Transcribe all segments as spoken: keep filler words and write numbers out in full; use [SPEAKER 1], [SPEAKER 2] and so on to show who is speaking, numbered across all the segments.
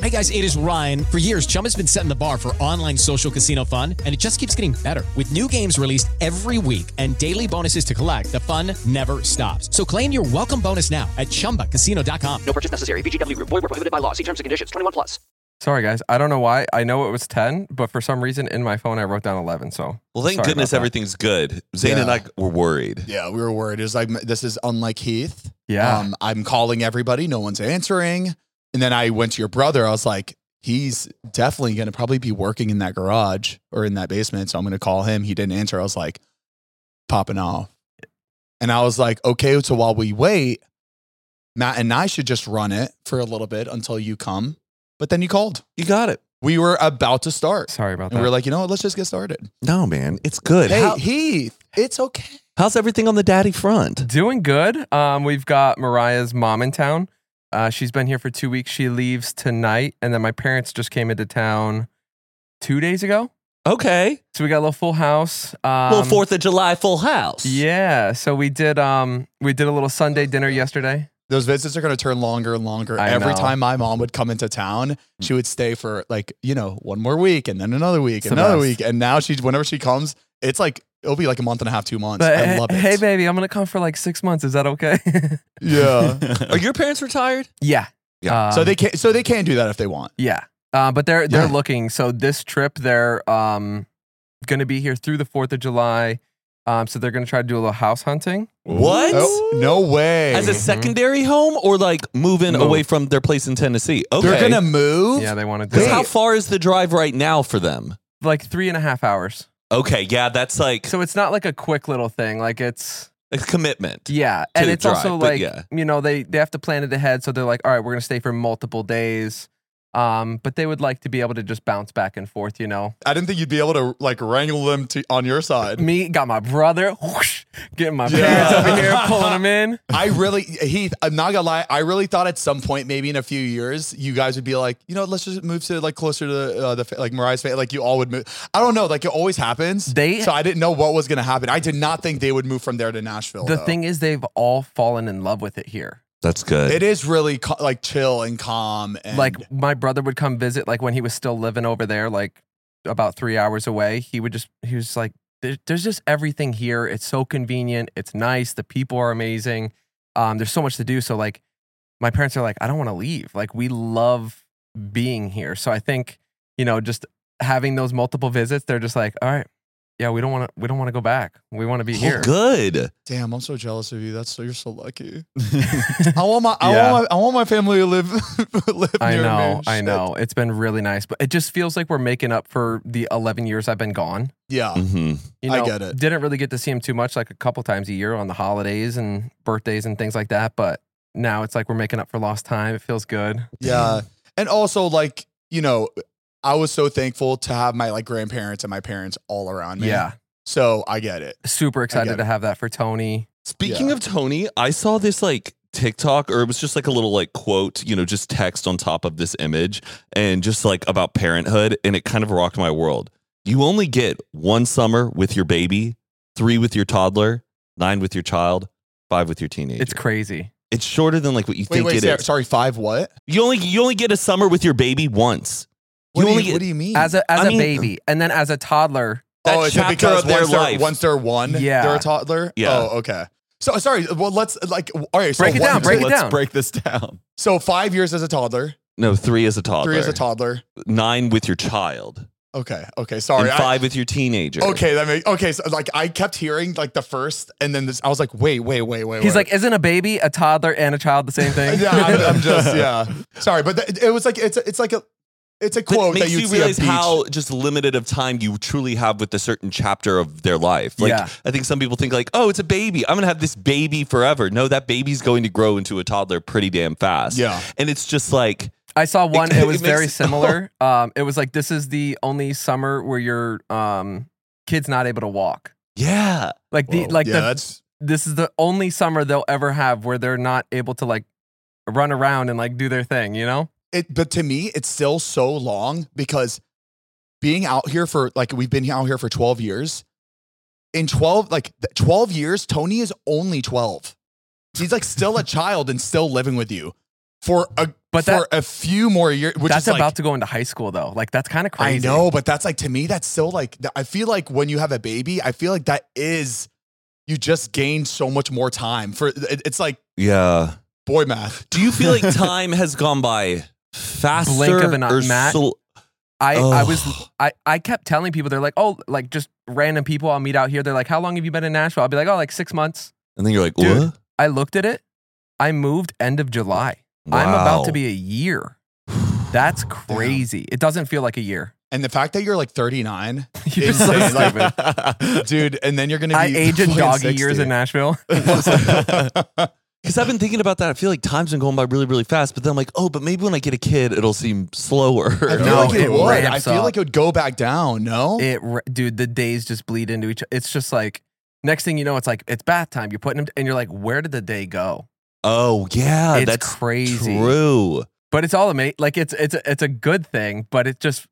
[SPEAKER 1] Hey guys, it is Ryan. For years, Chumba's been setting the bar for online social casino fun, and it just keeps getting better. With new games released every week and daily bonuses to collect, the fun never stops. So claim your welcome bonus now at chumba casino dot com.
[SPEAKER 2] No purchase necessary. V G W Group. Void where prohibited by law. See terms and conditions. twenty-one plus.
[SPEAKER 3] Sorry, guys. I don't know why. I know it was ten, but for some reason in my phone I wrote down eleven. So,
[SPEAKER 4] well, thank goodness everything's good. Zane yeah. and I were worried.
[SPEAKER 5] Yeah, we were worried. It was like, this is unlike Heath.
[SPEAKER 3] Yeah.
[SPEAKER 5] Um, I'm calling everybody. No one's answering. And then I went to your brother. I was like, he's definitely going to probably be working in that garage or in that basement. So I'm going to call him. He didn't answer. I was like, popping off. And I was like, okay, so while we wait, Matt and I should just run it for a little bit until you come. But then you called.
[SPEAKER 4] You got it.
[SPEAKER 5] We were about to start.
[SPEAKER 3] Sorry about
[SPEAKER 5] and
[SPEAKER 3] that.
[SPEAKER 5] And we were like, you know what? Let's just get started.
[SPEAKER 4] No, man. It's good.
[SPEAKER 5] Hey,
[SPEAKER 4] How-
[SPEAKER 5] Heath, it's okay.
[SPEAKER 4] How's everything on the daddy front?
[SPEAKER 3] Doing good. Um, we've got Mariah's mom in town. Uh, she's been here for two weeks. She leaves tonight. And then my parents just came into town two days ago.
[SPEAKER 4] Okay.
[SPEAKER 3] So we got a little full house. Um,
[SPEAKER 4] little fourth of July full house.
[SPEAKER 3] Yeah. So we did um we did a little Sunday dinner yesterday.
[SPEAKER 5] Those visits are going to turn longer and longer.
[SPEAKER 3] I
[SPEAKER 5] Every
[SPEAKER 3] know.
[SPEAKER 5] time my mom would come into town, she would stay for like, you know, one more week and then another week,
[SPEAKER 3] It's
[SPEAKER 5] another
[SPEAKER 3] the
[SPEAKER 5] week. And now she, whenever she comes, it's like, it'll be like a month and a half, two months.
[SPEAKER 3] But
[SPEAKER 5] I love it.
[SPEAKER 3] Hey, baby, I'm going to come for like six months. Is that okay?
[SPEAKER 5] Yeah.
[SPEAKER 4] Are your parents retired?
[SPEAKER 3] Yeah.
[SPEAKER 4] Yeah.
[SPEAKER 3] Um,
[SPEAKER 5] so they can so they can do that if they want.
[SPEAKER 3] Yeah. Uh, but they're they're
[SPEAKER 5] Yeah.
[SPEAKER 3] looking. So this trip, they're um going to be here through the fourth of July. Um, so they're going to try to do a little house hunting.
[SPEAKER 4] What?
[SPEAKER 5] Oh, no way.
[SPEAKER 4] As a
[SPEAKER 3] Mhm.
[SPEAKER 4] secondary home or like moving
[SPEAKER 3] Move.
[SPEAKER 4] away from their place in Tennessee? Okay.
[SPEAKER 5] They're going to move?
[SPEAKER 3] Yeah, they want to do
[SPEAKER 4] Because
[SPEAKER 3] it.
[SPEAKER 4] how far is the drive right now for them?
[SPEAKER 3] Like three and a half hours.
[SPEAKER 4] Okay, yeah, that's like
[SPEAKER 3] So it's not like a quick little thing. Like it's,
[SPEAKER 4] a commitment.
[SPEAKER 3] yeah. And
[SPEAKER 4] To
[SPEAKER 3] it's
[SPEAKER 4] drive,
[SPEAKER 3] also
[SPEAKER 4] but
[SPEAKER 3] like,
[SPEAKER 4] yeah.
[SPEAKER 3] you know, they, they have to plan it ahead. So they're like, all right, we're going to stay for multiple days. Um, but they would like to be able to just bounce back and forth, you know.
[SPEAKER 5] I didn't think you'd be able to like wrangle them to, on your side.
[SPEAKER 3] Me, got my brother, whoosh, getting my
[SPEAKER 5] Yeah.
[SPEAKER 3] parents over here, pulling them in.
[SPEAKER 5] I really, Heath, I'm not gonna lie. I really thought at some point, maybe in a few years, you guys would be like, you know, let's just move to like closer to uh, the fa- like Mariah's family. Like you all would move. I don't know. Like it always happens.
[SPEAKER 3] They-
[SPEAKER 5] so I didn't know what was gonna happen. I did not think they would move from there to Nashville.
[SPEAKER 3] The
[SPEAKER 5] though.
[SPEAKER 3] thing is, they've all fallen in love with it here.
[SPEAKER 4] That's good.
[SPEAKER 5] it is really co- like chill and calm. And
[SPEAKER 3] Like my brother would come visit, like when he was still living over there, like about three hours away. He would just, he was like, there, there's just everything here. It's so convenient. It's nice. The people are amazing. Um, there's so much to do. So like, my parents are like, I don't want to leave. Like we love being here. So I think, you know, just having those multiple visits, they're just like, all right, yeah, we don't want to, we don't want to go back. We want to be here.
[SPEAKER 4] Oh, good.
[SPEAKER 5] damn, I'm so jealous of you. That's so you're so lucky. I want my, I
[SPEAKER 3] Yeah.
[SPEAKER 5] want my, I want my family to live, live
[SPEAKER 3] I
[SPEAKER 5] near
[SPEAKER 3] know,
[SPEAKER 5] me.
[SPEAKER 3] I
[SPEAKER 5] Shit.
[SPEAKER 3] know. It's been really nice, but it just feels like we're making up for the eleven years I've been gone.
[SPEAKER 5] Yeah,
[SPEAKER 4] Mm-hmm.
[SPEAKER 3] You
[SPEAKER 5] I
[SPEAKER 3] know,
[SPEAKER 5] get it.
[SPEAKER 3] Didn't really get to see him too much, like a couple times a year on the holidays and birthdays and things like that. But now it's like we're making up for lost time. It feels good.
[SPEAKER 5] yeah, and also like you know, I was so thankful to have my like grandparents and my parents all around me.
[SPEAKER 3] Yeah,
[SPEAKER 5] So I get it.
[SPEAKER 3] super excited
[SPEAKER 5] it.
[SPEAKER 3] to have that for Tony.
[SPEAKER 4] Speaking
[SPEAKER 5] Yeah.
[SPEAKER 4] of Tony, I saw this like TikTok, or it was just like a little like quote, you know, just text on top of this image and just like about parenthood. And it kind of rocked my world. You only get one summer with your baby, three with your toddler, nine with your child, five with your teenager.
[SPEAKER 3] It's crazy.
[SPEAKER 4] It's shorter than like what you
[SPEAKER 5] Wait,
[SPEAKER 4] think
[SPEAKER 5] wait,
[SPEAKER 4] it
[SPEAKER 5] Sarah,
[SPEAKER 4] is.
[SPEAKER 5] sorry, five what?
[SPEAKER 4] You only you only get a summer with your baby once.
[SPEAKER 5] What,
[SPEAKER 4] You
[SPEAKER 5] do,
[SPEAKER 4] only
[SPEAKER 5] you,
[SPEAKER 4] get
[SPEAKER 5] what do you mean?
[SPEAKER 3] As a as
[SPEAKER 4] I
[SPEAKER 3] a
[SPEAKER 4] mean-
[SPEAKER 3] baby, and then as a toddler.
[SPEAKER 4] that
[SPEAKER 5] oh, is it
[SPEAKER 4] chapter
[SPEAKER 5] because
[SPEAKER 4] of their
[SPEAKER 5] once they're,
[SPEAKER 4] life.
[SPEAKER 5] once they're one,
[SPEAKER 3] Yeah.
[SPEAKER 5] they're a toddler?
[SPEAKER 4] Yeah.
[SPEAKER 5] Oh, okay. So sorry. Well, let's like, all right. So
[SPEAKER 3] Break it
[SPEAKER 5] one-
[SPEAKER 3] down, break it
[SPEAKER 4] Let's
[SPEAKER 3] down.
[SPEAKER 4] break this down.
[SPEAKER 5] So five years as a toddler,
[SPEAKER 4] No, three as a toddler.
[SPEAKER 5] three as a toddler.
[SPEAKER 4] Nine with your child.
[SPEAKER 5] Okay. Okay. Sorry.
[SPEAKER 4] and
[SPEAKER 5] I-
[SPEAKER 4] five with your teenager.
[SPEAKER 5] okay. That makes, okay. So like I kept hearing like the first and then this, I was like, wait, wait, wait, wait.
[SPEAKER 3] He's
[SPEAKER 5] wait.
[SPEAKER 3] like, isn't a baby, a toddler, and a child the same thing?
[SPEAKER 5] yeah, I'm, I'm just, yeah. Sorry. But th- it was like, it's, a, it's like a, it's a
[SPEAKER 4] But
[SPEAKER 5] quote
[SPEAKER 4] it
[SPEAKER 5] that
[SPEAKER 4] makes
[SPEAKER 5] you
[SPEAKER 4] you
[SPEAKER 5] see
[SPEAKER 4] realize
[SPEAKER 5] a beach.
[SPEAKER 4] how just limited of time you truly have with a certain chapter of their life. Like,
[SPEAKER 3] Yeah.
[SPEAKER 4] I think some people think like, oh, it's a baby. I'm going to have this baby forever. No, that baby's going to grow into a toddler pretty damn fast.
[SPEAKER 5] Yeah.
[SPEAKER 4] And it's just like,
[SPEAKER 3] I saw one.
[SPEAKER 4] It-
[SPEAKER 3] It,
[SPEAKER 4] it
[SPEAKER 3] was
[SPEAKER 4] makes-
[SPEAKER 3] very similar. Um, it was like, this is the only summer where your um kid's not able to walk.
[SPEAKER 4] yeah.
[SPEAKER 3] Like the
[SPEAKER 5] Whoa.
[SPEAKER 3] like
[SPEAKER 5] yeah,
[SPEAKER 3] the
[SPEAKER 5] that's,
[SPEAKER 3] this is the only summer they'll ever have where they're not able to like run around and like do their thing. You know?
[SPEAKER 5] it, but to me, it's still so long because being out here for like, we've been out here for twelve years. In twelve, like th- twelve years, Tony is only twelve. He's like still a child and still living with you for a
[SPEAKER 3] But
[SPEAKER 5] for
[SPEAKER 3] that,
[SPEAKER 5] a few more years, which
[SPEAKER 3] that's
[SPEAKER 5] is like,
[SPEAKER 3] about to go into high school though. Like that's kind of
[SPEAKER 5] I
[SPEAKER 3] crazy.
[SPEAKER 5] know, but that's like, to me, that's still like, I feel like when you have a baby, I feel like that is, you just gain so much more time for, it, it's like
[SPEAKER 4] Yeah.
[SPEAKER 5] boy math.
[SPEAKER 4] Do you feel like time has gone by faster?
[SPEAKER 3] Blink of an eye,
[SPEAKER 4] or
[SPEAKER 3] Matt.
[SPEAKER 4] sl-
[SPEAKER 3] I,
[SPEAKER 4] Ugh.
[SPEAKER 3] I was I, I kept telling people, they're like, oh, like just random people I'll meet out here. They're like, how long have you been in Nashville? I'll be like, oh, like six months.
[SPEAKER 4] and then you're like,
[SPEAKER 3] Dude,
[SPEAKER 4] what?
[SPEAKER 3] I looked at it. I moved end of July. I'm about
[SPEAKER 4] Wow.
[SPEAKER 3] to be a year. That's crazy. It doesn't feel like a year.
[SPEAKER 5] And the fact that you're like thirty-nine,
[SPEAKER 3] You're so
[SPEAKER 5] insane, like,
[SPEAKER 3] stupid.
[SPEAKER 5] dude, and then you're going to be
[SPEAKER 3] I age in
[SPEAKER 5] fucking
[SPEAKER 3] doggy
[SPEAKER 5] sixty.
[SPEAKER 3] years in Nashville.
[SPEAKER 4] Because I've been thinking about that. I feel like time's been going by really, really fast. But then I'm like, oh, but maybe when I get a kid, it'll seem slower.
[SPEAKER 5] I feel
[SPEAKER 3] No,
[SPEAKER 5] like it,
[SPEAKER 3] it
[SPEAKER 5] would. I
[SPEAKER 3] ramps
[SPEAKER 5] feel
[SPEAKER 3] up.
[SPEAKER 5] like it would go back down. No,
[SPEAKER 3] It, r- dude, the days just bleed into each. It's just like next thing you know, it's like it's bath time. You're putting him, and you're like, where did the day go?
[SPEAKER 4] Oh yeah,
[SPEAKER 3] It's
[SPEAKER 4] that's
[SPEAKER 3] crazy.
[SPEAKER 4] true.
[SPEAKER 3] But it's all amazing. Like it's it's a, it's a good thing, but it just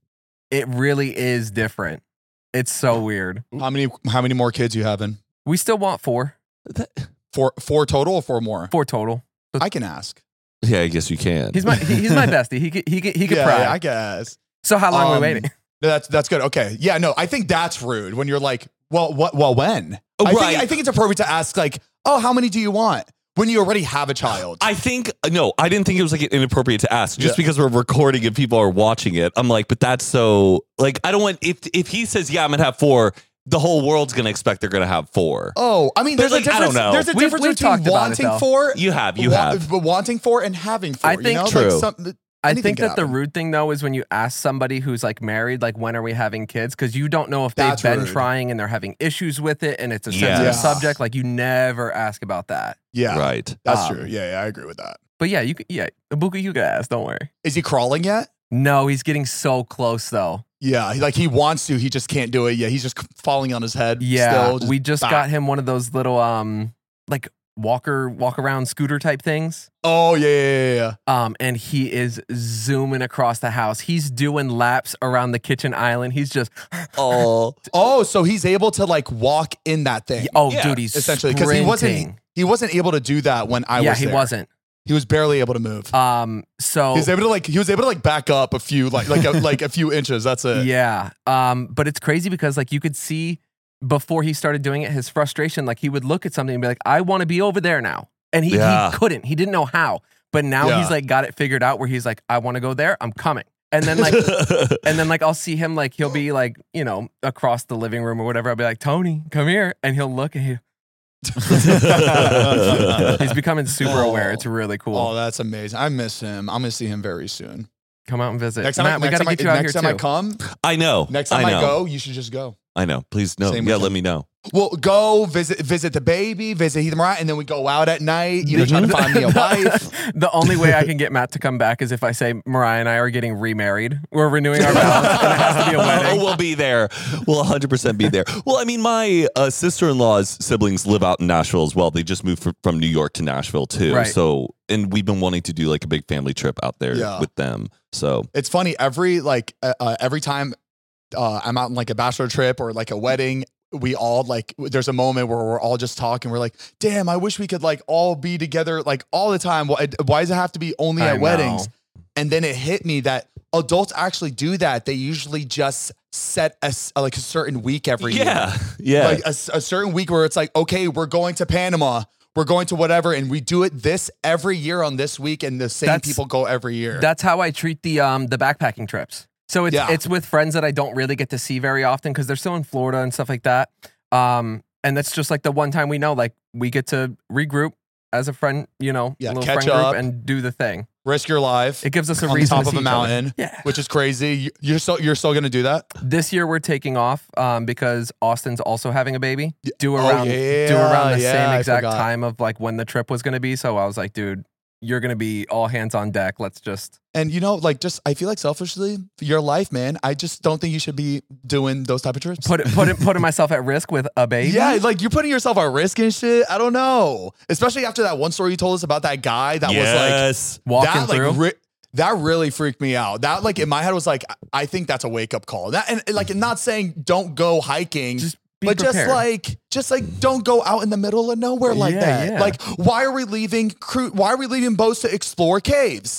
[SPEAKER 3] it really is different. It's so weird.
[SPEAKER 5] how many how many more kids you having?
[SPEAKER 3] We still want four,
[SPEAKER 4] That-
[SPEAKER 5] Four four total or four more?
[SPEAKER 3] four total.
[SPEAKER 5] I can ask.
[SPEAKER 4] yeah, I guess you can.
[SPEAKER 3] He's my he, he's my bestie. He could, he could, he could
[SPEAKER 5] yeah,
[SPEAKER 3] pry.
[SPEAKER 5] yeah, I guess.
[SPEAKER 3] So how long are
[SPEAKER 5] Um,
[SPEAKER 3] we waiting?
[SPEAKER 5] That's that's good. Okay. Yeah, no, I think that's rude when you're like, well, what well when?
[SPEAKER 4] Oh,
[SPEAKER 5] I
[SPEAKER 4] right.
[SPEAKER 5] think I think it's appropriate to ask like, oh, how many do you want? When you already have a child.
[SPEAKER 4] I think no, I didn't think it was like inappropriate to ask just
[SPEAKER 5] Yeah.
[SPEAKER 4] because we're recording and people are watching it. I'm like, but that's so like I don't want if if he says yeah, I'm gonna have four, the whole world's gonna expect they're gonna have four.
[SPEAKER 5] Oh, I mean,
[SPEAKER 4] But,
[SPEAKER 5] there's
[SPEAKER 4] like,
[SPEAKER 5] a
[SPEAKER 4] I don't
[SPEAKER 5] difference.
[SPEAKER 4] know.
[SPEAKER 5] There's a
[SPEAKER 3] We've-
[SPEAKER 5] difference
[SPEAKER 3] we've
[SPEAKER 5] between
[SPEAKER 3] talked about it,
[SPEAKER 5] wanting
[SPEAKER 3] though.
[SPEAKER 5] four,
[SPEAKER 4] You have, you
[SPEAKER 5] wa-
[SPEAKER 4] have.
[SPEAKER 5] but wanting four and having four.
[SPEAKER 3] I
[SPEAKER 5] you
[SPEAKER 3] think-
[SPEAKER 5] know?
[SPEAKER 4] True.
[SPEAKER 5] Like some,
[SPEAKER 3] I
[SPEAKER 5] anything
[SPEAKER 3] think
[SPEAKER 5] can
[SPEAKER 3] that the
[SPEAKER 5] happen.
[SPEAKER 3] rude thing though is when you ask somebody who's like married, like when are we having kids? Because you don't know if they've
[SPEAKER 5] That's
[SPEAKER 3] been
[SPEAKER 5] rude.
[SPEAKER 3] trying and they're having issues with it, and it's a
[SPEAKER 4] Yeah.
[SPEAKER 3] sensitive
[SPEAKER 5] Yeah.
[SPEAKER 3] subject. Like you never ask about that.
[SPEAKER 5] Yeah,
[SPEAKER 4] Right.
[SPEAKER 5] that's
[SPEAKER 3] Um,
[SPEAKER 5] true. Yeah, yeah, I agree with that.
[SPEAKER 3] But yeah, you could, yeah, Ibuka, you could ask. Don't worry.
[SPEAKER 5] Is he crawling yet?
[SPEAKER 3] No, he's getting so close though.
[SPEAKER 5] Yeah, he- like he wants to, he just can't do it. Yeah, he's just falling on his head.
[SPEAKER 3] Yeah,
[SPEAKER 5] still,
[SPEAKER 3] we just
[SPEAKER 5] bah.
[SPEAKER 3] got him one of those little um like walker walk around scooter type things.
[SPEAKER 5] Oh yeah, yeah, yeah, yeah.
[SPEAKER 3] Um, and he is zooming across the house. He's doing laps around the kitchen island. He's just
[SPEAKER 4] Oh,
[SPEAKER 5] Oh, so he's able to like walk in that thing.
[SPEAKER 3] oh,
[SPEAKER 4] Yeah,
[SPEAKER 3] dude, he's
[SPEAKER 5] essentially, because he wasn't
[SPEAKER 3] sprinting.
[SPEAKER 5] he wasn't able to do that when I
[SPEAKER 3] yeah,
[SPEAKER 5] was
[SPEAKER 3] he
[SPEAKER 5] there.
[SPEAKER 3] wasn't.
[SPEAKER 5] He was barely able to move.
[SPEAKER 3] Um, so
[SPEAKER 5] He was able to like he was able to like back up a few like like a, like a few inches. That's it.
[SPEAKER 3] yeah. Um, but it's crazy because like you could see before he started doing it, his frustration. Like he would look at something and be like, "I want to be over there now," and he,
[SPEAKER 4] Yeah.
[SPEAKER 3] he couldn't. He didn't know how. But now
[SPEAKER 5] Yeah.
[SPEAKER 3] he's like got it figured out where he's like, "I want to go there. I'm coming." And then like and then like I'll see him like he'll be like you know across the living room or whatever. I'll be like, "Tony, come here," and he'll look and he. He's becoming super aware. It's really cool.
[SPEAKER 5] Oh, that's amazing. I miss him. I'm gonna see him very soon.
[SPEAKER 3] Come out and visit.
[SPEAKER 5] Next time,
[SPEAKER 3] Matt,
[SPEAKER 5] I,
[SPEAKER 3] we
[SPEAKER 5] next
[SPEAKER 3] got to
[SPEAKER 5] time, I,
[SPEAKER 3] get you out here
[SPEAKER 5] next time
[SPEAKER 3] too.
[SPEAKER 5] I come,
[SPEAKER 4] I know.
[SPEAKER 5] next time
[SPEAKER 4] I
[SPEAKER 5] I,
[SPEAKER 4] know.
[SPEAKER 5] go, you should just go.
[SPEAKER 4] I know. Please no.
[SPEAKER 5] Same
[SPEAKER 4] Yeah,
[SPEAKER 5] with
[SPEAKER 4] let
[SPEAKER 5] him.
[SPEAKER 4] me know.
[SPEAKER 5] Well, go visit visit the baby, visit Heath Mariah, and then we go out at night. You know, trying to find me a wife.
[SPEAKER 3] The only way I can get Matt to come back is if I say Mariah and I are getting remarried. We're renewing our vows, and it has to be a wedding.
[SPEAKER 4] Oh, we'll be there. We'll one hundred percent be there. Well, I mean, my uh, sister-in-law's siblings live out in Nashville as well. They just moved fr- from New York to Nashville too.
[SPEAKER 3] Right.
[SPEAKER 4] So, and we've been wanting to do like a big family trip out there
[SPEAKER 5] Yeah.
[SPEAKER 4] with them. So,
[SPEAKER 5] It's funny every like uh, uh, every time uh, I'm out on like a bachelor trip or like a wedding. We all like, there's a moment where we're all just talking. We're like, damn, I wish we could like all be together like all the time. Why, why does it have to be only
[SPEAKER 3] I
[SPEAKER 5] at weddings?
[SPEAKER 3] know.
[SPEAKER 5] And then it hit me that adults actually do that. They usually just set a, s- like a certain week every year.
[SPEAKER 4] yeah, yeah.
[SPEAKER 5] Like a, s- a certain week where it's like, okay, we're going to Panama. We're going to whatever. And we do it this every year on this week. And the same
[SPEAKER 3] That's-
[SPEAKER 5] people go every year.
[SPEAKER 3] That's how I treat the um the backpacking trips. So it's
[SPEAKER 5] Yeah.
[SPEAKER 3] it's with friends that I don't really get to see very often because they're still in Florida and stuff like that. Um, and that's just like the one time we know, like we get to regroup as a friend, you know,
[SPEAKER 5] Yeah,
[SPEAKER 3] little
[SPEAKER 5] catch
[SPEAKER 3] friend
[SPEAKER 5] up.
[SPEAKER 3] group and do the thing.
[SPEAKER 5] Risk your life.
[SPEAKER 3] It gives us a
[SPEAKER 5] on
[SPEAKER 3] reason
[SPEAKER 5] top
[SPEAKER 3] to
[SPEAKER 5] of
[SPEAKER 3] see
[SPEAKER 5] a
[SPEAKER 3] each other.
[SPEAKER 5] mountain,
[SPEAKER 3] Yeah.
[SPEAKER 5] which is crazy. You- You're so you're still gonna do that?
[SPEAKER 3] This year we're taking off um, because Austin's also having a baby. Due
[SPEAKER 5] Oh,
[SPEAKER 3] around
[SPEAKER 5] yeah,
[SPEAKER 3] due around the
[SPEAKER 5] yeah,
[SPEAKER 3] same
[SPEAKER 5] I
[SPEAKER 3] exact
[SPEAKER 5] forgot.
[SPEAKER 3] time of like when the trip was going to be. So I was like, dude, you're going to be all hands on deck. Let's just
[SPEAKER 5] And you know, like just I feel like selfishly, for your life, man, I just don't think you should be doing those type of trips.
[SPEAKER 3] put it, put it, putting myself at risk with a baby.
[SPEAKER 5] Yeah, like you're putting yourself at risk and shit. I don't know. Especially after that one story you told us about that guy that
[SPEAKER 4] yes.
[SPEAKER 5] was like
[SPEAKER 3] walking
[SPEAKER 5] that,
[SPEAKER 3] through.
[SPEAKER 5] like ri- that really freaked me out. That like in my head was like, I think that's a wake up call. That and like not saying don't go hiking,
[SPEAKER 3] Just be
[SPEAKER 5] but
[SPEAKER 3] prepared.
[SPEAKER 5] just like just like don't go out in the middle of nowhere like
[SPEAKER 3] Yeah,
[SPEAKER 5] that.
[SPEAKER 3] yeah.
[SPEAKER 5] Like why are we leaving crew? Why are we leaving boats to explore caves?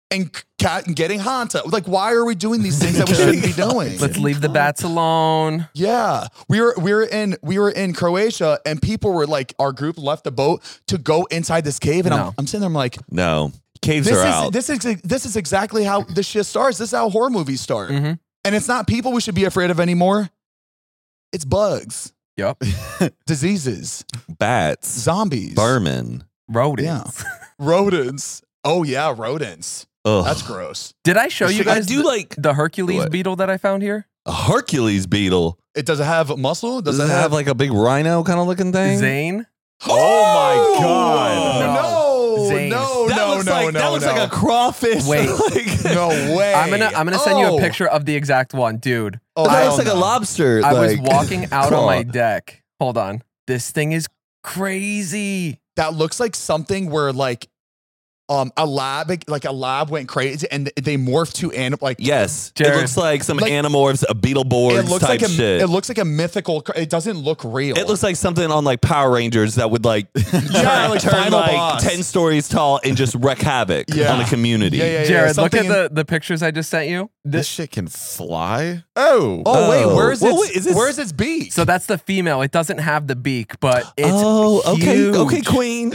[SPEAKER 5] and, ca- and getting Hanta. Like, why are we doing these things that we shouldn't be doing?
[SPEAKER 3] Let's leave the bats alone.
[SPEAKER 5] Yeah, we were we were in we were in Croatia, and people were like, our group left the boat to go inside this cave, and
[SPEAKER 3] No.
[SPEAKER 5] I'm, I'm sitting there, I'm like,
[SPEAKER 4] No. Caves
[SPEAKER 5] this
[SPEAKER 4] are
[SPEAKER 5] is
[SPEAKER 4] out.
[SPEAKER 5] this is this is exactly how this shit starts. This is how horror movies start,
[SPEAKER 3] Mm-hmm.
[SPEAKER 5] and it's not people we should be afraid of anymore. It's bugs,
[SPEAKER 3] Yep.
[SPEAKER 5] diseases,
[SPEAKER 4] Bats.
[SPEAKER 5] zombies,
[SPEAKER 4] Vermin.
[SPEAKER 3] Rodents.
[SPEAKER 5] yeah, rodents. Oh yeah, rodents.
[SPEAKER 4] Ugh.
[SPEAKER 5] That's gross.
[SPEAKER 3] Did I show you
[SPEAKER 4] I
[SPEAKER 3] guys
[SPEAKER 4] do
[SPEAKER 3] the,
[SPEAKER 4] like
[SPEAKER 3] the Hercules
[SPEAKER 4] What?
[SPEAKER 3] beetle that I found here?
[SPEAKER 4] a Hercules beetle.
[SPEAKER 5] It does it have muscle?
[SPEAKER 4] Does, it have like a big rhino kind of looking thing?
[SPEAKER 3] Zane.
[SPEAKER 6] Oh my God.
[SPEAKER 5] No,
[SPEAKER 3] Zane.
[SPEAKER 5] no,
[SPEAKER 4] That
[SPEAKER 5] no,
[SPEAKER 4] looks
[SPEAKER 5] no,
[SPEAKER 4] like,
[SPEAKER 5] no,
[SPEAKER 4] that looks
[SPEAKER 5] no.
[SPEAKER 4] like a crawfish.
[SPEAKER 3] Wait.
[SPEAKER 4] Like-
[SPEAKER 5] No way.
[SPEAKER 3] I'm gonna I'm gonna send you a
[SPEAKER 5] Oh.
[SPEAKER 3] picture of the exact one, dude.
[SPEAKER 5] Oh,
[SPEAKER 4] that
[SPEAKER 5] hell
[SPEAKER 4] looks like a
[SPEAKER 5] no.
[SPEAKER 4] lobster.
[SPEAKER 3] I
[SPEAKER 4] like,
[SPEAKER 3] was walking out on
[SPEAKER 4] claw.
[SPEAKER 3] my deck. Hold on. This thing is crazy.
[SPEAKER 5] That looks like something where like um a lab like a lab went crazy and they morphed to animal like
[SPEAKER 4] Yes,
[SPEAKER 3] Jared.
[SPEAKER 4] it looks like some
[SPEAKER 5] Like-
[SPEAKER 4] Animorphs, a Beetleborgs
[SPEAKER 5] it looks
[SPEAKER 4] type
[SPEAKER 5] like a
[SPEAKER 4] shit.
[SPEAKER 5] it looks like a mythical cr- it doesn't look real.
[SPEAKER 4] It looks like something on like Power Rangers that would like
[SPEAKER 5] Yeah, like
[SPEAKER 4] turn
[SPEAKER 5] Final
[SPEAKER 4] like
[SPEAKER 5] Boss.
[SPEAKER 4] ten stories tall and just wreak havoc
[SPEAKER 5] Yeah.
[SPEAKER 4] on the community.
[SPEAKER 5] Yeah, yeah, yeah.
[SPEAKER 3] Jared, look
[SPEAKER 5] something
[SPEAKER 3] at
[SPEAKER 5] in-
[SPEAKER 3] the, the pictures I just sent you.
[SPEAKER 6] This
[SPEAKER 3] This,
[SPEAKER 6] shit can fly. Oh.
[SPEAKER 5] Oh, wait,
[SPEAKER 4] Oh.
[SPEAKER 5] where's
[SPEAKER 4] Well,
[SPEAKER 5] its
[SPEAKER 4] wait, is this-
[SPEAKER 5] where's its beak?
[SPEAKER 3] so that's the female. It doesn't have the beak, but it's
[SPEAKER 4] oh, okay,
[SPEAKER 3] huge.
[SPEAKER 4] okay, Queen.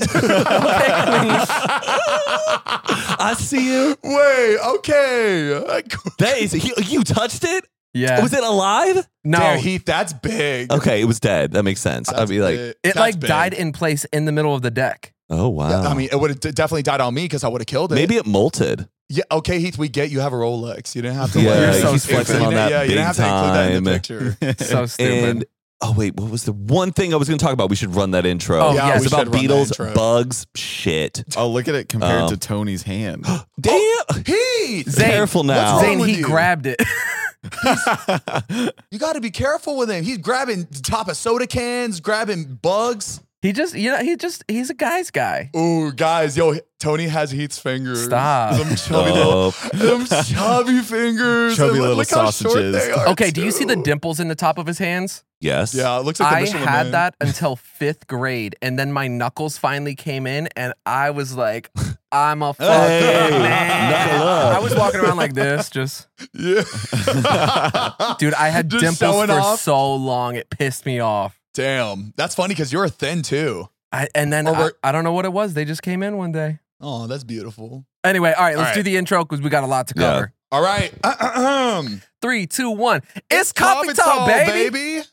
[SPEAKER 4] I see you.
[SPEAKER 5] Wait, okay.
[SPEAKER 4] That is, you, you touched it?
[SPEAKER 3] Yeah.
[SPEAKER 4] Was it alive?
[SPEAKER 3] No.
[SPEAKER 5] Damn, Heath, that's big.
[SPEAKER 4] Okay, it was dead. That makes sense.
[SPEAKER 5] That's
[SPEAKER 4] I'd be like,
[SPEAKER 5] big.
[SPEAKER 3] It
[SPEAKER 5] That's
[SPEAKER 3] like
[SPEAKER 5] big.
[SPEAKER 3] died in place in the middle of the deck.
[SPEAKER 4] oh wow.
[SPEAKER 5] Yeah, I mean, it would have d- definitely died on me because I would have killed it.
[SPEAKER 4] maybe it molted.
[SPEAKER 5] Yeah. Okay, Heath, we get you have a Rolex. You didn't have to.
[SPEAKER 4] Yeah,
[SPEAKER 3] You're
[SPEAKER 5] like,
[SPEAKER 3] so
[SPEAKER 4] he's
[SPEAKER 3] stupid.
[SPEAKER 4] flexing on
[SPEAKER 5] You
[SPEAKER 4] that
[SPEAKER 5] didn't- yeah, you
[SPEAKER 4] big
[SPEAKER 5] didn't have to include that in the
[SPEAKER 4] time.
[SPEAKER 5] picture.
[SPEAKER 3] So stupid.
[SPEAKER 4] And oh wait, what was the one thing I was going to talk about? We should run that intro.
[SPEAKER 3] Oh,
[SPEAKER 5] Yeah,
[SPEAKER 3] yes.
[SPEAKER 5] we
[SPEAKER 4] it's about
[SPEAKER 5] should run that
[SPEAKER 4] beetles,
[SPEAKER 5] intro.
[SPEAKER 4] bugs, shit.
[SPEAKER 6] Oh, look at it compared
[SPEAKER 4] Um,
[SPEAKER 6] to Tony's hand.
[SPEAKER 4] Damn.
[SPEAKER 5] Heath,
[SPEAKER 3] Zane,
[SPEAKER 4] Careful
[SPEAKER 5] what's
[SPEAKER 4] now.
[SPEAKER 5] wrong
[SPEAKER 3] Zane,
[SPEAKER 5] with
[SPEAKER 3] he
[SPEAKER 5] you?
[SPEAKER 3] grabbed it.
[SPEAKER 5] you got to be careful with him. He's grabbing the top of soda cans, grabbing bugs.
[SPEAKER 3] He just, you know, he just, he's a guy's guy.
[SPEAKER 5] Ooh, guys, yo, Tony has Heath's fingers.
[SPEAKER 3] Stop.
[SPEAKER 5] Them chubby little,
[SPEAKER 4] Oh.
[SPEAKER 5] them chubby fingers.
[SPEAKER 6] Chubby
[SPEAKER 5] Look-
[SPEAKER 6] little
[SPEAKER 5] look how short
[SPEAKER 6] sausages.
[SPEAKER 5] they are,
[SPEAKER 3] Okay, do you see the
[SPEAKER 5] too.
[SPEAKER 3] dimples in the top of his hands?
[SPEAKER 4] Yes.
[SPEAKER 5] Yeah, it looks like the
[SPEAKER 3] I
[SPEAKER 5] Michelin
[SPEAKER 3] had
[SPEAKER 5] Man.
[SPEAKER 3] that until fifth grade, and then my knuckles finally came in, and I was like, I'm a fucking
[SPEAKER 4] Hey,
[SPEAKER 3] man.
[SPEAKER 4] knuckle up.
[SPEAKER 3] I was walking around like this, just,
[SPEAKER 5] Yeah.
[SPEAKER 3] dude, I had
[SPEAKER 5] Just
[SPEAKER 3] dimples
[SPEAKER 5] showing
[SPEAKER 3] for
[SPEAKER 5] off?
[SPEAKER 3] so long, it pissed me off.
[SPEAKER 5] Damn, that's funny because you're thin too.
[SPEAKER 3] I, and then
[SPEAKER 5] Or
[SPEAKER 3] I,
[SPEAKER 5] we're-
[SPEAKER 3] I don't know what it was. They just came in one day.
[SPEAKER 5] Oh, that's beautiful.
[SPEAKER 3] Anyway, all right, let's
[SPEAKER 5] All
[SPEAKER 3] do
[SPEAKER 5] right.
[SPEAKER 3] the intro because we got a lot to
[SPEAKER 4] Yeah.
[SPEAKER 3] cover.
[SPEAKER 5] All right. Ahem.
[SPEAKER 3] Three, two, one. It's, coffee time, baby.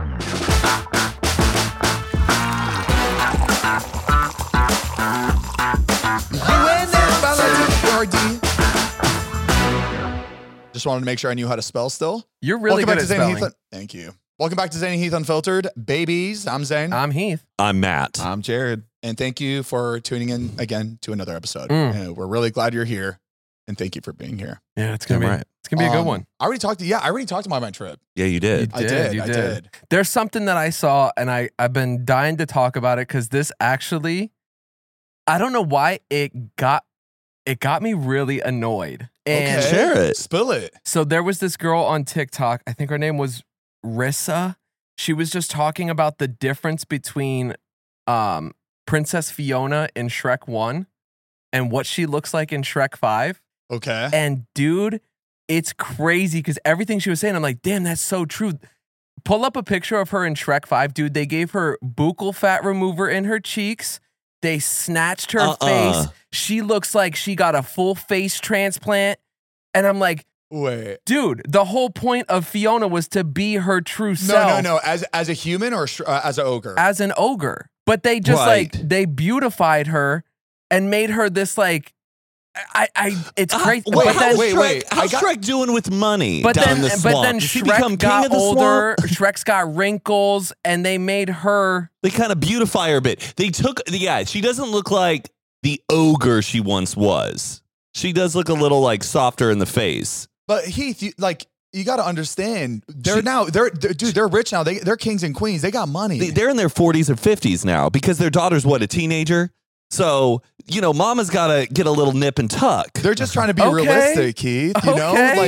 [SPEAKER 3] Just wanted to make sure I knew how to spell still. You're really
[SPEAKER 5] Welcome back
[SPEAKER 3] good
[SPEAKER 5] to
[SPEAKER 3] at
[SPEAKER 5] Zane and
[SPEAKER 3] spelling.
[SPEAKER 5] Heath. Thank you. Welcome back to Zane and Heath Unfiltered. Babies, I'm Zane.
[SPEAKER 3] I'm Heath.
[SPEAKER 4] I'm Matt.
[SPEAKER 6] I'm Jared.
[SPEAKER 5] and thank you for tuning in again to another episode.
[SPEAKER 3] Mm.
[SPEAKER 5] Uh, we're really glad you're here. And thank you for being here.
[SPEAKER 3] Yeah, it's gonna
[SPEAKER 4] Damn
[SPEAKER 3] be
[SPEAKER 4] right.
[SPEAKER 3] it's gonna be a good
[SPEAKER 5] Um,
[SPEAKER 3] one.
[SPEAKER 5] I already talked to yeah, I already talked about my trip.
[SPEAKER 4] Yeah, you did.
[SPEAKER 5] I
[SPEAKER 3] did,
[SPEAKER 5] did.
[SPEAKER 3] you
[SPEAKER 5] I
[SPEAKER 3] did.
[SPEAKER 5] did.
[SPEAKER 3] There's something that I saw, and I I've been dying to talk about it because this actually, I don't know why it got it got me really annoyed. And
[SPEAKER 5] Okay.
[SPEAKER 4] Share it.
[SPEAKER 5] Spill it.
[SPEAKER 3] so there was this girl on TikTok. I think her name was Rissa. She was just talking about the difference between um, Princess Fiona in Shrek one and what she looks like in Shrek five.
[SPEAKER 5] Okay.
[SPEAKER 3] And dude, it's crazy because everything she was saying, I'm like, damn, that's so true. Pull up a picture of her in Shrek five, dude. They gave her buccal fat remover in her cheeks. They snatched her
[SPEAKER 4] Uh-uh.
[SPEAKER 3] face. She looks like she got a full face transplant. And I'm like,
[SPEAKER 5] Wait.
[SPEAKER 3] dude, the whole point of Fiona was to be her true
[SPEAKER 5] No,
[SPEAKER 3] self
[SPEAKER 5] no, no. As as a human or sh- uh, as an ogre?
[SPEAKER 3] as an ogre. But they just
[SPEAKER 4] Right.
[SPEAKER 3] like, they beautified her and made her this like, I, I, it's
[SPEAKER 4] Uh,
[SPEAKER 3] crazy.
[SPEAKER 4] wait,
[SPEAKER 3] but
[SPEAKER 4] how's
[SPEAKER 3] then,
[SPEAKER 5] wait,
[SPEAKER 4] Shrek,
[SPEAKER 5] wait.
[SPEAKER 4] How's
[SPEAKER 5] I got-
[SPEAKER 4] Shrek doing with money
[SPEAKER 3] But
[SPEAKER 4] down
[SPEAKER 3] then,
[SPEAKER 4] in the
[SPEAKER 3] but
[SPEAKER 4] swamp?
[SPEAKER 3] then
[SPEAKER 4] Does he become
[SPEAKER 3] Shrek
[SPEAKER 4] king
[SPEAKER 3] got
[SPEAKER 4] of the
[SPEAKER 3] older.
[SPEAKER 4] swamp?
[SPEAKER 3] Shrek's got wrinkles, and they made her.
[SPEAKER 4] They kind of beautify her a bit. They took, yeah, she doesn't look like the ogre she once was. She does look a little like softer in the face.
[SPEAKER 5] But Heath, you, like you got to understand, they're
[SPEAKER 4] She-
[SPEAKER 5] now they're, they're dude, they're rich now. They they're kings and queens. They got money.
[SPEAKER 4] They, they're in their forties or fifties now because their daughter's what, a teenager? So, you know, mama's got to get a little nip and tuck.
[SPEAKER 5] They're just trying to be
[SPEAKER 3] Okay.
[SPEAKER 5] realistic, Keith. You know,
[SPEAKER 3] Okay.
[SPEAKER 5] like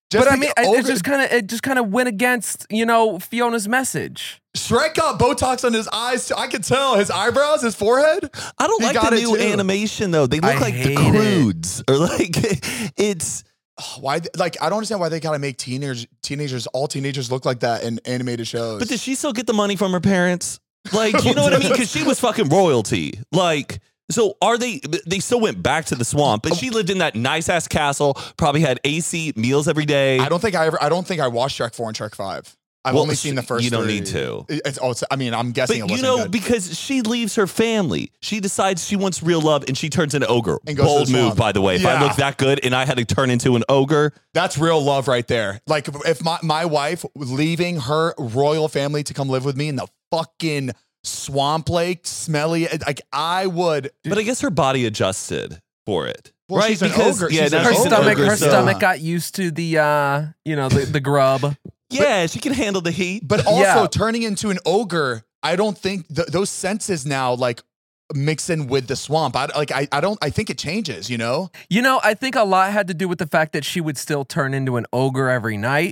[SPEAKER 5] Just
[SPEAKER 3] but I
[SPEAKER 5] the
[SPEAKER 3] mean, it- it
[SPEAKER 5] ogre-
[SPEAKER 3] just kind of it just kind of went against you know Fiona's message.
[SPEAKER 5] Shrek got Botox on his eyes. Too. I could tell his eyebrows, his forehead.
[SPEAKER 4] I don't
[SPEAKER 5] He
[SPEAKER 4] like
[SPEAKER 5] got
[SPEAKER 4] the
[SPEAKER 5] it
[SPEAKER 4] new
[SPEAKER 5] too.
[SPEAKER 4] animation though. They look
[SPEAKER 3] I
[SPEAKER 4] like the
[SPEAKER 3] hate it.
[SPEAKER 4] Croods, or like it's.
[SPEAKER 5] Why? Like, I don't understand why they gotta make teenagers, teenagers, all teenagers look like that in animated shows.
[SPEAKER 4] But does she still get the money from her parents? Like, you know what I mean? Because she was fucking royalty. Like, so are they? They still went back to the swamp, but she lived in that nice ass castle. Probably had A C meals every day.
[SPEAKER 5] I don't think I ever. I don't think I watched Shrek four and Shrek five. I've
[SPEAKER 4] Well,
[SPEAKER 5] only seen the first.
[SPEAKER 4] you don't
[SPEAKER 5] three.
[SPEAKER 4] need to.
[SPEAKER 5] It's, oh, it's, I mean, I'm guessing
[SPEAKER 4] But
[SPEAKER 5] it
[SPEAKER 4] you
[SPEAKER 5] wasn't
[SPEAKER 4] know,
[SPEAKER 5] good.
[SPEAKER 4] because she leaves her family, she decides she wants real love, and she turns into ogre.
[SPEAKER 5] And goes to
[SPEAKER 4] Bold
[SPEAKER 5] the
[SPEAKER 4] move,
[SPEAKER 5] swamp.
[SPEAKER 4] by the way. If I
[SPEAKER 5] Yeah.
[SPEAKER 4] look that good and I had to turn into an ogre,
[SPEAKER 5] That's real love right there. Like if my, my wife leaving her royal family to come live with me in the fucking swamp lake, smelly, like I would.
[SPEAKER 4] but I guess her body adjusted for it,
[SPEAKER 5] Well,
[SPEAKER 4] right?
[SPEAKER 5] she's an
[SPEAKER 4] because
[SPEAKER 5] ogre.
[SPEAKER 4] yeah,
[SPEAKER 5] She's
[SPEAKER 4] now
[SPEAKER 5] an
[SPEAKER 3] Her
[SPEAKER 4] she's an
[SPEAKER 5] ogre,
[SPEAKER 3] stomach,
[SPEAKER 4] ogre,
[SPEAKER 3] her
[SPEAKER 4] so-
[SPEAKER 3] stomach got used to the uh, you know, the, the grub.
[SPEAKER 4] Yeah, she can handle the heat.
[SPEAKER 5] But also
[SPEAKER 3] Yeah.
[SPEAKER 5] turning into an ogre, I don't think th- those senses now like mix in with the swamp. I like I, I don't I think it changes, you know?
[SPEAKER 3] You know, I think a lot had to do with the fact that she would still turn into an ogre every night,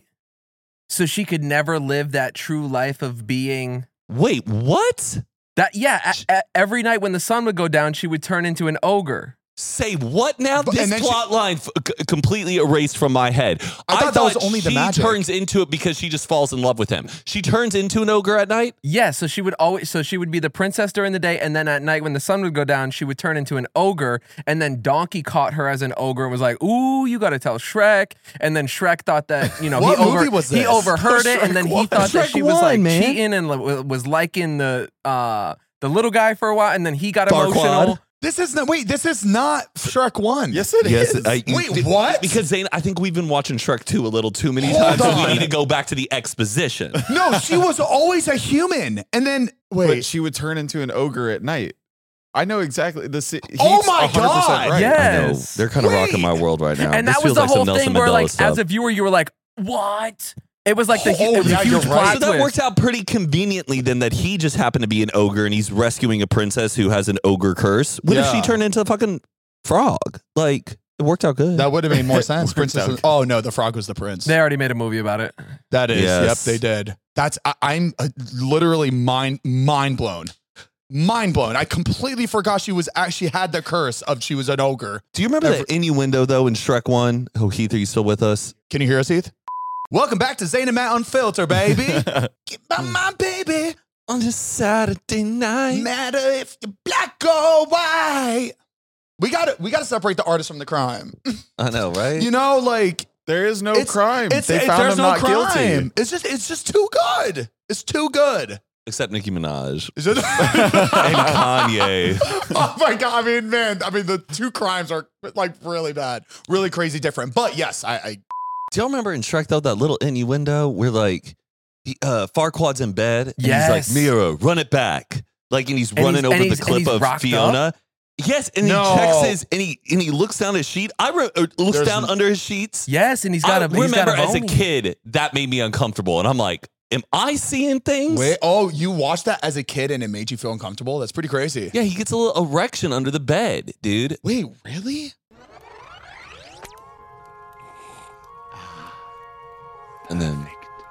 [SPEAKER 3] so she could never live that true life of being
[SPEAKER 4] Wait, what?
[SPEAKER 3] that. Yeah, a- a- every night when the sun would go down, she would turn into an ogre.
[SPEAKER 4] Say what now?
[SPEAKER 5] But-
[SPEAKER 4] this
[SPEAKER 5] and then she-
[SPEAKER 4] plot line f- c- completely erased from my head.
[SPEAKER 5] I thought that was only the
[SPEAKER 4] she
[SPEAKER 5] magic.
[SPEAKER 4] turns into it because she just falls in love with him. She turns into an ogre at night.
[SPEAKER 3] Yeah, so she would always, so she would be the princess during the day, and then at night when the sun would go down, she would turn into an ogre. And then Donkey caught her as an ogre and was like, "Ooh, you got to tell Shrek." And then Shrek thought that you know
[SPEAKER 5] What
[SPEAKER 3] he
[SPEAKER 5] movie
[SPEAKER 3] over,
[SPEAKER 5] was
[SPEAKER 3] he
[SPEAKER 5] this?
[SPEAKER 3] overheard it, and then he
[SPEAKER 5] Shrek
[SPEAKER 3] thought that
[SPEAKER 4] Shrek
[SPEAKER 3] she was like
[SPEAKER 4] one, man.
[SPEAKER 3] cheating and li- was liking the uh the little guy for a while, and then he got
[SPEAKER 4] Farquaad.
[SPEAKER 3] emotional.
[SPEAKER 5] This is not wait, this is not Shrek one.
[SPEAKER 6] Yes, it is.
[SPEAKER 4] I-
[SPEAKER 5] Wait, what?
[SPEAKER 4] Because Zane, I think we've been watching Shrek two a little too many
[SPEAKER 5] Hold
[SPEAKER 4] times. So
[SPEAKER 5] on.
[SPEAKER 4] we need to go back to the exposition.
[SPEAKER 5] No, she was always a human. And then wait.
[SPEAKER 6] But she would turn into an ogre at night. I know exactly the. si- He's
[SPEAKER 5] Oh my
[SPEAKER 6] one hundred percent
[SPEAKER 5] God.
[SPEAKER 6] Right.
[SPEAKER 3] Yeah.
[SPEAKER 4] I know
[SPEAKER 3] Yes.
[SPEAKER 4] they're kind of
[SPEAKER 5] Wait.
[SPEAKER 4] rocking my world right now.
[SPEAKER 3] And
[SPEAKER 4] This
[SPEAKER 3] that was
[SPEAKER 4] feels
[SPEAKER 3] the
[SPEAKER 4] like some
[SPEAKER 3] whole
[SPEAKER 4] Nelson
[SPEAKER 3] thing where,
[SPEAKER 4] Mandela
[SPEAKER 3] like,
[SPEAKER 4] stuff.
[SPEAKER 3] as a viewer, you were like, "What?" It was like the,
[SPEAKER 5] Oh,
[SPEAKER 3] hu- the
[SPEAKER 5] yeah,
[SPEAKER 3] huge
[SPEAKER 5] you're
[SPEAKER 3] plot
[SPEAKER 5] right.
[SPEAKER 4] So that
[SPEAKER 3] twist.
[SPEAKER 4] worked out pretty conveniently then that he just happened to be an ogre and he's rescuing a princess who has an ogre curse. What if
[SPEAKER 5] Yeah.
[SPEAKER 4] she turned into a fucking frog? Like, it worked out good.
[SPEAKER 5] That would have made more sense.
[SPEAKER 6] Worked
[SPEAKER 5] Princess.
[SPEAKER 6] out.
[SPEAKER 5] Oh no, the frog was the prince.
[SPEAKER 3] They already made a movie about it.
[SPEAKER 5] That is.
[SPEAKER 4] Yes.
[SPEAKER 5] Yep, they did. That's. I, I'm uh, literally mind mind blown. Mind blown. I completely forgot she was actually had the curse of she was an ogre.
[SPEAKER 4] Do you remember
[SPEAKER 5] Every-
[SPEAKER 4] that innuendo though in Shrek one? Oh, Heath, are you still with us?
[SPEAKER 5] Can you hear us, Heath? Welcome back to Zane and Matt Unfiltered, baby. Get by my baby.
[SPEAKER 4] On this Saturday night.
[SPEAKER 5] Matter if you're black or white. We got to We got to separate the artist from the crime.
[SPEAKER 4] I know, right?
[SPEAKER 5] You know, like
[SPEAKER 6] There is no
[SPEAKER 5] it's
[SPEAKER 6] crime.
[SPEAKER 5] It's,
[SPEAKER 6] they
[SPEAKER 5] it-
[SPEAKER 6] found
[SPEAKER 5] there's
[SPEAKER 6] him
[SPEAKER 5] no
[SPEAKER 6] not
[SPEAKER 5] crime.
[SPEAKER 6] guilty.
[SPEAKER 5] It's just. It's just too good. It's too good.
[SPEAKER 4] Except Nicki Minaj
[SPEAKER 5] Is it?
[SPEAKER 4] and Kanye.
[SPEAKER 5] Oh my god! I mean, man, I mean, the two crimes are like really bad, really crazy different. But yes, I, I
[SPEAKER 4] Do y'all remember in Shrek though that little innuendo where like he, uh, Farquaad's in bed and
[SPEAKER 3] Yes.
[SPEAKER 4] he's like, Mira, run it back, like, and he's
[SPEAKER 3] And
[SPEAKER 4] running
[SPEAKER 3] he's-
[SPEAKER 4] over
[SPEAKER 3] and
[SPEAKER 4] the
[SPEAKER 3] he's- and
[SPEAKER 4] clip
[SPEAKER 3] he's
[SPEAKER 4] of
[SPEAKER 3] rocked
[SPEAKER 4] Fiona. Yes, and
[SPEAKER 5] No.
[SPEAKER 4] he checks his and he and he looks down his sheet. I re- or looks
[SPEAKER 5] There's
[SPEAKER 4] down
[SPEAKER 5] n-
[SPEAKER 4] under his sheets.
[SPEAKER 3] Yes, and he's got
[SPEAKER 4] I
[SPEAKER 3] a. He's got
[SPEAKER 4] remember
[SPEAKER 3] a
[SPEAKER 4] as a
[SPEAKER 3] bony.
[SPEAKER 4] kid that made me uncomfortable, and I'm like, am I seeing things?
[SPEAKER 5] wait. Oh, you watched that as a kid and it made you feel uncomfortable? That's pretty crazy.
[SPEAKER 4] Yeah, he gets a little erection under the bed, dude.
[SPEAKER 5] Wait, really?
[SPEAKER 4] And then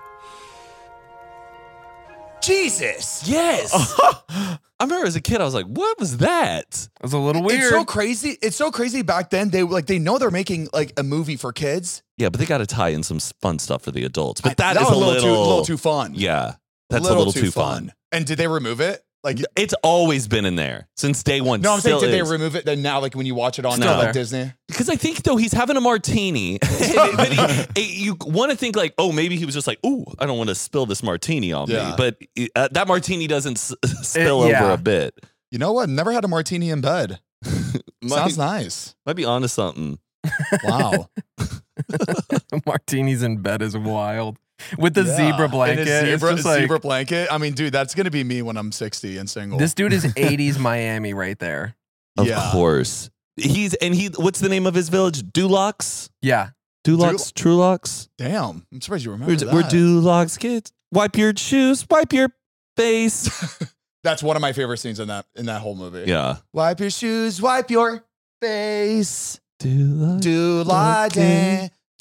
[SPEAKER 5] Jesus.
[SPEAKER 4] yes, I remember as a kid, I was like, what was that?
[SPEAKER 3] It was a little weird.
[SPEAKER 5] It's so crazy. It's so crazy back then. They like they know they're making like a movie for kids.
[SPEAKER 4] Yeah, but they got to tie in some s- fun stuff for the adults. But
[SPEAKER 5] I-
[SPEAKER 4] that is
[SPEAKER 5] was
[SPEAKER 4] a little,
[SPEAKER 5] too, little too fun.
[SPEAKER 4] Yeah, that's a little too fun.
[SPEAKER 5] And did they remove it? Like,
[SPEAKER 4] It's always been in there since day one.
[SPEAKER 5] no, I'm saying,
[SPEAKER 4] Still
[SPEAKER 5] did
[SPEAKER 4] is.
[SPEAKER 5] they remove it? Then now, like when you watch it on
[SPEAKER 4] Still
[SPEAKER 5] uh, like
[SPEAKER 3] there.
[SPEAKER 5] Disney,
[SPEAKER 4] Because I think though he's having a martini, but he, you want to think like, oh, maybe he was just like, ooh, I don't want to spill this martini on
[SPEAKER 5] Yeah.
[SPEAKER 4] me. But uh, that martini doesn't s- spill
[SPEAKER 3] It- yeah.
[SPEAKER 4] over a bit.
[SPEAKER 5] you know what? Never had a martini in bed.
[SPEAKER 4] Might,
[SPEAKER 5] Sounds nice.
[SPEAKER 4] might be onto something.
[SPEAKER 5] Wow.
[SPEAKER 3] Martinis in bed is wild with the
[SPEAKER 5] Yeah.
[SPEAKER 3] zebra
[SPEAKER 5] And
[SPEAKER 3] blanket.
[SPEAKER 5] a
[SPEAKER 3] It's
[SPEAKER 5] zebra,
[SPEAKER 3] just like
[SPEAKER 5] zebra blanket. I mean, dude, that's gonna be me when I'm sixty and single.
[SPEAKER 3] this dude is eighties Miami right there.
[SPEAKER 4] Of
[SPEAKER 5] Yeah.
[SPEAKER 4] course, he's and he. What's the name of his village? Dulux.
[SPEAKER 3] Yeah,
[SPEAKER 4] Dulux. Trulux.
[SPEAKER 5] Damn, I'm surprised you remember
[SPEAKER 4] We're,
[SPEAKER 5] that.
[SPEAKER 4] we're Dulux kids. Wipe your shoes. Wipe your face.
[SPEAKER 5] That's one of my favorite scenes in that in that whole movie.
[SPEAKER 4] Yeah.
[SPEAKER 5] Wipe your shoes, wipe your face.
[SPEAKER 4] Dulux.
[SPEAKER 5] Do la
[SPEAKER 4] Okay.
[SPEAKER 5] dance.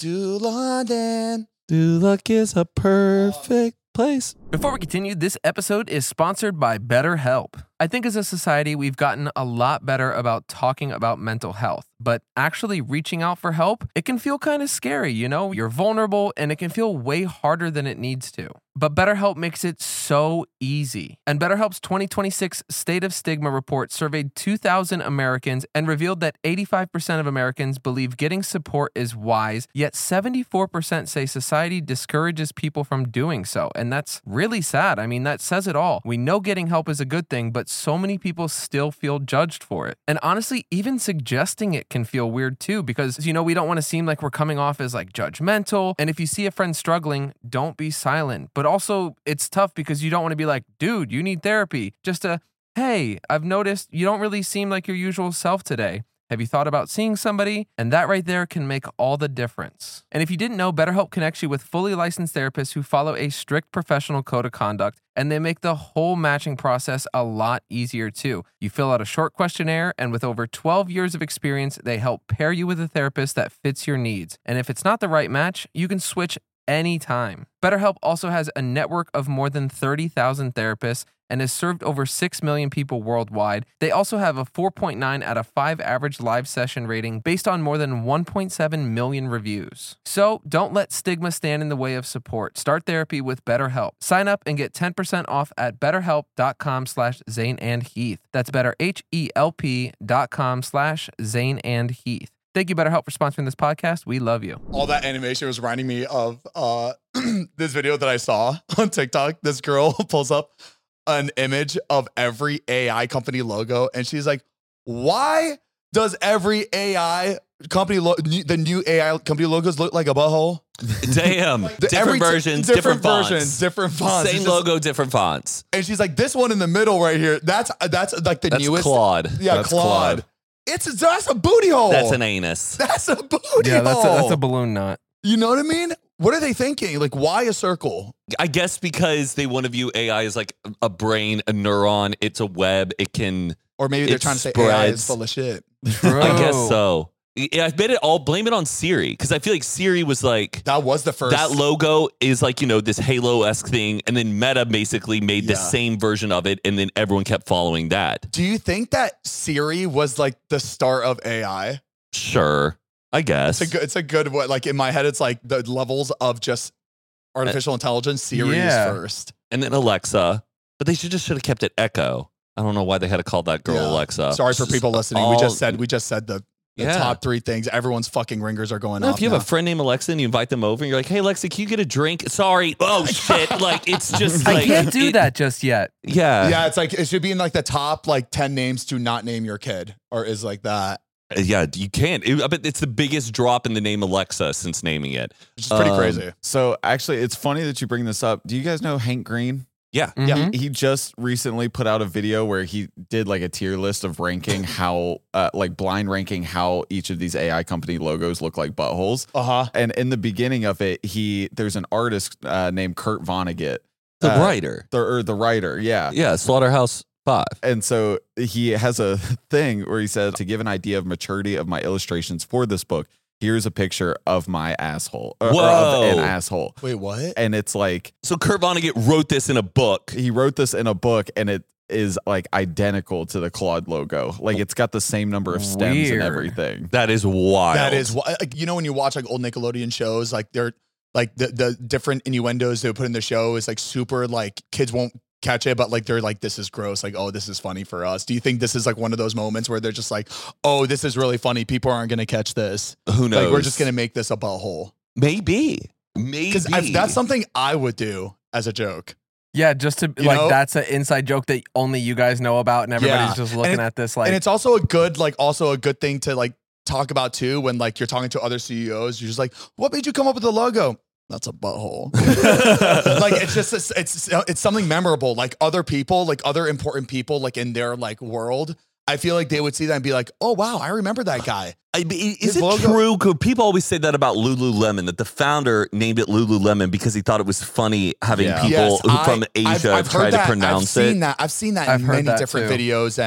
[SPEAKER 5] to London.
[SPEAKER 4] Dulac is a perfect place.
[SPEAKER 3] Before we continue, this episode is sponsored by BetterHelp. I think as a society, we've gotten a lot better about talking about mental health, but actually reaching out for help, it can feel kind of scary, you know? You're vulnerable and it can feel way harder than it needs to. But BetterHelp makes it so easy. And BetterHelp's twenty twenty-six State of Stigma report surveyed two thousand Americans and revealed that eighty-five percent of Americans believe getting support is wise, yet seventy-four percent say society discourages people from doing so. And that's really sad. I mean, that says it all. We know getting help is a good thing, but so many people still feel judged for it. And honestly, even suggesting it can feel weird too, because, you know, we don't want to seem like we're coming off as like judgmental. And if you see a friend struggling, don't be silent. But also, it's tough because you don't want to be like, dude, you need therapy. Just a, hey, I've noticed you don't really seem like your usual self today. Have you thought about seeing somebody? And that right there can make all the difference. And if you didn't know, BetterHelp connects you with fully licensed therapists who follow a strict professional code of conduct, and they make the whole matching process a lot easier too. You fill out a short questionnaire, and with over twelve years of experience, they help pair you with a therapist that fits your needs. And if it's not the right match, you can switch anytime. BetterHelp also has a network of more than thirty thousand therapists and has served over six million people worldwide. They also have a four point nine out of five average live session rating based on more than one point seven million reviews. So don't let stigma stand in the way of support. Start therapy with BetterHelp. Sign up and get ten percent off at betterhelp.com slash Zane and Heath. That's better, H-E-L-P dot com slash Zane and Heath. Thank you, BetterHelp, for sponsoring this podcast. We love you.
[SPEAKER 5] All that animation was reminding me of uh, this video that I saw on TikTok. This girl pulls up an image of every A I company logo, and she's like, why does every A I company, lo- the new A I company logos look like a butthole?
[SPEAKER 4] Damn.
[SPEAKER 5] The-
[SPEAKER 4] different
[SPEAKER 5] every t-
[SPEAKER 4] versions, different,
[SPEAKER 5] versions,
[SPEAKER 4] fonts.
[SPEAKER 5] different fonts.
[SPEAKER 4] Same
[SPEAKER 5] It's just-
[SPEAKER 4] logo, different fonts.
[SPEAKER 5] And she's like, this one in the middle right here, that's that's like the
[SPEAKER 4] That's
[SPEAKER 5] newest.
[SPEAKER 4] Claude.
[SPEAKER 5] Yeah,
[SPEAKER 6] That's
[SPEAKER 5] Claude.
[SPEAKER 6] Claude.
[SPEAKER 5] It's a, that's a booty hole.
[SPEAKER 4] That's an anus.
[SPEAKER 5] That's a booty
[SPEAKER 3] Yeah, that's a,
[SPEAKER 5] hole.
[SPEAKER 3] that's a balloon knot.
[SPEAKER 5] You know what I mean? What are they thinking? Like, why a circle?
[SPEAKER 4] I guess because they want to view A I as like a brain, a neuron. It's a web. It can.
[SPEAKER 5] Or maybe they're
[SPEAKER 4] It
[SPEAKER 5] trying to say A I is
[SPEAKER 4] spreads.
[SPEAKER 5] full of shit.
[SPEAKER 4] I guess so. Yeah, I bet it all. Blame it on Siri because I feel like Siri was like
[SPEAKER 5] That was the first.
[SPEAKER 4] that logo is like you know this Halo-esque thing, and then Meta basically made the
[SPEAKER 5] Yeah.
[SPEAKER 4] same version of it, and then everyone kept following that.
[SPEAKER 5] Do you think that Siri was like the start of A I?
[SPEAKER 4] Sure, I guess.
[SPEAKER 5] It's a good. It's a good. What like in my head, it's like the levels of just artificial intelligence. Siri
[SPEAKER 3] Yeah.
[SPEAKER 5] is first.
[SPEAKER 4] And then Alexa, but they should just should have kept it Echo. I don't know why they had to call that girl
[SPEAKER 5] Yeah.
[SPEAKER 4] Alexa.
[SPEAKER 5] Sorry for
[SPEAKER 4] It's
[SPEAKER 5] people
[SPEAKER 4] just
[SPEAKER 5] listening. We
[SPEAKER 4] all-
[SPEAKER 5] just said we just said the, the
[SPEAKER 4] Yeah.
[SPEAKER 5] top three things. Everyone's fucking ringers are going
[SPEAKER 4] No,
[SPEAKER 5] off.
[SPEAKER 4] if you have
[SPEAKER 5] now.
[SPEAKER 4] a friend named Alexa and you invite them over and you're like, hey, Alexa, can you get a drink? Sorry. Oh, shit. Like, it's just
[SPEAKER 3] I
[SPEAKER 4] like.
[SPEAKER 3] can't do
[SPEAKER 4] it-
[SPEAKER 3] that just yet.
[SPEAKER 4] Yeah.
[SPEAKER 5] yeah, it's like it should be in like the top like ten names to not name your kid, or is like that.
[SPEAKER 4] Yeah, you can't. It, I bet it's the biggest drop in the name Alexa since naming it.
[SPEAKER 5] Which is pretty
[SPEAKER 4] Um,
[SPEAKER 5] crazy.
[SPEAKER 6] So actually, it's funny that you bring this up. Do you guys know Hank Green?
[SPEAKER 4] Yeah.
[SPEAKER 3] Mhm.
[SPEAKER 6] He, he just recently put out a video where he did like a tier list of ranking how, uh, like blind ranking how each of these A I company logos look like buttholes.
[SPEAKER 5] Uh huh.
[SPEAKER 6] And in the beginning of it, he there's an artist uh, named Kurt Vonnegut,
[SPEAKER 4] The
[SPEAKER 6] uh,
[SPEAKER 4] writer.
[SPEAKER 6] the, or the writer, yeah.
[SPEAKER 4] Yeah, Slaughterhouse Five.
[SPEAKER 6] And so he has a thing where he said, to give an idea of maturity of my illustrations for this book, here's a picture of my asshole, or, or of
[SPEAKER 4] Whoa.
[SPEAKER 6] an asshole.
[SPEAKER 5] Wait, what?
[SPEAKER 6] And it's like,
[SPEAKER 4] So Kurt Vonnegut wrote this in a book.
[SPEAKER 6] he wrote this in a book and it is like identical to the Claude logo. Like it's got the same number of stems
[SPEAKER 3] Weird.
[SPEAKER 6] and everything.
[SPEAKER 4] That is wild.
[SPEAKER 5] That is why, like, you know, when you watch like old Nickelodeon shows, like they're like the, the different innuendos they put in the show is like super like kids won't catch it, but like they're like, this is gross. Like, oh, this is funny for us. Do you think this is like one of those moments where they're just like, oh, this is really funny. People aren't going to catch this.
[SPEAKER 4] Who knows?
[SPEAKER 5] Like, we're just going to make this a butthole.
[SPEAKER 4] Maybe. Maybe.
[SPEAKER 5] Because that's something I would do as a joke.
[SPEAKER 3] Yeah, just to
[SPEAKER 5] You
[SPEAKER 3] like
[SPEAKER 5] know?
[SPEAKER 3] that's an inside joke that only you guys know about, and everybody's
[SPEAKER 5] Yeah.
[SPEAKER 3] just looking
[SPEAKER 5] And it-
[SPEAKER 3] at this like.
[SPEAKER 5] and it's also a good, like, also a good thing to like talk about too when like you're talking to other C E Os. You're just like, what made you come up with the logo? That's a butthole. Like it's just it's, it's it's something memorable. Like other people, like other important people, like in their like world, I feel like they would see that and be like, oh wow, I remember that guy.
[SPEAKER 4] I mean,
[SPEAKER 5] His
[SPEAKER 4] is it
[SPEAKER 5] logo-
[SPEAKER 4] true? Could people always say that about Lululemon? That the founder named it Lululemon because he thought it was funny having
[SPEAKER 6] Yeah.
[SPEAKER 4] people
[SPEAKER 5] Yes,
[SPEAKER 4] who
[SPEAKER 5] I-
[SPEAKER 4] from
[SPEAKER 5] I've-
[SPEAKER 4] Asia
[SPEAKER 5] I've
[SPEAKER 4] try
[SPEAKER 5] heard
[SPEAKER 4] to
[SPEAKER 5] that.
[SPEAKER 4] pronounce
[SPEAKER 5] I've
[SPEAKER 4] it.
[SPEAKER 5] seen that. I've seen that
[SPEAKER 3] I've
[SPEAKER 5] in
[SPEAKER 3] heard
[SPEAKER 5] many
[SPEAKER 3] that
[SPEAKER 5] different
[SPEAKER 3] too.
[SPEAKER 5] videos, and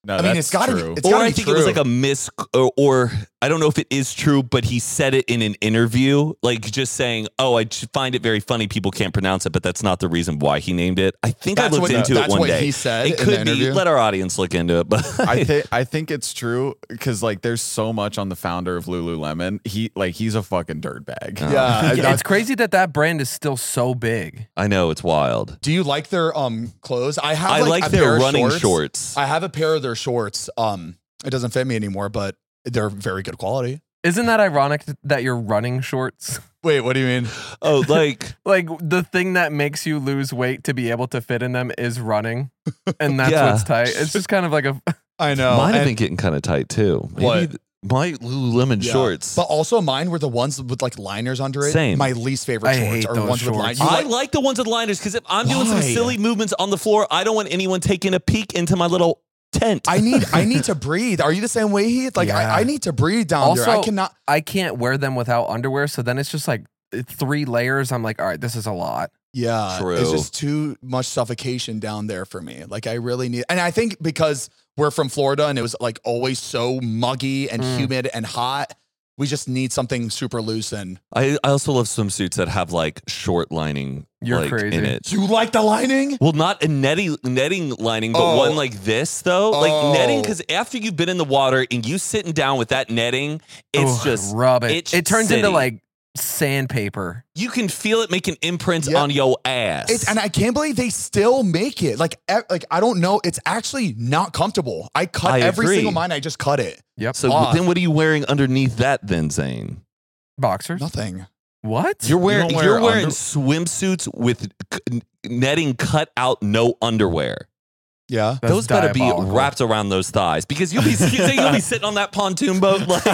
[SPEAKER 6] No,
[SPEAKER 5] I mean,
[SPEAKER 6] that's
[SPEAKER 5] it's gotta be-
[SPEAKER 6] true.
[SPEAKER 5] it's
[SPEAKER 4] or
[SPEAKER 5] gotta
[SPEAKER 4] I
[SPEAKER 5] be
[SPEAKER 4] think it was
[SPEAKER 5] true.
[SPEAKER 4] like a mis, or, or I don't know if it is true, but he said it in an interview, like just saying, "Oh, I just find it very funny. People can't pronounce it, but that's not the reason why he named it." I think
[SPEAKER 5] That's
[SPEAKER 4] I looked
[SPEAKER 5] what-
[SPEAKER 4] into
[SPEAKER 5] that's
[SPEAKER 4] it one
[SPEAKER 5] what
[SPEAKER 4] day.
[SPEAKER 5] he said
[SPEAKER 4] it
[SPEAKER 5] in
[SPEAKER 4] could
[SPEAKER 5] the
[SPEAKER 4] be.
[SPEAKER 5] interview?
[SPEAKER 4] Let our audience look into it, but
[SPEAKER 6] I think I think it's true because like there's so much on the founder of Lululemon. He like he's a fucking dirtbag.
[SPEAKER 5] Yeah,
[SPEAKER 3] Yeah,
[SPEAKER 5] that's-
[SPEAKER 3] it's crazy that that brand is still so big.
[SPEAKER 4] I know it's wild.
[SPEAKER 5] Do you like their um clothes? I have.
[SPEAKER 4] I
[SPEAKER 5] like,
[SPEAKER 4] like
[SPEAKER 5] a
[SPEAKER 4] their
[SPEAKER 5] pair of
[SPEAKER 4] running
[SPEAKER 5] shorts.
[SPEAKER 4] shorts.
[SPEAKER 5] I have a pair of their shorts. Um, it doesn't fit me anymore, but they're very good quality.
[SPEAKER 3] Isn't that ironic that you're running shorts?
[SPEAKER 5] Wait, what do you mean?
[SPEAKER 4] Oh, like
[SPEAKER 3] Like the thing that makes you lose weight to be able to fit in them is running, and that's
[SPEAKER 4] Yeah.
[SPEAKER 3] what's tight. It's just kind of like a
[SPEAKER 5] I know.
[SPEAKER 4] mine have
[SPEAKER 5] and-
[SPEAKER 4] been getting kind of tight too. Maybe
[SPEAKER 5] What?
[SPEAKER 4] th- my Lululemon
[SPEAKER 5] yeah.
[SPEAKER 4] shorts.
[SPEAKER 5] But also mine were the ones with like liners under it.
[SPEAKER 4] Same.
[SPEAKER 5] My least favorite
[SPEAKER 3] I
[SPEAKER 5] shorts
[SPEAKER 3] hate
[SPEAKER 5] are
[SPEAKER 3] those
[SPEAKER 5] ones with
[SPEAKER 3] shorts.
[SPEAKER 5] liners. You
[SPEAKER 4] I
[SPEAKER 5] like-
[SPEAKER 4] like the ones with liners because if I'm doing some
[SPEAKER 5] Why?
[SPEAKER 4] silly movements on the floor, I don't want anyone taking a peek into my little tent.
[SPEAKER 5] I need I need to breathe. Are you the same way, Heath? Like
[SPEAKER 3] Yeah.
[SPEAKER 5] I, I need to breathe down there. I
[SPEAKER 3] Also-
[SPEAKER 5] cannot.
[SPEAKER 3] I can't wear them without underwear, so then it's just like three layers. I'm like, all right, this is a lot.
[SPEAKER 5] Yeah,
[SPEAKER 4] True.
[SPEAKER 5] it's just too much suffocation down there for me. Like I really need, and I think because we're from Florida and it was like always so muggy and
[SPEAKER 3] Mm.
[SPEAKER 5] humid and hot, we just need something super loose. And
[SPEAKER 4] I, I also love swimsuits that have like short lining
[SPEAKER 3] You're
[SPEAKER 4] like,
[SPEAKER 3] crazy.
[SPEAKER 4] in it.
[SPEAKER 5] you like the lining?
[SPEAKER 4] Well, not a netting netting lining, but
[SPEAKER 5] Oh.
[SPEAKER 4] one like this though.
[SPEAKER 5] Oh.
[SPEAKER 4] Like netting, because after you've been in the water and you sitting down with that netting, it's
[SPEAKER 3] Ugh,
[SPEAKER 4] just
[SPEAKER 3] rub it.
[SPEAKER 4] itch
[SPEAKER 3] It turns into
[SPEAKER 4] city.
[SPEAKER 3] like sandpaper.
[SPEAKER 4] you can feel it making imprints
[SPEAKER 5] Yeah.
[SPEAKER 4] on your ass.
[SPEAKER 5] It's, and I can't believe they still make it. Like, e- like I don't know. It's actually not comfortable. I cut
[SPEAKER 4] I
[SPEAKER 5] every
[SPEAKER 4] agree.
[SPEAKER 5] single mine. I just cut it.
[SPEAKER 3] Yep.
[SPEAKER 4] so
[SPEAKER 5] off.
[SPEAKER 4] then what are you wearing underneath that then, Zane?
[SPEAKER 3] Boxers.
[SPEAKER 5] Nothing.
[SPEAKER 3] What?
[SPEAKER 4] You're wearing
[SPEAKER 6] don't wear
[SPEAKER 4] you're wearing
[SPEAKER 6] under-
[SPEAKER 4] swimsuits with c- netting cut out, no underwear.
[SPEAKER 5] Yeah.
[SPEAKER 3] That's
[SPEAKER 4] those gotta be
[SPEAKER 3] diabolical.
[SPEAKER 4] wrapped around those thighs because you'll be you'll be sitting on that pontoon boat like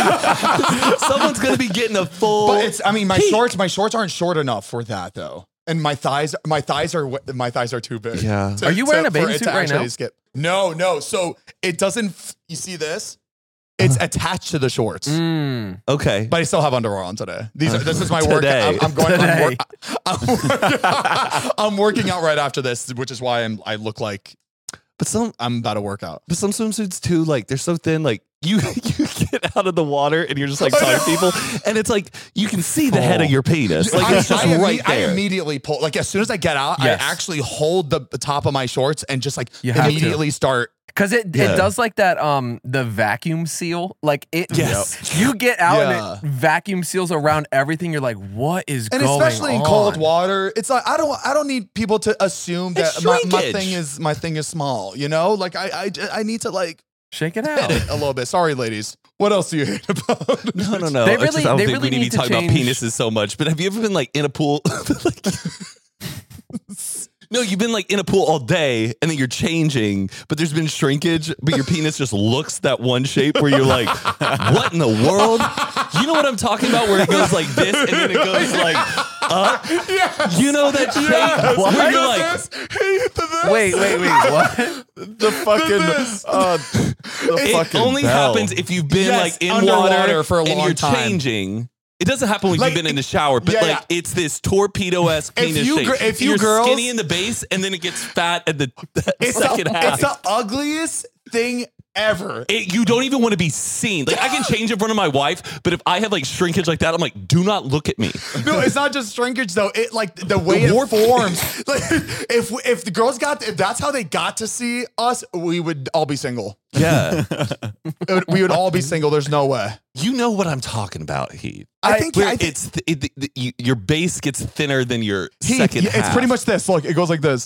[SPEAKER 4] someone's gonna be getting a full.
[SPEAKER 5] But it's. I mean, my
[SPEAKER 4] peak.
[SPEAKER 5] shorts. My shorts aren't short enough for that though. And my thighs. My thighs are. w- My thighs are too big.
[SPEAKER 4] Yeah.
[SPEAKER 5] to-
[SPEAKER 3] Are you wearing
[SPEAKER 5] to-
[SPEAKER 3] a
[SPEAKER 5] for
[SPEAKER 3] bathing
[SPEAKER 5] it
[SPEAKER 3] suit
[SPEAKER 5] to
[SPEAKER 3] right
[SPEAKER 5] actually
[SPEAKER 3] now?
[SPEAKER 5] Skip. No, no. So it doesn't. f- You see this? It's attached to the shorts.
[SPEAKER 3] Mm.
[SPEAKER 4] Okay.
[SPEAKER 5] But I still have underwear on today. These are, this is my work.
[SPEAKER 4] Today.
[SPEAKER 5] I'm, I'm going. I'm, wor-
[SPEAKER 3] Today.
[SPEAKER 5] I'm, working, I'm working out right after this, which is why I'm. I look like
[SPEAKER 4] But some
[SPEAKER 5] I'm about to work out.
[SPEAKER 4] but some swimsuits too, like they're so thin, like you you get out of the water and you're just like talking to people, and it's like you can see the head of your penis. Like
[SPEAKER 5] I,
[SPEAKER 4] it's just
[SPEAKER 5] I, imme-
[SPEAKER 4] right
[SPEAKER 5] I
[SPEAKER 4] there.
[SPEAKER 5] immediately pull. Like as soon as I get out,
[SPEAKER 3] Yes.
[SPEAKER 5] I actually hold the, the top of my shorts and just like
[SPEAKER 3] You have to.
[SPEAKER 5] immediately start.
[SPEAKER 3] Cause it
[SPEAKER 4] Yeah.
[SPEAKER 3] it does like that um the vacuum seal, like it
[SPEAKER 4] Yes.
[SPEAKER 3] you get out
[SPEAKER 5] Yeah.
[SPEAKER 3] and it vacuum seals around everything. You're like, what is
[SPEAKER 5] And
[SPEAKER 3] going
[SPEAKER 5] especially in
[SPEAKER 3] on?
[SPEAKER 5] cold water, it's like I don't I don't need people to assume that
[SPEAKER 4] It's
[SPEAKER 5] my, my
[SPEAKER 4] shrinkage.
[SPEAKER 5] thing is my thing is small. You know, like I I, I need to like
[SPEAKER 3] Shake it
[SPEAKER 5] hit
[SPEAKER 3] out.
[SPEAKER 5] it a little bit. Sorry, ladies. What else do you hate about?
[SPEAKER 4] No, no, no.
[SPEAKER 3] They
[SPEAKER 4] It's just,
[SPEAKER 3] really-
[SPEAKER 4] I don't
[SPEAKER 3] they
[SPEAKER 4] think
[SPEAKER 3] really
[SPEAKER 4] we need,
[SPEAKER 3] need
[SPEAKER 4] to
[SPEAKER 3] to
[SPEAKER 4] talk about
[SPEAKER 3] change-
[SPEAKER 4] penises so much. But have you ever been like in a pool? like, no, you've been like in a pool all day, and then you're changing, but there's been shrinkage, but your penis just looks that one shape where you're like, what in the world? You know what I'm talking about? Where it goes like this, and then it goes like up.
[SPEAKER 5] Yes.
[SPEAKER 4] You know that shape
[SPEAKER 5] Yes.
[SPEAKER 4] where you're
[SPEAKER 5] Hate
[SPEAKER 4] like,
[SPEAKER 5] this. Hate this.
[SPEAKER 3] Wait, wait, wait. What?
[SPEAKER 6] The fucking uh, the
[SPEAKER 4] it
[SPEAKER 6] fucking
[SPEAKER 4] only
[SPEAKER 6] bell.
[SPEAKER 4] happens if you've been
[SPEAKER 5] Yes,
[SPEAKER 4] like in
[SPEAKER 5] underwater
[SPEAKER 4] water
[SPEAKER 5] for a
[SPEAKER 4] and
[SPEAKER 5] long
[SPEAKER 4] you're
[SPEAKER 5] time.
[SPEAKER 4] changing. It doesn't happen when
[SPEAKER 5] Like,
[SPEAKER 4] you've been in the shower, but
[SPEAKER 5] yeah,
[SPEAKER 4] like
[SPEAKER 5] yeah.
[SPEAKER 4] it's this torpedo-esque
[SPEAKER 5] If
[SPEAKER 4] penis
[SPEAKER 5] you
[SPEAKER 4] shape.
[SPEAKER 5] gr- if you
[SPEAKER 4] you're
[SPEAKER 5] girls-
[SPEAKER 4] skinny in the base, and then it gets fat at the, the
[SPEAKER 5] It's
[SPEAKER 4] second
[SPEAKER 5] the,
[SPEAKER 4] half.
[SPEAKER 5] it's the ugliest thing ever.
[SPEAKER 4] It- you don't even want to be seen. Like I can change in front of my wife, but if I have like shrinkage like that, I'm like, do not look at me.
[SPEAKER 5] No, it's not just shrinkage though. It like the way
[SPEAKER 4] The
[SPEAKER 5] it
[SPEAKER 4] warp-
[SPEAKER 5] forms. Like if if the girls got if that's how they got to see us, we would all be single.
[SPEAKER 4] Yeah,
[SPEAKER 5] It would- we would all be single. There's no way.
[SPEAKER 4] you know what I'm talking about, Heath.
[SPEAKER 5] I think
[SPEAKER 4] Where
[SPEAKER 5] I think
[SPEAKER 4] it's th- it, the, you, your base gets thinner than your
[SPEAKER 5] Heath,
[SPEAKER 4] second
[SPEAKER 5] it's
[SPEAKER 4] half.
[SPEAKER 5] pretty much this. Look, it goes like this.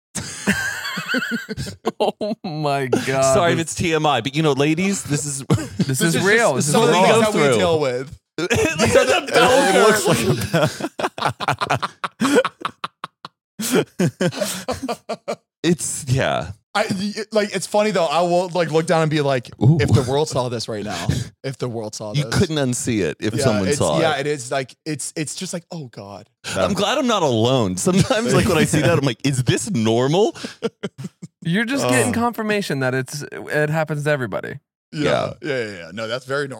[SPEAKER 3] Oh my god.
[SPEAKER 4] Sorry if
[SPEAKER 3] this,
[SPEAKER 4] it's T M I, but you know, ladies, this is
[SPEAKER 3] this is real. This is
[SPEAKER 5] Some of the
[SPEAKER 4] what we
[SPEAKER 5] things
[SPEAKER 4] go
[SPEAKER 5] that we
[SPEAKER 4] through.
[SPEAKER 5] deal with.
[SPEAKER 4] these are the bell curve. It's yeah.
[SPEAKER 5] I like it's funny though. I will like look down and be like,
[SPEAKER 4] Ooh.
[SPEAKER 5] if the world saw this right now, if the world saw this,
[SPEAKER 4] You couldn't unsee it if
[SPEAKER 5] Yeah,
[SPEAKER 4] someone
[SPEAKER 5] it's,
[SPEAKER 4] saw
[SPEAKER 5] yeah,
[SPEAKER 4] it.
[SPEAKER 5] it is like it's it's just like oh god.
[SPEAKER 4] I'm glad I'm not alone. Sometimes, like when I see that, I'm like, is this normal?
[SPEAKER 3] You're just
[SPEAKER 5] Oh.
[SPEAKER 3] getting confirmation that it's it happens to everybody.
[SPEAKER 5] Yeah, yeah, yeah. yeah. No, that's very normal, Matt.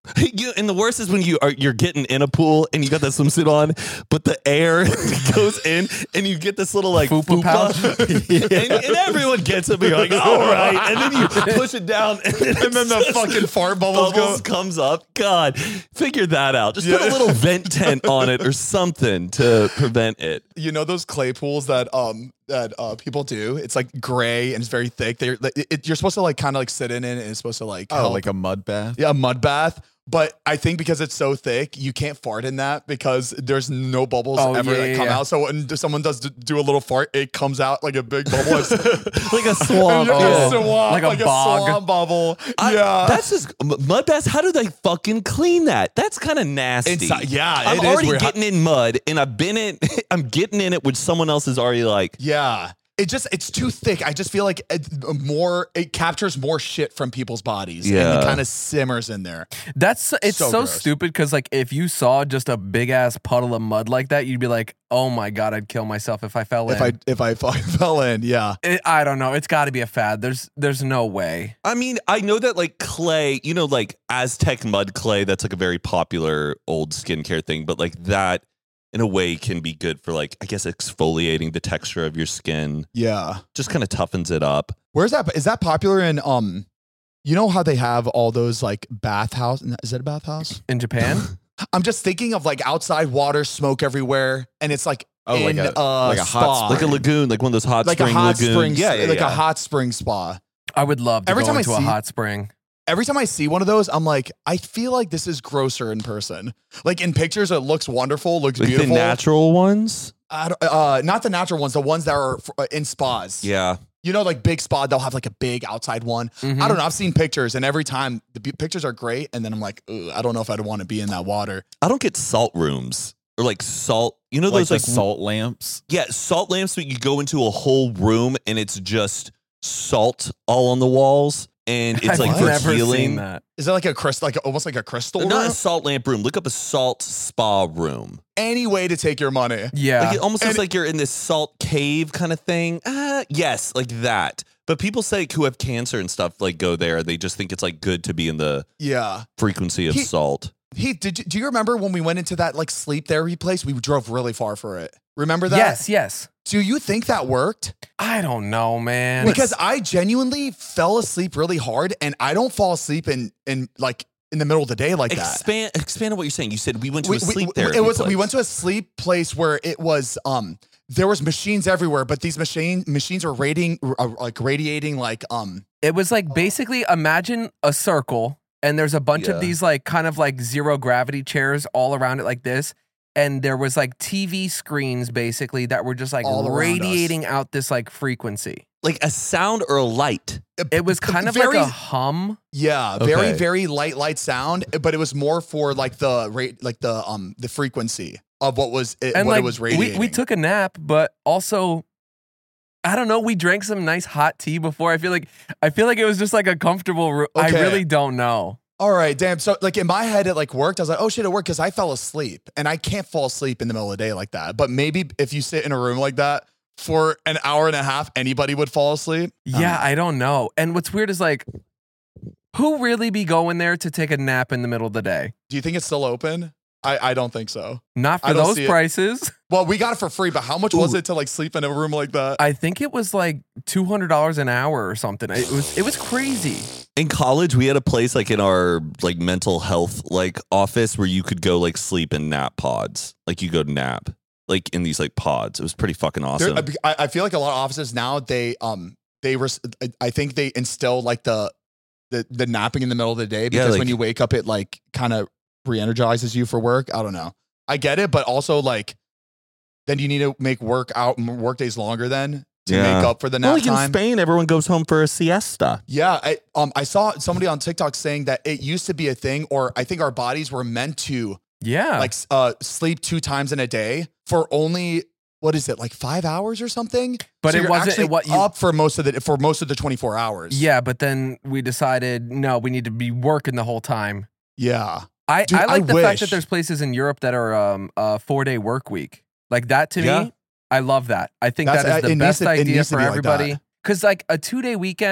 [SPEAKER 4] You, and the worst is when you are you're getting in a pool and you got that swimsuit on, but the air goes in and you get this little like
[SPEAKER 3] Fupa
[SPEAKER 4] fupa,
[SPEAKER 3] pouch.
[SPEAKER 4] and, and everyone gets it. But you're like, all right, and then you push it down, and then,
[SPEAKER 5] And then the
[SPEAKER 4] it's just-
[SPEAKER 5] fucking fart bubbles go.
[SPEAKER 4] bubbles comes up. God, figure that out. Just put
[SPEAKER 5] Yeah.
[SPEAKER 4] a little vent tent on it or something to prevent it.
[SPEAKER 5] You know those clay pools that um that uh people do? It's like gray and it's very thick. They're like, it, you're supposed to like kind of like sit in it and it's supposed to like
[SPEAKER 6] Oh,
[SPEAKER 5] help.
[SPEAKER 6] like a mud bath.
[SPEAKER 5] yeah, a mud bath. But I think because it's so thick, you can't fart in that because there's no bubbles
[SPEAKER 3] Oh,
[SPEAKER 5] ever
[SPEAKER 3] yeah,
[SPEAKER 5] that
[SPEAKER 3] yeah,
[SPEAKER 5] come
[SPEAKER 3] yeah.
[SPEAKER 5] out. So when someone does d- do a little fart, it comes out like a big bubble. It's,
[SPEAKER 4] Like a swamp.
[SPEAKER 5] like
[SPEAKER 3] Oh,
[SPEAKER 5] a swamp,
[SPEAKER 3] like a
[SPEAKER 5] like a
[SPEAKER 3] bog.
[SPEAKER 5] swamp bubble.
[SPEAKER 4] I-
[SPEAKER 5] yeah,
[SPEAKER 4] that's just mud baths. How do they fucking clean that? That's kind of nasty.
[SPEAKER 5] Inside- yeah,
[SPEAKER 4] I'm
[SPEAKER 5] it is
[SPEAKER 4] already
[SPEAKER 5] weird.
[SPEAKER 4] getting in mud, and I've been in. I'm getting in it, which someone else is already like.
[SPEAKER 5] yeah. It just it's too thick. I just feel like it, more it captures more shit from people's bodies. and
[SPEAKER 4] Yeah.
[SPEAKER 5] it kind of simmers in there.
[SPEAKER 3] That's it's
[SPEAKER 5] So
[SPEAKER 3] so,
[SPEAKER 5] gross.
[SPEAKER 3] stupid because like if you saw just a big ass puddle of mud like that, you'd be like, oh my god, I'd kill myself if I fell
[SPEAKER 5] If
[SPEAKER 3] in.
[SPEAKER 5] I if I fucking fell in, yeah.
[SPEAKER 3] It- I don't know. It's got to be a fad. There's there's no way.
[SPEAKER 4] I mean, I know that like clay, you know, like Aztec mud clay. That's like a very popular old skincare thing, but like that. In a way, can be good for like I guess exfoliating the texture of your skin.
[SPEAKER 5] Yeah.
[SPEAKER 4] Just kind of toughens it up.
[SPEAKER 5] Where's that? Is that popular in um? You know how they have all those like bathhouse? Is that a bathhouse?
[SPEAKER 3] In Japan,
[SPEAKER 5] I'm just thinking of like outside water, smoke everywhere, and it's like
[SPEAKER 6] Oh,
[SPEAKER 5] in
[SPEAKER 6] like a-
[SPEAKER 5] uh,
[SPEAKER 6] like a hot
[SPEAKER 5] spa.
[SPEAKER 4] Like a lagoon, like one of those hot
[SPEAKER 5] like a
[SPEAKER 4] spring
[SPEAKER 5] hot
[SPEAKER 4] lagoons.
[SPEAKER 5] spring,
[SPEAKER 4] Yeah, yeah,
[SPEAKER 5] like
[SPEAKER 4] yeah.
[SPEAKER 5] a hot spring spa.
[SPEAKER 3] I would love to
[SPEAKER 5] Every
[SPEAKER 3] go
[SPEAKER 5] time I
[SPEAKER 3] into a
[SPEAKER 5] see-
[SPEAKER 3] hot spring.
[SPEAKER 5] Every time I see one of those, I'm like, I feel like this is grosser in person. Like in pictures, it looks wonderful, looks
[SPEAKER 4] Like
[SPEAKER 5] beautiful.
[SPEAKER 4] the natural ones.
[SPEAKER 5] I don't, uh, not the natural ones, the ones that are f- uh, in spas.
[SPEAKER 4] Yeah.
[SPEAKER 5] You know, like big spa, they'll have like a big outside one.
[SPEAKER 3] Mhm.
[SPEAKER 5] I don't know. I've seen pictures, and every time the p- pictures are great, and then I'm like, Ugh, I don't know if I'd want to be in that water.
[SPEAKER 4] I don't get salt rooms or like salt. You know
[SPEAKER 6] Like
[SPEAKER 4] those
[SPEAKER 6] the
[SPEAKER 4] like
[SPEAKER 6] salt lamps.
[SPEAKER 4] Yeah, salt lamps. But you go into a whole room and it's just salt all on the walls, and it's
[SPEAKER 3] I've
[SPEAKER 4] like for
[SPEAKER 3] never
[SPEAKER 4] healing.
[SPEAKER 3] seen that.
[SPEAKER 5] Is it like a crystal, like almost like a crystal
[SPEAKER 4] Not
[SPEAKER 5] room?
[SPEAKER 4] a salt lamp room. Look up a salt spa room.
[SPEAKER 5] Any way to take your money.
[SPEAKER 3] Yeah,
[SPEAKER 4] Like it almost looks
[SPEAKER 5] And-
[SPEAKER 4] like you're in this salt cave kind of thing. Uh, yes, like that. But people say who have cancer and stuff like go there. They just think it's like good to be in the
[SPEAKER 5] Yeah.
[SPEAKER 4] frequency of
[SPEAKER 5] He-
[SPEAKER 4] salt.
[SPEAKER 5] He did. You, do you remember when we went into that like sleep therapy place? We drove really far for it. Remember that?
[SPEAKER 3] yes, yes.
[SPEAKER 5] Do you think that worked?
[SPEAKER 3] I don't know, man.
[SPEAKER 5] Because I genuinely fell asleep really hard, and I don't fall asleep in in like in the middle of the day like that.
[SPEAKER 4] Expand, expand on what you're saying. You said we went to
[SPEAKER 5] We,
[SPEAKER 4] a sleep
[SPEAKER 5] we,
[SPEAKER 4] therapy
[SPEAKER 5] it was
[SPEAKER 4] place.
[SPEAKER 5] we went to a sleep place where it was um there was machines everywhere, but these machine machines were radiating uh, like radiating like um
[SPEAKER 3] It was like basically imagine a circle and there's a bunch
[SPEAKER 4] Yeah.
[SPEAKER 3] of these like kind of like zero gravity chairs all around it like this. And there was like T V screens basically that were just like
[SPEAKER 5] All around us.
[SPEAKER 3] radiating out this like frequency.
[SPEAKER 4] like a sound or a light.
[SPEAKER 3] It was kind of
[SPEAKER 5] very
[SPEAKER 3] like a hum.
[SPEAKER 5] yeah very
[SPEAKER 4] Okay.
[SPEAKER 5] very light light sound, but it was more for like the rate like the um the frequency of what was it,
[SPEAKER 3] And
[SPEAKER 5] what
[SPEAKER 3] like
[SPEAKER 5] it was
[SPEAKER 3] we,
[SPEAKER 5] radiating.
[SPEAKER 3] we took a nap, but also I don't know, we drank some nice hot tea before. I feel like I feel like it was just like a comfortable room. I
[SPEAKER 5] Okay.
[SPEAKER 3] really don't know.
[SPEAKER 5] All right, damn. So like in my head, it like worked. I was like, oh shit, it worked because I fell asleep, and I can't fall asleep in the middle of the day like that. But maybe if you sit in a room like that for an hour and a half, anybody would fall asleep.
[SPEAKER 3] Yeah,
[SPEAKER 5] Um,
[SPEAKER 3] I don't know. And what's weird is like, who really be going there to take a nap in the middle of the day?
[SPEAKER 5] do you think it's still open? I, I don't think so.
[SPEAKER 3] Not
[SPEAKER 5] I
[SPEAKER 3] for
[SPEAKER 5] don't
[SPEAKER 3] those
[SPEAKER 5] see it.
[SPEAKER 3] prices.
[SPEAKER 5] Well, we got it for free, but how much was
[SPEAKER 3] Ooh.
[SPEAKER 5] it to like sleep in a room like that?
[SPEAKER 3] I think it was like two hundred dollars an hour or something. It was it was crazy.
[SPEAKER 4] In college, we had a place like in our like mental health like office where you could go like sleep in nap pods. Like you go nap like in these like pods. It was pretty fucking
[SPEAKER 5] There-
[SPEAKER 4] awesome.
[SPEAKER 5] I, I feel like a lot of offices now they um they res- I think they instill like the the the napping in the middle of the day because
[SPEAKER 4] like-
[SPEAKER 5] when you wake up, it like kind of re-energizes you for work. I don't know. I get it, but also like then you need to make work out work days longer then to
[SPEAKER 4] Yeah.
[SPEAKER 5] make up for the nap
[SPEAKER 4] well, like in
[SPEAKER 5] time.
[SPEAKER 4] Spain, everyone goes home for a siesta.
[SPEAKER 5] Yeah, I um I saw somebody on TikTok saying that it used to be a thing, or I think our bodies were meant to
[SPEAKER 3] Yeah.
[SPEAKER 5] like s- uh sleep two times in a day for only what is it like five hours or something?
[SPEAKER 3] But
[SPEAKER 5] So
[SPEAKER 3] it
[SPEAKER 5] you're
[SPEAKER 3] wasn't-
[SPEAKER 5] actually
[SPEAKER 3] what you-
[SPEAKER 5] up for most of the for most of the twenty-four hours.
[SPEAKER 3] yeah, but then we decided no, we need to be working the whole time.
[SPEAKER 5] yeah.
[SPEAKER 3] I,
[SPEAKER 5] Dude,
[SPEAKER 3] I like
[SPEAKER 5] I
[SPEAKER 3] the fact
[SPEAKER 5] wish.
[SPEAKER 3] that there's places in Europe that are um a four day work week. Like that to
[SPEAKER 4] Yeah.
[SPEAKER 3] me, I love that. I think
[SPEAKER 5] That's-
[SPEAKER 3] that is
[SPEAKER 5] it
[SPEAKER 3] the
[SPEAKER 5] needs
[SPEAKER 3] best
[SPEAKER 5] to- it
[SPEAKER 3] idea
[SPEAKER 5] needs to
[SPEAKER 3] for
[SPEAKER 5] be like
[SPEAKER 3] everybody.
[SPEAKER 5] that.
[SPEAKER 3] Because like a two day weekend,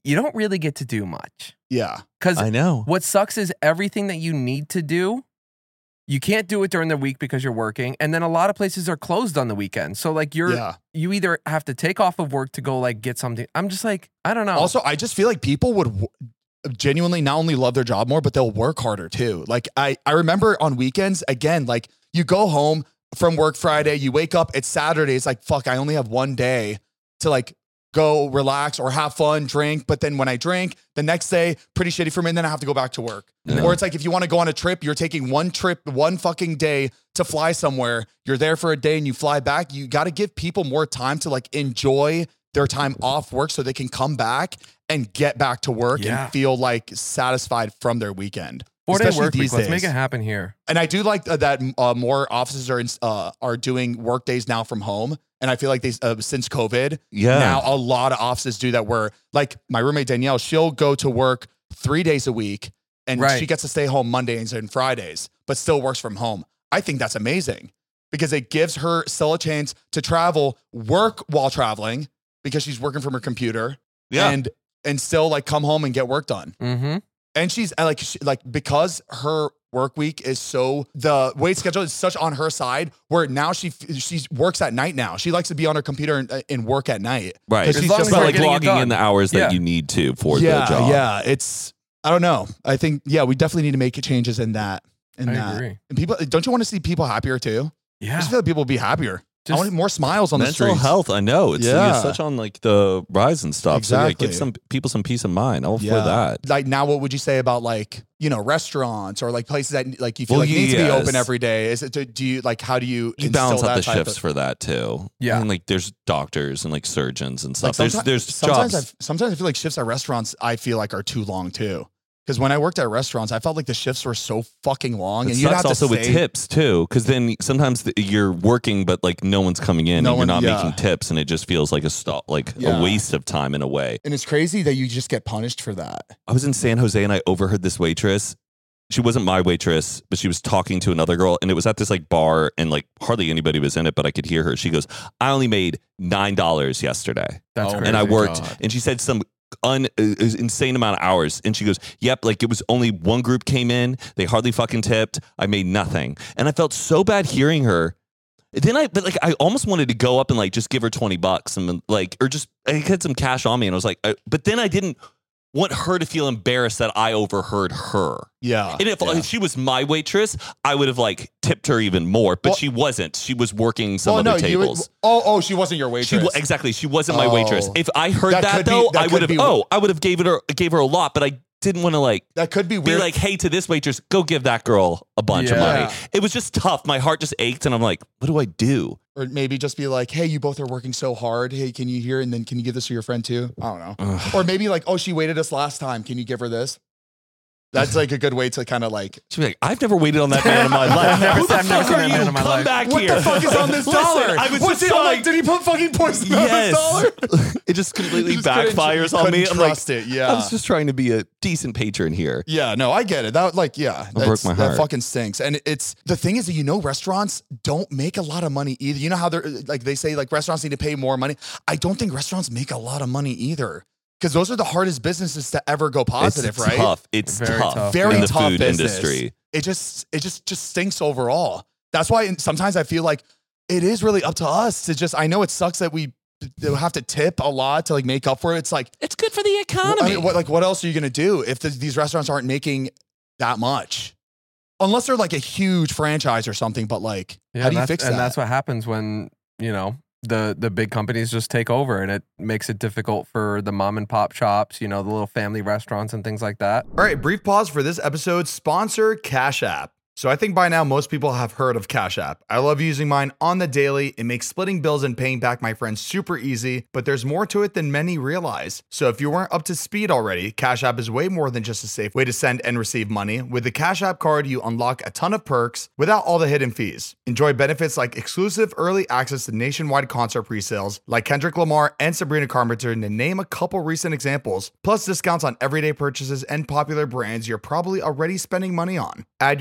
[SPEAKER 3] you don't really get to do much.
[SPEAKER 5] Yeah.
[SPEAKER 3] Because
[SPEAKER 4] I know.
[SPEAKER 3] what sucks is everything that you need to do, you can't do it during the week because you're working. And then a lot of places are closed on the weekend. So like you're,
[SPEAKER 5] Yeah.
[SPEAKER 3] you either have to take off of work to go like get something. I'm just like, I don't know.
[SPEAKER 5] Also, I just feel like people would w- genuinely not only love their job more, but they'll work harder too. Like I, I remember on weekends, again, like you go home from work Friday, you wake up, it's Saturday. It's like, fuck, I only have one day to like go relax or have fun, drink. But then when I drink the next day, pretty shitty for me. And then I have to go back to work.
[SPEAKER 4] Yeah.
[SPEAKER 5] Or it's like, if you want to go on a trip, you're taking one trip, one fucking day to fly somewhere. You're there for a day and you fly back. You got to give people more time to like enjoy their time off work so they can come back and get back to work
[SPEAKER 3] Yeah.
[SPEAKER 5] and feel like satisfied from their weekend.
[SPEAKER 3] Four day
[SPEAKER 5] Especially
[SPEAKER 3] work week.
[SPEAKER 5] these
[SPEAKER 3] Let's
[SPEAKER 5] days.
[SPEAKER 3] make it happen here.
[SPEAKER 5] And I do like uh, that uh, more offices are in, uh, are doing work days now from home. And I feel like they uh, since COVID,
[SPEAKER 4] Yeah.
[SPEAKER 5] now a lot of offices do that. Where like my roommate Danielle, she'll go to work three days a week, and
[SPEAKER 3] Right.
[SPEAKER 5] she gets to stay home Mondays and Fridays, but still works from home. I think that's amazing because it gives her still a chance to travel, work while traveling because she's working from her computer,
[SPEAKER 4] Yeah.
[SPEAKER 5] and and still like come home and get work done.
[SPEAKER 3] Mm-hmm.
[SPEAKER 5] And she's uh, like, she, like because her work week is so, the weight schedule is such on her side where now she she works at night now. She likes to be on her computer and, uh, and work at night.
[SPEAKER 4] Right.
[SPEAKER 5] 'Cause
[SPEAKER 3] As
[SPEAKER 5] she's
[SPEAKER 3] long
[SPEAKER 5] just
[SPEAKER 3] as
[SPEAKER 4] But
[SPEAKER 3] we're
[SPEAKER 5] like,
[SPEAKER 4] like
[SPEAKER 3] getting it
[SPEAKER 4] logging
[SPEAKER 3] done.
[SPEAKER 4] in the hours that
[SPEAKER 3] Yeah.
[SPEAKER 4] you need to for
[SPEAKER 5] yeah,
[SPEAKER 4] the job.
[SPEAKER 5] yeah. It's, I don't know. I think, yeah, we definitely need to make changes in that. In
[SPEAKER 3] I
[SPEAKER 5] that.
[SPEAKER 3] agree.
[SPEAKER 5] And people, don't you want to see people happier too? I
[SPEAKER 3] Yeah.
[SPEAKER 5] just feel like people will be happier. I
[SPEAKER 3] Just-
[SPEAKER 5] want more smiles on the
[SPEAKER 4] Mental
[SPEAKER 5] streets.
[SPEAKER 4] health, I know. It's,
[SPEAKER 5] Yeah.
[SPEAKER 4] it's such on like the rise and stuff. So yeah,
[SPEAKER 5] Exactly.
[SPEAKER 4] give some people some peace of mind. All
[SPEAKER 5] Yeah.
[SPEAKER 4] for that.
[SPEAKER 5] Like now, what would you say about like, you know, restaurants or like places that like you feel
[SPEAKER 4] Well,
[SPEAKER 5] like need to be
[SPEAKER 4] yes.
[SPEAKER 5] open every day? Is it, do, do you like, how do you,
[SPEAKER 4] You
[SPEAKER 5] instill
[SPEAKER 4] balance out
[SPEAKER 5] that
[SPEAKER 4] the
[SPEAKER 5] type
[SPEAKER 4] shifts
[SPEAKER 5] of-
[SPEAKER 4] for that too.
[SPEAKER 3] Yeah.
[SPEAKER 4] And like there's doctors and like surgeons and
[SPEAKER 5] Like
[SPEAKER 4] stuff. there's
[SPEAKER 5] someti-
[SPEAKER 4] there's
[SPEAKER 5] sometimes
[SPEAKER 4] jobs.
[SPEAKER 5] I've, sometimes I feel like shifts at restaurants I feel like are too long too. Because when I worked at restaurants, I felt like the shifts were so fucking long,
[SPEAKER 4] It
[SPEAKER 5] and you have
[SPEAKER 4] sucks
[SPEAKER 5] to
[SPEAKER 4] also with
[SPEAKER 5] stay-
[SPEAKER 4] tips too, because then sometimes the, you're working, but like no one's coming in,
[SPEAKER 5] No
[SPEAKER 4] and
[SPEAKER 5] one-
[SPEAKER 4] you're not
[SPEAKER 5] yeah.
[SPEAKER 4] making tips, and it just feels like a stop, like
[SPEAKER 5] Yeah.
[SPEAKER 4] a waste of time in a way.
[SPEAKER 5] And it's crazy that you just get punished for that.
[SPEAKER 4] I was in San Jose and I overheard this waitress. She wasn't my waitress, but she was talking to another girl, and it was at this like bar, and like hardly anybody was in it, but I could hear her. She goes, "I only made nine dollars yesterday,
[SPEAKER 3] That's
[SPEAKER 6] Oh,
[SPEAKER 3] crazy.
[SPEAKER 4] and I worked."
[SPEAKER 6] God.
[SPEAKER 4] And she said some un uh, insane amount of hours, and she goes, "Yep, like it was only one group came in. They hardly fucking tipped. I made nothing," and I felt so bad hearing her. Then I, but like, I almost wanted to go up and like just give her twenty bucks and like, or just I had some cash on me, and I was like, I, but then I didn't want her to feel embarrassed that I overheard her.
[SPEAKER 5] Yeah.
[SPEAKER 4] And if,
[SPEAKER 5] yeah.
[SPEAKER 4] if she was my waitress, I would have like tipped her even more. But
[SPEAKER 5] Well-
[SPEAKER 4] she wasn't. She was working some
[SPEAKER 5] Oh,
[SPEAKER 4] other
[SPEAKER 5] no, you would-
[SPEAKER 4] tables.
[SPEAKER 5] oh, oh, she wasn't your
[SPEAKER 4] She
[SPEAKER 5] waitress.
[SPEAKER 4] wa- exactly. She wasn't my
[SPEAKER 5] Oh.
[SPEAKER 4] waitress. If I heard
[SPEAKER 5] That
[SPEAKER 4] that,
[SPEAKER 5] could be-
[SPEAKER 4] though,
[SPEAKER 5] that
[SPEAKER 4] I
[SPEAKER 5] could
[SPEAKER 4] would have.
[SPEAKER 5] be-
[SPEAKER 4] Oh, I would have gave it her gave her a lot, but I didn't want to like
[SPEAKER 5] that could be
[SPEAKER 4] be
[SPEAKER 5] weird.
[SPEAKER 4] like, hey, to this waitress, go give that girl a bunch of
[SPEAKER 3] Yeah.
[SPEAKER 4] money. It was just tough. My heart just ached, and I'm like, what do I do?
[SPEAKER 5] or maybe just be like, hey, you both are working so hard. Hey, can you hear? And then can you give this to your friend too? I don't know. Or maybe like, oh, she waited us last time. Can you give her this? That's like a good way to kind of like,
[SPEAKER 4] She'd be like, I've never waited on that man in my life.
[SPEAKER 3] never-
[SPEAKER 4] Who the
[SPEAKER 3] I've never
[SPEAKER 4] fuck
[SPEAKER 3] seen
[SPEAKER 4] are
[SPEAKER 3] that man
[SPEAKER 4] you?
[SPEAKER 3] in my
[SPEAKER 4] Come
[SPEAKER 3] life.
[SPEAKER 4] back
[SPEAKER 5] what
[SPEAKER 4] here.
[SPEAKER 5] the fuck is on this
[SPEAKER 4] Listen,
[SPEAKER 5] dollar?
[SPEAKER 4] I was
[SPEAKER 5] What's
[SPEAKER 4] just
[SPEAKER 5] it? I'm
[SPEAKER 4] like,
[SPEAKER 5] like, did he put fucking poison on this dollar?
[SPEAKER 4] it just completely
[SPEAKER 5] You just couldn't-
[SPEAKER 4] backfires
[SPEAKER 5] you
[SPEAKER 4] on me.
[SPEAKER 5] couldn't
[SPEAKER 4] I'm like,
[SPEAKER 5] trust it. Yeah.
[SPEAKER 4] I was just trying to be a decent patron here.
[SPEAKER 5] Yeah, no, I get it. That like, yeah,
[SPEAKER 4] broke
[SPEAKER 5] that's,
[SPEAKER 4] my
[SPEAKER 5] that
[SPEAKER 4] heart.
[SPEAKER 5] fucking stinks. And it's the thing is that you know restaurants don't make a lot of money either. You know how they're like they say like restaurants need to pay more money. I don't think restaurants make a lot of money either because those are the hardest businesses to ever go positive,
[SPEAKER 4] it's
[SPEAKER 5] right?
[SPEAKER 4] tough. It's
[SPEAKER 3] Very
[SPEAKER 4] tough.
[SPEAKER 3] tough.
[SPEAKER 5] Very
[SPEAKER 4] in the
[SPEAKER 5] tough
[SPEAKER 4] food
[SPEAKER 5] business.
[SPEAKER 4] industry.
[SPEAKER 5] It just it just just stinks overall. That's why sometimes I feel like it is really up to us to just. I know it sucks that we have to tip a lot to like make up for it. It's like
[SPEAKER 4] It's good for the
[SPEAKER 5] I
[SPEAKER 4] economy.
[SPEAKER 5] mean, what like what else are you gonna do if the, these restaurants aren't making that much? Unless they're like a huge franchise or something, but like,
[SPEAKER 3] Yeah,
[SPEAKER 5] how do you
[SPEAKER 3] and that's-
[SPEAKER 5] fix
[SPEAKER 3] and
[SPEAKER 5] that?
[SPEAKER 3] that's what happens when, you know, the the big companies just take over, and it makes it difficult for the mom and pop shops, you know, the little family restaurants and things like that.
[SPEAKER 7] All right, brief pause for this episode's sponsor, Cash App. So I think by now most people have heard of Cash App. I love using mine on the daily. It makes splitting bills and paying back my friends super easy, but there's more to it than many realize. So if you weren't up to speed already, Cash App is way more than just a safe way to send and receive money. With the Cash App card, you unlock a ton of perks without all the hidden fees. Enjoy benefits like exclusive early access to nationwide concert pre-sales, like Kendrick Lamar and Sabrina Carpenter, to name a couple recent examples, plus discounts on everyday purchases and popular brands you're probably already spending money on. Add your card to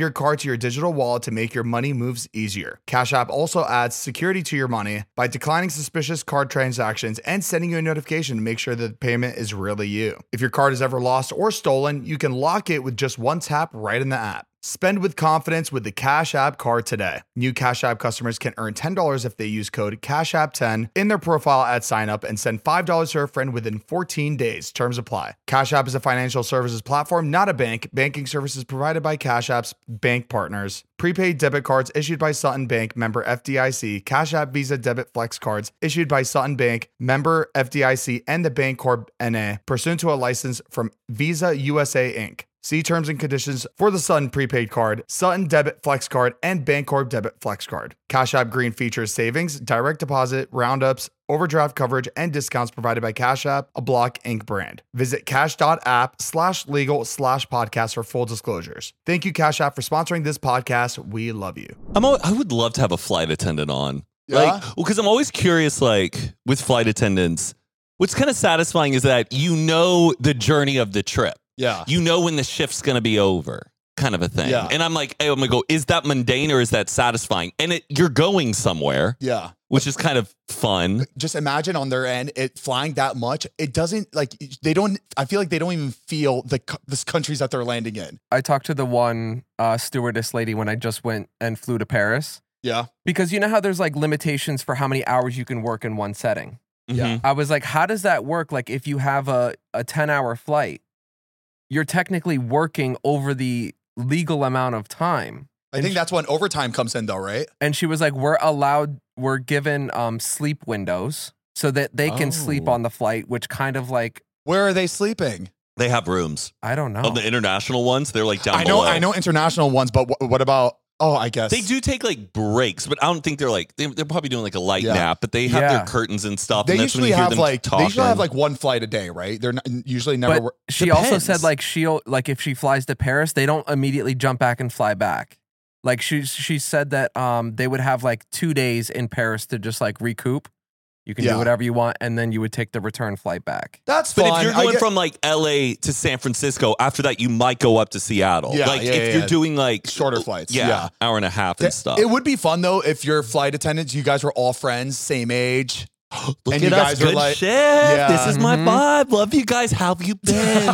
[SPEAKER 7] to your digital wallet to make your money moves easier. Cash App also adds security to your money by declining suspicious card transactions and sending you a notification to make sure that the payment is really you. If your card is ever lost or stolen, you can lock it with just one tap right in the app. Spend with confidence with the Cash App card today. New Cash App customers can earn ten dollars if they use code cash app ten in their profile at sign up and send five dollars to a friend within fourteen days. Terms apply. Cash App is a financial services platform, not a bank. Banking services provided by Cash App's bank partners. Prepaid debit cards issued by Sutton Bank, member F D I C. Cash App Visa Debit Flex cards issued by Sutton Bank, member F D I C, and the Bancorp N A, pursuant to a license from Visa U S A Incorporated. See terms and conditions for the Sutton prepaid card, Sutton Debit Flex card, and Bancorp Debit Flex card. Cash App Green features savings, direct deposit, roundups, overdraft coverage, and discounts provided by Cash App, a Block Incorporated brand. Visit cash.app slash legal slash podcast for full disclosures. Thank you, Cash App, for sponsoring this podcast. We love you.
[SPEAKER 4] I'm al- I would love to have a flight attendant on.
[SPEAKER 5] Yeah?
[SPEAKER 4] Like, well, because I'm always curious, like, with flight attendants, what's kind of satisfying is that you know the journey of the trip.
[SPEAKER 5] Yeah.
[SPEAKER 4] You know when the shift's going to be over, kind of a thing.
[SPEAKER 5] Yeah.
[SPEAKER 4] And I'm like, hey, I'm going to go, is that mundane or is that satisfying? And it, you're going somewhere,
[SPEAKER 5] Yeah.
[SPEAKER 4] which is kind of fun.
[SPEAKER 5] Just imagine on their end, it flying that much. It doesn't like they don't. I feel like they don't even feel the co- the countries that they're landing in.
[SPEAKER 3] I talked to the one uh, stewardess lady when I just went and flew to Paris.
[SPEAKER 5] Yeah.
[SPEAKER 3] Because you know how there's like limitations for how many hours you can work in one setting.
[SPEAKER 5] Yeah.
[SPEAKER 4] Mhm.
[SPEAKER 3] I was like, how does that work? Like if you have a, a ten hour flight, you're technically working over the legal amount of time.
[SPEAKER 5] I think that's when overtime comes in, though, right?
[SPEAKER 3] And she was like, we're allowed, we're given um, sleep windows so that they can sleep
[SPEAKER 4] Oh.
[SPEAKER 3] on the flight, which kind of like,
[SPEAKER 5] Where are they sleeping?
[SPEAKER 4] They have rooms.
[SPEAKER 3] I don't know.
[SPEAKER 4] On the international ones, they're like down
[SPEAKER 5] I know,
[SPEAKER 4] below.
[SPEAKER 5] I know international ones, but wh- what about? Oh, I guess
[SPEAKER 4] They do take like breaks, but I don't think they're like, they, they're probably doing like a light
[SPEAKER 5] Yeah.
[SPEAKER 4] nap, but they have
[SPEAKER 3] Yeah.
[SPEAKER 4] their curtains and stuff.
[SPEAKER 5] They
[SPEAKER 4] and that's when
[SPEAKER 5] usually
[SPEAKER 4] you hear
[SPEAKER 5] have
[SPEAKER 4] them
[SPEAKER 5] like
[SPEAKER 4] talking.
[SPEAKER 5] they usually have like one flight a day, right? They're not, usually never.
[SPEAKER 3] but
[SPEAKER 5] wor-
[SPEAKER 3] she also
[SPEAKER 4] Depends.
[SPEAKER 3] said like she'll like if she flies to Paris, they don't immediately jump back and fly back. Like she she said that um they would have like two days in Paris to just like recoup. You can
[SPEAKER 5] Yeah.
[SPEAKER 3] do whatever you want, and then you would take the return flight back.
[SPEAKER 5] That's
[SPEAKER 4] But
[SPEAKER 5] fine.
[SPEAKER 4] if you're
[SPEAKER 5] I
[SPEAKER 4] going
[SPEAKER 5] get-
[SPEAKER 4] from like L A to San Francisco, after that you might go up to Seattle.
[SPEAKER 5] Yeah,
[SPEAKER 4] like
[SPEAKER 5] yeah,
[SPEAKER 4] if
[SPEAKER 5] yeah,
[SPEAKER 4] you're
[SPEAKER 5] yeah.
[SPEAKER 4] doing like
[SPEAKER 5] Shorter flights,
[SPEAKER 4] yeah,
[SPEAKER 5] yeah.
[SPEAKER 4] hour and a half and
[SPEAKER 5] It-
[SPEAKER 4] stuff.
[SPEAKER 5] It would be fun though if your flight attendants, you guys were all friends, same age.
[SPEAKER 4] Look
[SPEAKER 5] and
[SPEAKER 4] at
[SPEAKER 5] you
[SPEAKER 4] us,
[SPEAKER 5] guys are
[SPEAKER 4] good
[SPEAKER 5] like-
[SPEAKER 4] shift.
[SPEAKER 5] Yeah.
[SPEAKER 4] This is my
[SPEAKER 3] Mhm.
[SPEAKER 4] vibe. Love you guys. How have you been?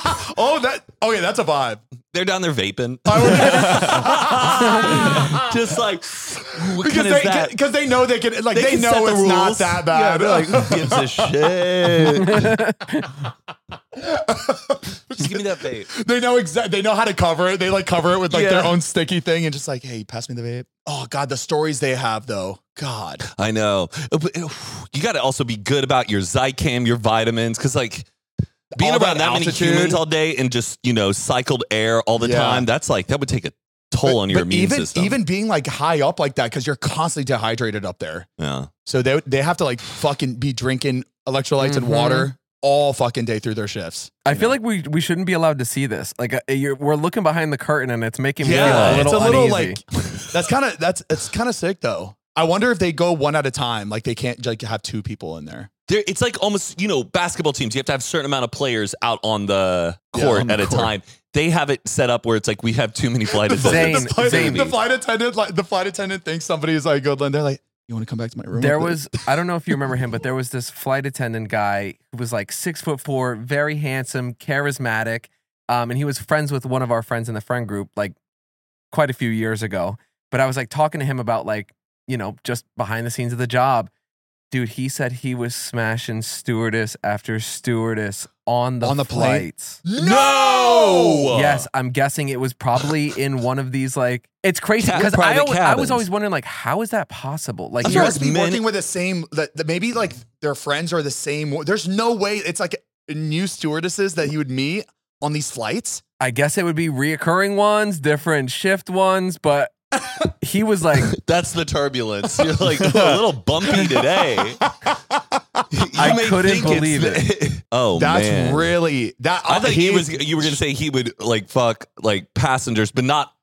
[SPEAKER 5] Oh, that okay. That's a vibe.
[SPEAKER 4] They're down there vaping. Just like what
[SPEAKER 5] Because
[SPEAKER 4] kind is
[SPEAKER 5] they
[SPEAKER 4] that?
[SPEAKER 5] because they know they can like they,
[SPEAKER 4] can
[SPEAKER 5] know
[SPEAKER 4] set the
[SPEAKER 5] it's not
[SPEAKER 4] rules.
[SPEAKER 5] that
[SPEAKER 4] Yeah,
[SPEAKER 5] bad.
[SPEAKER 4] they're like, who gives a shit? Just give me that vape.
[SPEAKER 5] They know exactly. They know how to cover it. They like cover it with like their
[SPEAKER 4] Yeah.
[SPEAKER 5] own sticky thing and just like, hey, pass me the vape. Oh God, the stories they have though. God.
[SPEAKER 4] I know. Uh, but, uh, You got to also be good about your Zycam, your vitamins, because like being
[SPEAKER 5] All
[SPEAKER 4] around
[SPEAKER 5] that
[SPEAKER 4] that many
[SPEAKER 5] altitude.
[SPEAKER 4] humans all day and just you know cycled air all the
[SPEAKER 5] Yeah.
[SPEAKER 4] time, that's like that would take a toll on your
[SPEAKER 5] but
[SPEAKER 4] immune
[SPEAKER 5] even
[SPEAKER 4] system.
[SPEAKER 5] even being like high up like that because you're constantly dehydrated up there.
[SPEAKER 4] yeah.
[SPEAKER 5] So they they have to like fucking be drinking electrolytes and
[SPEAKER 3] Mhm.
[SPEAKER 5] water all fucking day through their shifts.
[SPEAKER 3] I feel like we we shouldn't be allowed to see this. Like uh, you're, we're looking behind the curtain, and it's making me feel a
[SPEAKER 5] it's
[SPEAKER 3] little
[SPEAKER 5] a little
[SPEAKER 3] uneasy.
[SPEAKER 5] like that's kind of that's it's kind of sick though. I wonder if they go one at a time, like they can't like have two people in there.
[SPEAKER 4] There, it's like almost, you know, basketball teams. You have to have a certain amount of players out on the
[SPEAKER 5] Yeah,
[SPEAKER 4] court
[SPEAKER 5] on the
[SPEAKER 4] at a
[SPEAKER 5] court.
[SPEAKER 4] time. They have it set up where it's like we have too many flight attendants.
[SPEAKER 3] Zane,
[SPEAKER 5] the, flight,
[SPEAKER 3] Zane.
[SPEAKER 5] the flight attendant, like the flight attendant thinks somebody is like good, and they're like, "You want to come back to my room?"
[SPEAKER 3] There
[SPEAKER 5] with
[SPEAKER 3] was, I don't know if you remember him, but there was this flight attendant guy who was like six foot four, very handsome, charismatic. Um, and he was friends with one of our friends in the friend group, like quite a few years ago. But I was like talking to him about like, you know, just behind the scenes of the job. Dude, he said he was smashing stewardess after stewardess on the,
[SPEAKER 5] On the plane?
[SPEAKER 3] flights.
[SPEAKER 5] No!
[SPEAKER 3] Yes, I'm guessing it was probably in one of these like it's crazy
[SPEAKER 4] Ca-
[SPEAKER 3] because I,
[SPEAKER 4] private
[SPEAKER 3] always, I
[SPEAKER 4] cabins.
[SPEAKER 3] was always wondering like how is that possible? Like
[SPEAKER 5] I'm
[SPEAKER 3] you're
[SPEAKER 5] sure it's be
[SPEAKER 4] men-
[SPEAKER 5] working with the same. That that maybe like their friends are the same. There's no way it's like new stewardesses that he would meet on these flights.
[SPEAKER 3] I guess it would be reoccurring ones, different shift ones, but he was like,
[SPEAKER 4] That's the turbulence. You're like, oh, a little bumpy today. You
[SPEAKER 3] I
[SPEAKER 4] may
[SPEAKER 3] couldn't
[SPEAKER 4] think it's
[SPEAKER 3] believe
[SPEAKER 4] the- oh,
[SPEAKER 5] That's
[SPEAKER 4] man.
[SPEAKER 5] really that.
[SPEAKER 4] I thought he was. You were gonna say he would like fuck like passengers, but not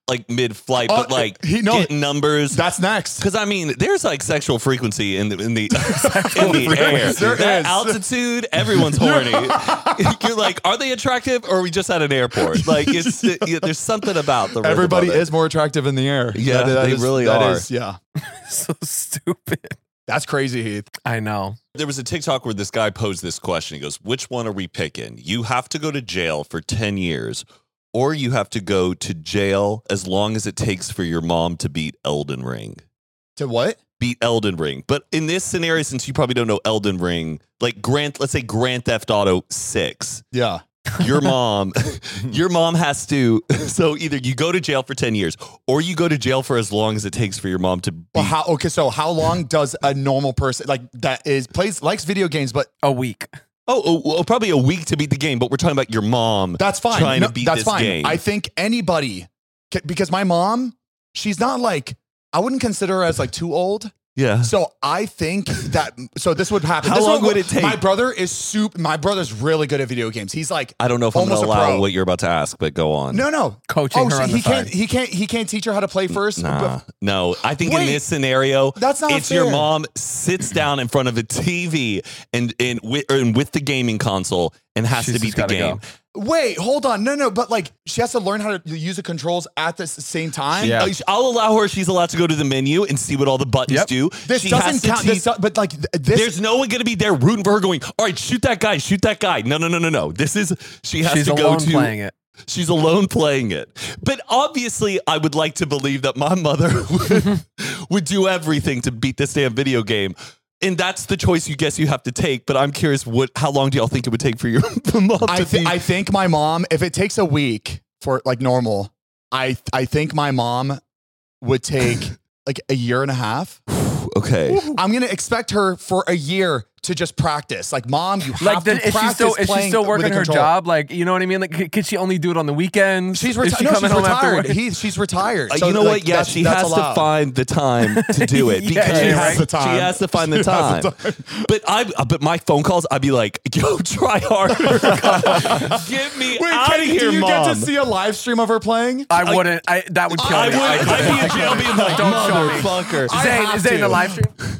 [SPEAKER 4] like mid-flight,
[SPEAKER 5] Uh,
[SPEAKER 4] but like
[SPEAKER 5] he- no,
[SPEAKER 4] getting numbers.
[SPEAKER 5] That's next.
[SPEAKER 4] Because I mean, there's like sexual frequency in the in the in the air.
[SPEAKER 5] There
[SPEAKER 4] That
[SPEAKER 5] is.
[SPEAKER 4] altitude, everyone's horny. You're like, are they attractive, or are we just at an airport? Like, it's yeah, there's something about the rhythm
[SPEAKER 5] Everybody
[SPEAKER 4] of it.
[SPEAKER 5] is more attractive in the air.
[SPEAKER 4] Yeah,
[SPEAKER 5] That- that
[SPEAKER 4] they
[SPEAKER 5] is-
[SPEAKER 4] really
[SPEAKER 5] that
[SPEAKER 4] are.
[SPEAKER 5] is- yeah,
[SPEAKER 3] So stupid.
[SPEAKER 5] that's crazy, Heath.
[SPEAKER 3] I know.
[SPEAKER 4] There was a TikTok where this guy posed this question. He goes, "Which one are we picking? You have to go to jail for ten years, or you have to go to jail as long as it takes for your mom to beat Elden Ring."
[SPEAKER 5] To what?
[SPEAKER 4] Beat Elden Ring. But in this scenario, since you probably don't know Elden Ring, like Grand, let's say Grand Theft Auto six,
[SPEAKER 5] Yeah.
[SPEAKER 4] your mom, your mom has to. So either you go to jail for ten years, or you go to jail for as long as it takes for your mom to beat.
[SPEAKER 5] Well, how? Okay, so how long does a normal person like that is plays likes video games, but
[SPEAKER 3] A week.
[SPEAKER 4] Oh, oh, well, probably a week to beat the game, but we're talking about your mom.
[SPEAKER 5] that's fine.
[SPEAKER 4] Trying
[SPEAKER 5] No,
[SPEAKER 4] to beat
[SPEAKER 5] that's
[SPEAKER 4] this
[SPEAKER 5] fine.
[SPEAKER 4] game.
[SPEAKER 5] I think anybody, ca- because my mom, she's not like I wouldn't consider her as like too old.
[SPEAKER 4] yeah.
[SPEAKER 5] So I think that so this would happen.
[SPEAKER 4] How
[SPEAKER 5] This
[SPEAKER 4] long would it take?
[SPEAKER 5] My brother is super. My brother's really good at video games. He's like
[SPEAKER 4] I don't know if I'm
[SPEAKER 5] almost
[SPEAKER 4] going to
[SPEAKER 5] a
[SPEAKER 4] allow
[SPEAKER 5] pro.
[SPEAKER 4] what you're about to ask, but go on.
[SPEAKER 5] No, no,
[SPEAKER 3] Coaching
[SPEAKER 5] oh,
[SPEAKER 3] her
[SPEAKER 5] so
[SPEAKER 3] on
[SPEAKER 5] he
[SPEAKER 3] the
[SPEAKER 5] can't.
[SPEAKER 3] side.
[SPEAKER 5] He can't. He can't teach her how to play first.
[SPEAKER 4] Nah,
[SPEAKER 5] But-
[SPEAKER 4] no. I think
[SPEAKER 5] Wait,
[SPEAKER 4] in this scenario,
[SPEAKER 5] that's not
[SPEAKER 4] it's your
[SPEAKER 5] fair.
[SPEAKER 4] mom sits down in front of a T V and and with, or, and with the gaming console and has
[SPEAKER 3] She's
[SPEAKER 4] to beat
[SPEAKER 3] just
[SPEAKER 4] the
[SPEAKER 3] gotta
[SPEAKER 4] game.
[SPEAKER 3] go.
[SPEAKER 5] Wait, hold on. No, no, but like she has to learn how to use the controls at the s- same time.
[SPEAKER 6] Yeah.
[SPEAKER 4] Uh, I'll allow her. She's allowed to go to the menu and see what all the buttons
[SPEAKER 3] Yep.
[SPEAKER 4] do.
[SPEAKER 5] This
[SPEAKER 4] She has
[SPEAKER 5] doesn't
[SPEAKER 4] to
[SPEAKER 5] count.
[SPEAKER 4] teach-
[SPEAKER 5] This, do- but like th- this.
[SPEAKER 4] There's no one going to be there rooting for her going, all right, shoot that guy, shoot that guy. No, no, no, no, no. This is, she has
[SPEAKER 3] She's
[SPEAKER 4] to go
[SPEAKER 3] alone
[SPEAKER 4] to.
[SPEAKER 3] playing it.
[SPEAKER 4] She's alone playing it. But obviously, I would like to believe that my mother would, would do everything to beat this damn video game. And that's the choice you guess you have to take. But I'm curious, what? How long do y'all think it would take for your mom to
[SPEAKER 5] I, th-
[SPEAKER 4] beat?
[SPEAKER 5] I think my mom, if it takes a week for like normal, I I think my mom would take like a year and a half.
[SPEAKER 4] Okay.
[SPEAKER 5] I'm gonna expect her for a year to just practice. Like, mom, you have
[SPEAKER 3] Like,
[SPEAKER 5] to
[SPEAKER 3] then, is she
[SPEAKER 5] practice
[SPEAKER 3] still is she
[SPEAKER 5] playing
[SPEAKER 3] still
[SPEAKER 5] with
[SPEAKER 3] working
[SPEAKER 5] a
[SPEAKER 3] her
[SPEAKER 5] control.
[SPEAKER 3] job? Like, you know what I mean? Like, c- could she only do it on the weekends?
[SPEAKER 5] She's,
[SPEAKER 3] Is
[SPEAKER 5] reti-
[SPEAKER 3] she
[SPEAKER 5] no,
[SPEAKER 3] coming
[SPEAKER 5] she's
[SPEAKER 3] home after
[SPEAKER 5] retired.
[SPEAKER 3] work?
[SPEAKER 5] He, she's retired.
[SPEAKER 4] Uh,
[SPEAKER 5] So,
[SPEAKER 4] you know
[SPEAKER 5] like,
[SPEAKER 4] what? Yeah,
[SPEAKER 5] that's-
[SPEAKER 4] she
[SPEAKER 5] that's
[SPEAKER 4] has to
[SPEAKER 5] allowed.
[SPEAKER 4] find the time to do it
[SPEAKER 3] Yeah,
[SPEAKER 4] because
[SPEAKER 3] she
[SPEAKER 4] she,
[SPEAKER 3] has
[SPEAKER 5] the time.
[SPEAKER 4] she has to find the
[SPEAKER 5] She has
[SPEAKER 4] time.
[SPEAKER 5] the time.
[SPEAKER 4] But I, but my phone calls, I'd be like, "Yo, try harder. Get me
[SPEAKER 5] Wait,
[SPEAKER 4] out
[SPEAKER 5] can,
[SPEAKER 4] of
[SPEAKER 5] do
[SPEAKER 4] here,
[SPEAKER 5] you
[SPEAKER 4] mom."
[SPEAKER 5] get to see a live stream of her playing?
[SPEAKER 3] I wouldn't. I that would kill
[SPEAKER 4] I
[SPEAKER 3] me.
[SPEAKER 4] would. I'd be in jail being like,
[SPEAKER 3] Don't show me.
[SPEAKER 4] "Motherfucker."
[SPEAKER 5] I
[SPEAKER 3] Zane,
[SPEAKER 5] have
[SPEAKER 3] is Zane
[SPEAKER 5] to.
[SPEAKER 3] the live stream?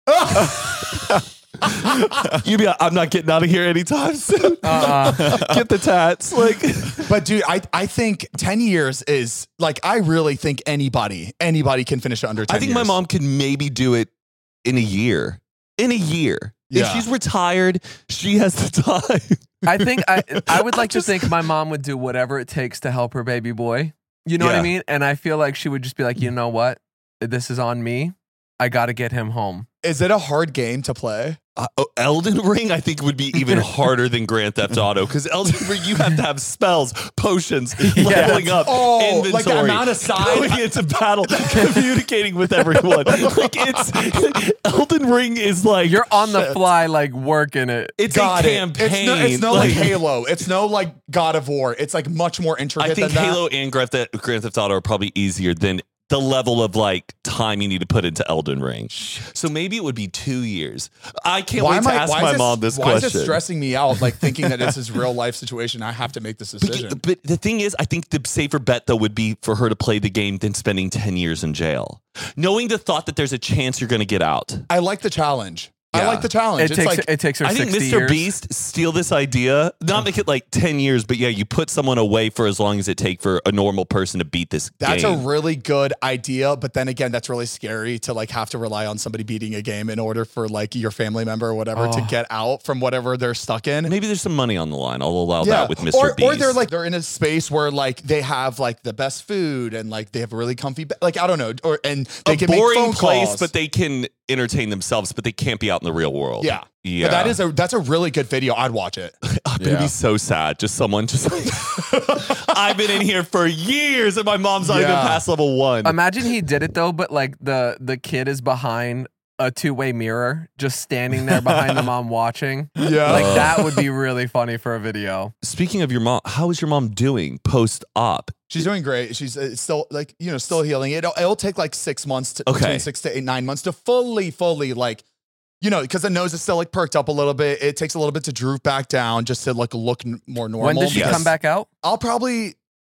[SPEAKER 4] You be like, "I'm not getting out of here anytime soon."
[SPEAKER 3] Uh,
[SPEAKER 4] Get the tats, like.
[SPEAKER 5] But dude, I I think ten years is like I really think anybody anybody can finish it under ten
[SPEAKER 4] I think my
[SPEAKER 5] years.
[SPEAKER 4] mom could maybe do it in a year. In a year,
[SPEAKER 5] Yeah.
[SPEAKER 4] if she's retired, she has the time.
[SPEAKER 3] I think I I would like
[SPEAKER 4] just-
[SPEAKER 3] to think my mom would do whatever it takes to help her baby boy. You know what
[SPEAKER 4] Yeah.
[SPEAKER 3] I mean? And I feel like she would just be like, you know what? This is on me. I got to get him home.
[SPEAKER 5] Is it a hard game to play?
[SPEAKER 4] Uh, oh, Elden Ring, I think, would be even harder than Grand Theft Auto because Elden Ring, you have to have spells, potions, leveling up,
[SPEAKER 5] Oh,
[SPEAKER 4] inventory,
[SPEAKER 5] like the amount of side-
[SPEAKER 4] going into battle, communicating with everyone. Like it's Elden Ring is like
[SPEAKER 3] You're on the fly, like working it.
[SPEAKER 4] It's
[SPEAKER 5] Got
[SPEAKER 4] a
[SPEAKER 5] it.
[SPEAKER 4] campaign.
[SPEAKER 5] It's no, it's no like, Halo. It's no like God of War. It's like much more intricate
[SPEAKER 4] I think
[SPEAKER 5] than that.
[SPEAKER 4] Halo and Grand Theft, Grand Theft Auto are probably easier than the level of like time you need to put into Elden Ring. So maybe it would be two years. I can't wait
[SPEAKER 5] am
[SPEAKER 4] to
[SPEAKER 5] I-
[SPEAKER 4] ask
[SPEAKER 5] why
[SPEAKER 4] my
[SPEAKER 5] is this,
[SPEAKER 4] mom this
[SPEAKER 5] why
[SPEAKER 4] question.
[SPEAKER 5] is this stressing me out? Like thinking that it's his real life situation. I have to make this
[SPEAKER 4] But,
[SPEAKER 5] decision.
[SPEAKER 4] but the thing is, I think the safer bet though would be for her to play the game than spending ten years in jail. Knowing the thought that there's a chance you're going to get out.
[SPEAKER 5] I like the challenge. I
[SPEAKER 4] Yeah.
[SPEAKER 5] like the challenge.
[SPEAKER 3] It
[SPEAKER 5] it's
[SPEAKER 3] takes
[SPEAKER 5] like
[SPEAKER 3] it takes her
[SPEAKER 4] I think
[SPEAKER 3] sixty
[SPEAKER 4] Mister
[SPEAKER 3] years.
[SPEAKER 4] Beast steal this idea, not make it like ten years, but yeah, you put someone away for as long as it take for a normal person to beat this
[SPEAKER 5] that's
[SPEAKER 4] game.
[SPEAKER 5] a really good idea, but then again, that's really scary to like have to rely on somebody beating a game in order for like your family member or whatever to
[SPEAKER 3] Oh.
[SPEAKER 5] get out from whatever they're stuck in.
[SPEAKER 4] Maybe there's some money on the line. I'll allow that with Mister
[SPEAKER 5] Or,
[SPEAKER 4] Beast.
[SPEAKER 5] or they're like they're in a space where like they have like the best food and like they have a really comfy be- like I don't know or and they
[SPEAKER 4] a
[SPEAKER 5] can make
[SPEAKER 4] boring
[SPEAKER 5] phone
[SPEAKER 4] place,
[SPEAKER 5] calls.
[SPEAKER 4] but they can entertain themselves, but they can't be out in the real world.
[SPEAKER 5] yeah.
[SPEAKER 4] Yeah.
[SPEAKER 5] But that is a that's a really good video. I'd watch it.
[SPEAKER 4] Oh, but it'd be so sad. Just someone just like, I've been in here for years and my mom's not even
[SPEAKER 5] Yeah.
[SPEAKER 4] past level one.
[SPEAKER 3] Imagine he did it though, but like the the kid is behind a two way mirror, just standing there behind the mom watching.
[SPEAKER 5] Yeah.
[SPEAKER 3] Like that would be really funny for a video.
[SPEAKER 4] Speaking of your mom, how is your mom doing post op?
[SPEAKER 5] She's doing great. She's uh, still like, you know, still healing. It'll, it'll take like six months to
[SPEAKER 4] Okay.
[SPEAKER 5] between six to eight, nine months to fully, fully like, you know, because the nose is still like perked up a little bit. It takes a little bit to droop back down just to like look n- more normal.
[SPEAKER 3] When does she
[SPEAKER 4] Yes.
[SPEAKER 3] come back out?
[SPEAKER 5] I'll probably,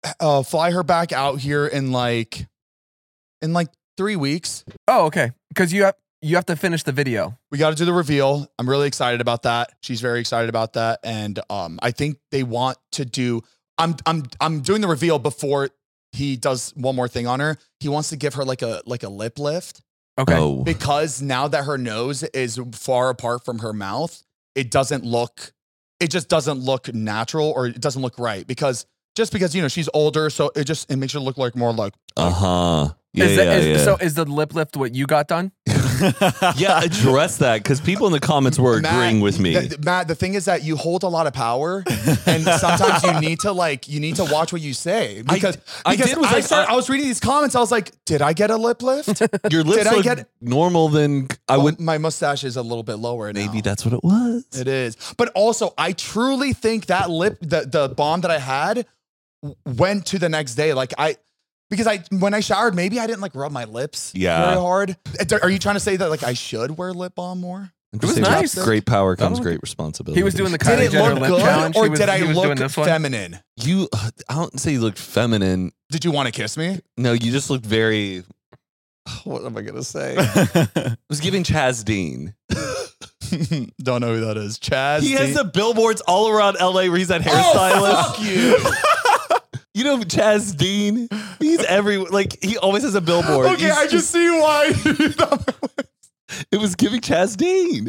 [SPEAKER 5] uh, fly her back out here in like in like three weeks.
[SPEAKER 3] Oh, okay. Because you have you have to finish the video.
[SPEAKER 5] We got to do the reveal. I'm really excited about that. She's very excited about that, and um, I think they want to do. I'm I'm I'm doing the reveal before he does one more thing on her. He wants to give her like a like a lip lift.
[SPEAKER 3] Okay.
[SPEAKER 4] Oh.
[SPEAKER 5] Because now that her nose is far apart from her mouth, it doesn't look, it just doesn't look natural, or it doesn't look right. Because just because, you know, she's older, so it just, it makes her look like more like.
[SPEAKER 4] Uh huh. Yeah,
[SPEAKER 3] is that,
[SPEAKER 4] yeah,
[SPEAKER 3] is,
[SPEAKER 4] yeah.
[SPEAKER 3] So is the lip lift what you got done?
[SPEAKER 4] Yeah, address that because people in the comments were
[SPEAKER 5] Matt,
[SPEAKER 4] agreeing with me.
[SPEAKER 5] th- Matt, the thing is that you hold a lot of power, and sometimes you need to like, you need to watch what you say. Because
[SPEAKER 4] I
[SPEAKER 5] because
[SPEAKER 4] did was
[SPEAKER 5] I,
[SPEAKER 4] like,
[SPEAKER 5] started,
[SPEAKER 4] I-
[SPEAKER 5] I was reading these comments, I was like, did I get a lip lift?
[SPEAKER 4] Your lips
[SPEAKER 5] Did I
[SPEAKER 4] look
[SPEAKER 5] get-
[SPEAKER 4] normal, then I
[SPEAKER 5] Well,
[SPEAKER 4] would.
[SPEAKER 5] my mustache is a little bit lower now.
[SPEAKER 4] Maybe that's what it was.
[SPEAKER 5] It is. But also, I truly think that lip, the, the bomb that I had w- went to the next day. Like I, because I, when I showered, maybe I didn't like rub my lips
[SPEAKER 4] Yeah.
[SPEAKER 5] very hard. Are you trying to say that like I should wear lip balm more?
[SPEAKER 4] It
[SPEAKER 3] was nice.
[SPEAKER 4] Great power comes
[SPEAKER 3] Oh.
[SPEAKER 4] great responsibility.
[SPEAKER 3] He was doing the
[SPEAKER 5] Did
[SPEAKER 3] Kylie
[SPEAKER 5] it
[SPEAKER 3] Jenner
[SPEAKER 5] look
[SPEAKER 3] lip
[SPEAKER 5] good,
[SPEAKER 3] challenge.
[SPEAKER 5] or
[SPEAKER 3] He was-
[SPEAKER 5] did I
[SPEAKER 3] he was doing
[SPEAKER 5] look
[SPEAKER 3] this one?
[SPEAKER 5] feminine?
[SPEAKER 4] You. I don't say you looked feminine.
[SPEAKER 5] Did you want to kiss me?
[SPEAKER 4] No, you just looked very. What am I gonna say? It was giving Chaz Dean.
[SPEAKER 5] Don't know who that is. Chaz.
[SPEAKER 4] He has
[SPEAKER 5] Dean?
[SPEAKER 4] the billboards all around L A where he's that
[SPEAKER 5] Oh,
[SPEAKER 4] hairstylist.
[SPEAKER 5] fuck you.
[SPEAKER 4] You know Chaz Dean? He's every like he always has a billboard.
[SPEAKER 5] Okay,
[SPEAKER 4] He's
[SPEAKER 5] I just see why.
[SPEAKER 4] it was giving Chaz Dean.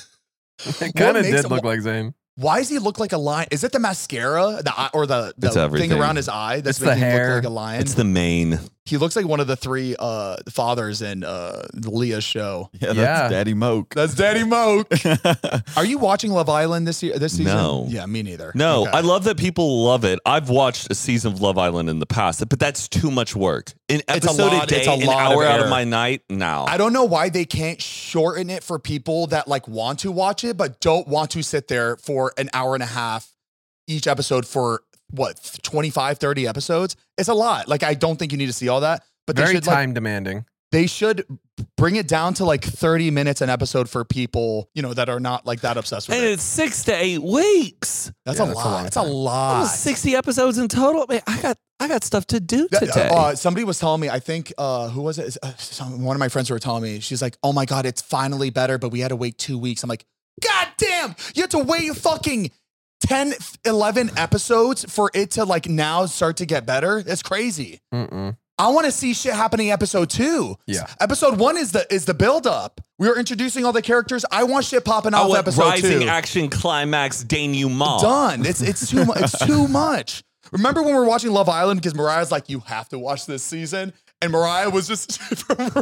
[SPEAKER 3] It kind of
[SPEAKER 5] makes
[SPEAKER 3] did
[SPEAKER 5] him-
[SPEAKER 3] look like Zayn.
[SPEAKER 5] Why does he look like a lion? Is it the mascara, the eye, or the, the
[SPEAKER 4] It's
[SPEAKER 5] thing
[SPEAKER 4] everything.
[SPEAKER 5] around his eye that's
[SPEAKER 3] It's the
[SPEAKER 5] making him
[SPEAKER 3] hair.
[SPEAKER 5] look like a lion?
[SPEAKER 4] It's the main.
[SPEAKER 5] He looks like one of the three uh, fathers in uh, Leah's show.
[SPEAKER 6] Yeah, that's
[SPEAKER 3] Yeah.
[SPEAKER 6] Daddy Moke.
[SPEAKER 5] That's Daddy Moke. Are you watching Love Island this year? This season?
[SPEAKER 4] No.
[SPEAKER 5] Yeah, me neither.
[SPEAKER 4] No,
[SPEAKER 5] Okay.
[SPEAKER 4] I love that people love it. I've watched a season of Love Island in the past, but that's too much work. An
[SPEAKER 5] It's a
[SPEAKER 4] episode a,
[SPEAKER 5] lot-
[SPEAKER 4] day,
[SPEAKER 5] it's a
[SPEAKER 4] an
[SPEAKER 5] lot of
[SPEAKER 4] hour out of
[SPEAKER 5] error.
[SPEAKER 4] my night. No.
[SPEAKER 5] I don't know why they can't shorten it for people that like want to watch it, but don't want to sit there for an hour and a half each episode for what, twenty-five, thirty episodes? It's a lot. Like, I don't think you need to see all that, but they
[SPEAKER 3] Very
[SPEAKER 5] should like,
[SPEAKER 3] time demanding.
[SPEAKER 5] they should bring it down to like thirty minutes an episode for people, you know, that are not like that obsessed with
[SPEAKER 4] and
[SPEAKER 5] it.
[SPEAKER 4] it's six to eight weeks.
[SPEAKER 5] That's,
[SPEAKER 3] Yeah,
[SPEAKER 5] a
[SPEAKER 3] that's a
[SPEAKER 5] lot.
[SPEAKER 3] long
[SPEAKER 5] That's a
[SPEAKER 3] time.
[SPEAKER 5] lot.
[SPEAKER 4] Almost sixty episodes in total. Man, I got I got stuff to do
[SPEAKER 5] That-
[SPEAKER 4] today.
[SPEAKER 5] Uh, somebody was telling me, I think, uh, who was it? Uh, some, one of my friends were telling me, she's like, oh my God, it's finally better, but we had to wait two weeks. I'm like, God damn, you have to wait fucking ten, eleven episodes for it to like now start to get better. That's crazy.
[SPEAKER 3] Mm-mm.
[SPEAKER 5] I want to see shit happening episode two.
[SPEAKER 3] Yeah.
[SPEAKER 5] Episode one is the is the build up. We are introducing all the characters. I want shit popping
[SPEAKER 4] I
[SPEAKER 5] off
[SPEAKER 4] want
[SPEAKER 5] episode
[SPEAKER 4] rising
[SPEAKER 5] two.
[SPEAKER 4] action climax denouement.
[SPEAKER 5] Done. It's it's too much. It's too much. Remember when we were watching Love Island because Mariah's like, you have to watch this season, and Mariah was just Mariah,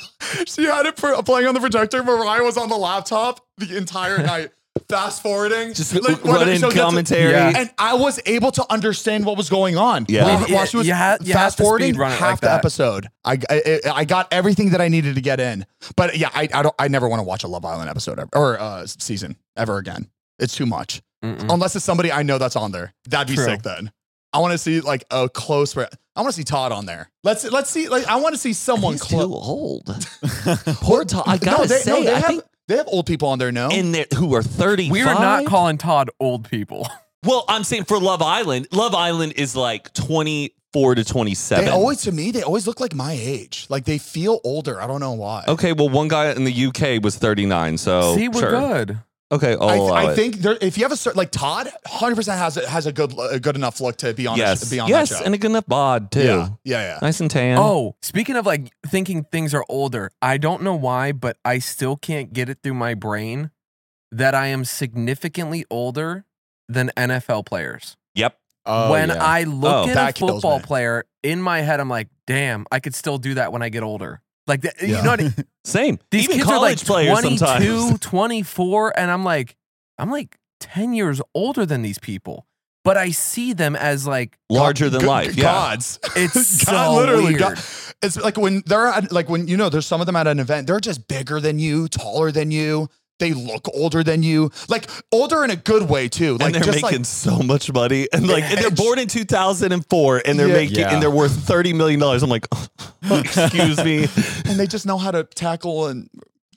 [SPEAKER 5] she had it for, playing on the projector. Mariah was on the laptop the entire night, fast forwarding,
[SPEAKER 4] Just
[SPEAKER 5] when
[SPEAKER 4] running
[SPEAKER 5] she'll get to-
[SPEAKER 4] commentary.
[SPEAKER 3] Yeah.
[SPEAKER 5] and I was able to understand what was going on.
[SPEAKER 4] Yeah.
[SPEAKER 5] while,
[SPEAKER 3] You-
[SPEAKER 5] while she was
[SPEAKER 3] you had- you have
[SPEAKER 5] fast
[SPEAKER 3] to
[SPEAKER 5] forwarding
[SPEAKER 3] speed run it
[SPEAKER 5] half
[SPEAKER 3] like
[SPEAKER 5] the
[SPEAKER 3] that.
[SPEAKER 5] episode. I, I I got everything that I needed to get in, but yeah, I I don't I never want to watch a Love Island episode ever, or uh, season ever again. It's too much.
[SPEAKER 3] Mm-mm.
[SPEAKER 5] Unless it's somebody I know that's on there. That'd be
[SPEAKER 3] True.
[SPEAKER 5] sick then. I want to see like a close. Re- I want to see Todd on there. Let's let's see. Like I want to see someone
[SPEAKER 4] He's too
[SPEAKER 5] close.
[SPEAKER 4] old. Poor Todd. I gotta
[SPEAKER 5] no, they,
[SPEAKER 4] say,
[SPEAKER 5] no, they
[SPEAKER 4] I
[SPEAKER 5] have
[SPEAKER 4] think
[SPEAKER 5] they have old people on there. No,
[SPEAKER 4] in there who are thirty.
[SPEAKER 3] We are not calling Todd old people.
[SPEAKER 4] Well, I'm saying for Love Island, Love Island is like twenty-four to twenty-seven.
[SPEAKER 5] they always to me they always look like my age. Like they feel older. I don't know why.
[SPEAKER 4] Okay, well, one guy in the U K was thirty-nine, so
[SPEAKER 3] See, we're
[SPEAKER 4] sure.
[SPEAKER 3] good.
[SPEAKER 4] Okay, I'll
[SPEAKER 5] I,
[SPEAKER 4] allow
[SPEAKER 5] I
[SPEAKER 4] it.
[SPEAKER 5] think there, if you have a certain like Todd, one hundred percent has a, has a good a good enough look to be on
[SPEAKER 4] yes,
[SPEAKER 5] the, be on
[SPEAKER 4] yes,
[SPEAKER 5] that show.
[SPEAKER 4] and a good enough bod too.
[SPEAKER 5] yeah, yeah, yeah.
[SPEAKER 4] Nice and tan.
[SPEAKER 3] Oh, speaking of like thinking things are older, I don't know why, but I still can't get it through my brain that I am significantly older than N F L players.
[SPEAKER 4] Yep.
[SPEAKER 6] Oh,
[SPEAKER 3] when
[SPEAKER 6] yeah.
[SPEAKER 3] I look
[SPEAKER 4] Oh,
[SPEAKER 3] at
[SPEAKER 5] that
[SPEAKER 3] a
[SPEAKER 5] kills
[SPEAKER 3] football
[SPEAKER 5] me.
[SPEAKER 3] player in my head, I'm like, damn, I could still do that when I get older. Like, that, you
[SPEAKER 5] Yeah.
[SPEAKER 3] know what I,
[SPEAKER 4] Same.
[SPEAKER 3] these
[SPEAKER 4] Even
[SPEAKER 3] kids are like
[SPEAKER 4] college players
[SPEAKER 3] twenty-two,
[SPEAKER 4] sometimes.
[SPEAKER 3] twenty-four, and I'm like, I'm like ten years older than these people, but I see them as like,
[SPEAKER 4] Larger than
[SPEAKER 5] Go-
[SPEAKER 4] life. Yeah.
[SPEAKER 5] Gods.
[SPEAKER 3] it's
[SPEAKER 5] God,
[SPEAKER 3] so
[SPEAKER 5] literally,
[SPEAKER 3] weird.
[SPEAKER 5] God- it's like when they're at, like when you know there's some of them at an event, they're just bigger than you, taller than you. They look older than you, like older in a good way too. Like
[SPEAKER 4] And they're
[SPEAKER 5] just
[SPEAKER 4] making
[SPEAKER 5] like
[SPEAKER 4] so much money, and like, and they're born in two thousand four, and they're
[SPEAKER 5] Yeah.
[SPEAKER 4] making,
[SPEAKER 6] Yeah.
[SPEAKER 4] and they're worth thirty million dollars. I'm like, excuse me.
[SPEAKER 5] and they just know how to tackle and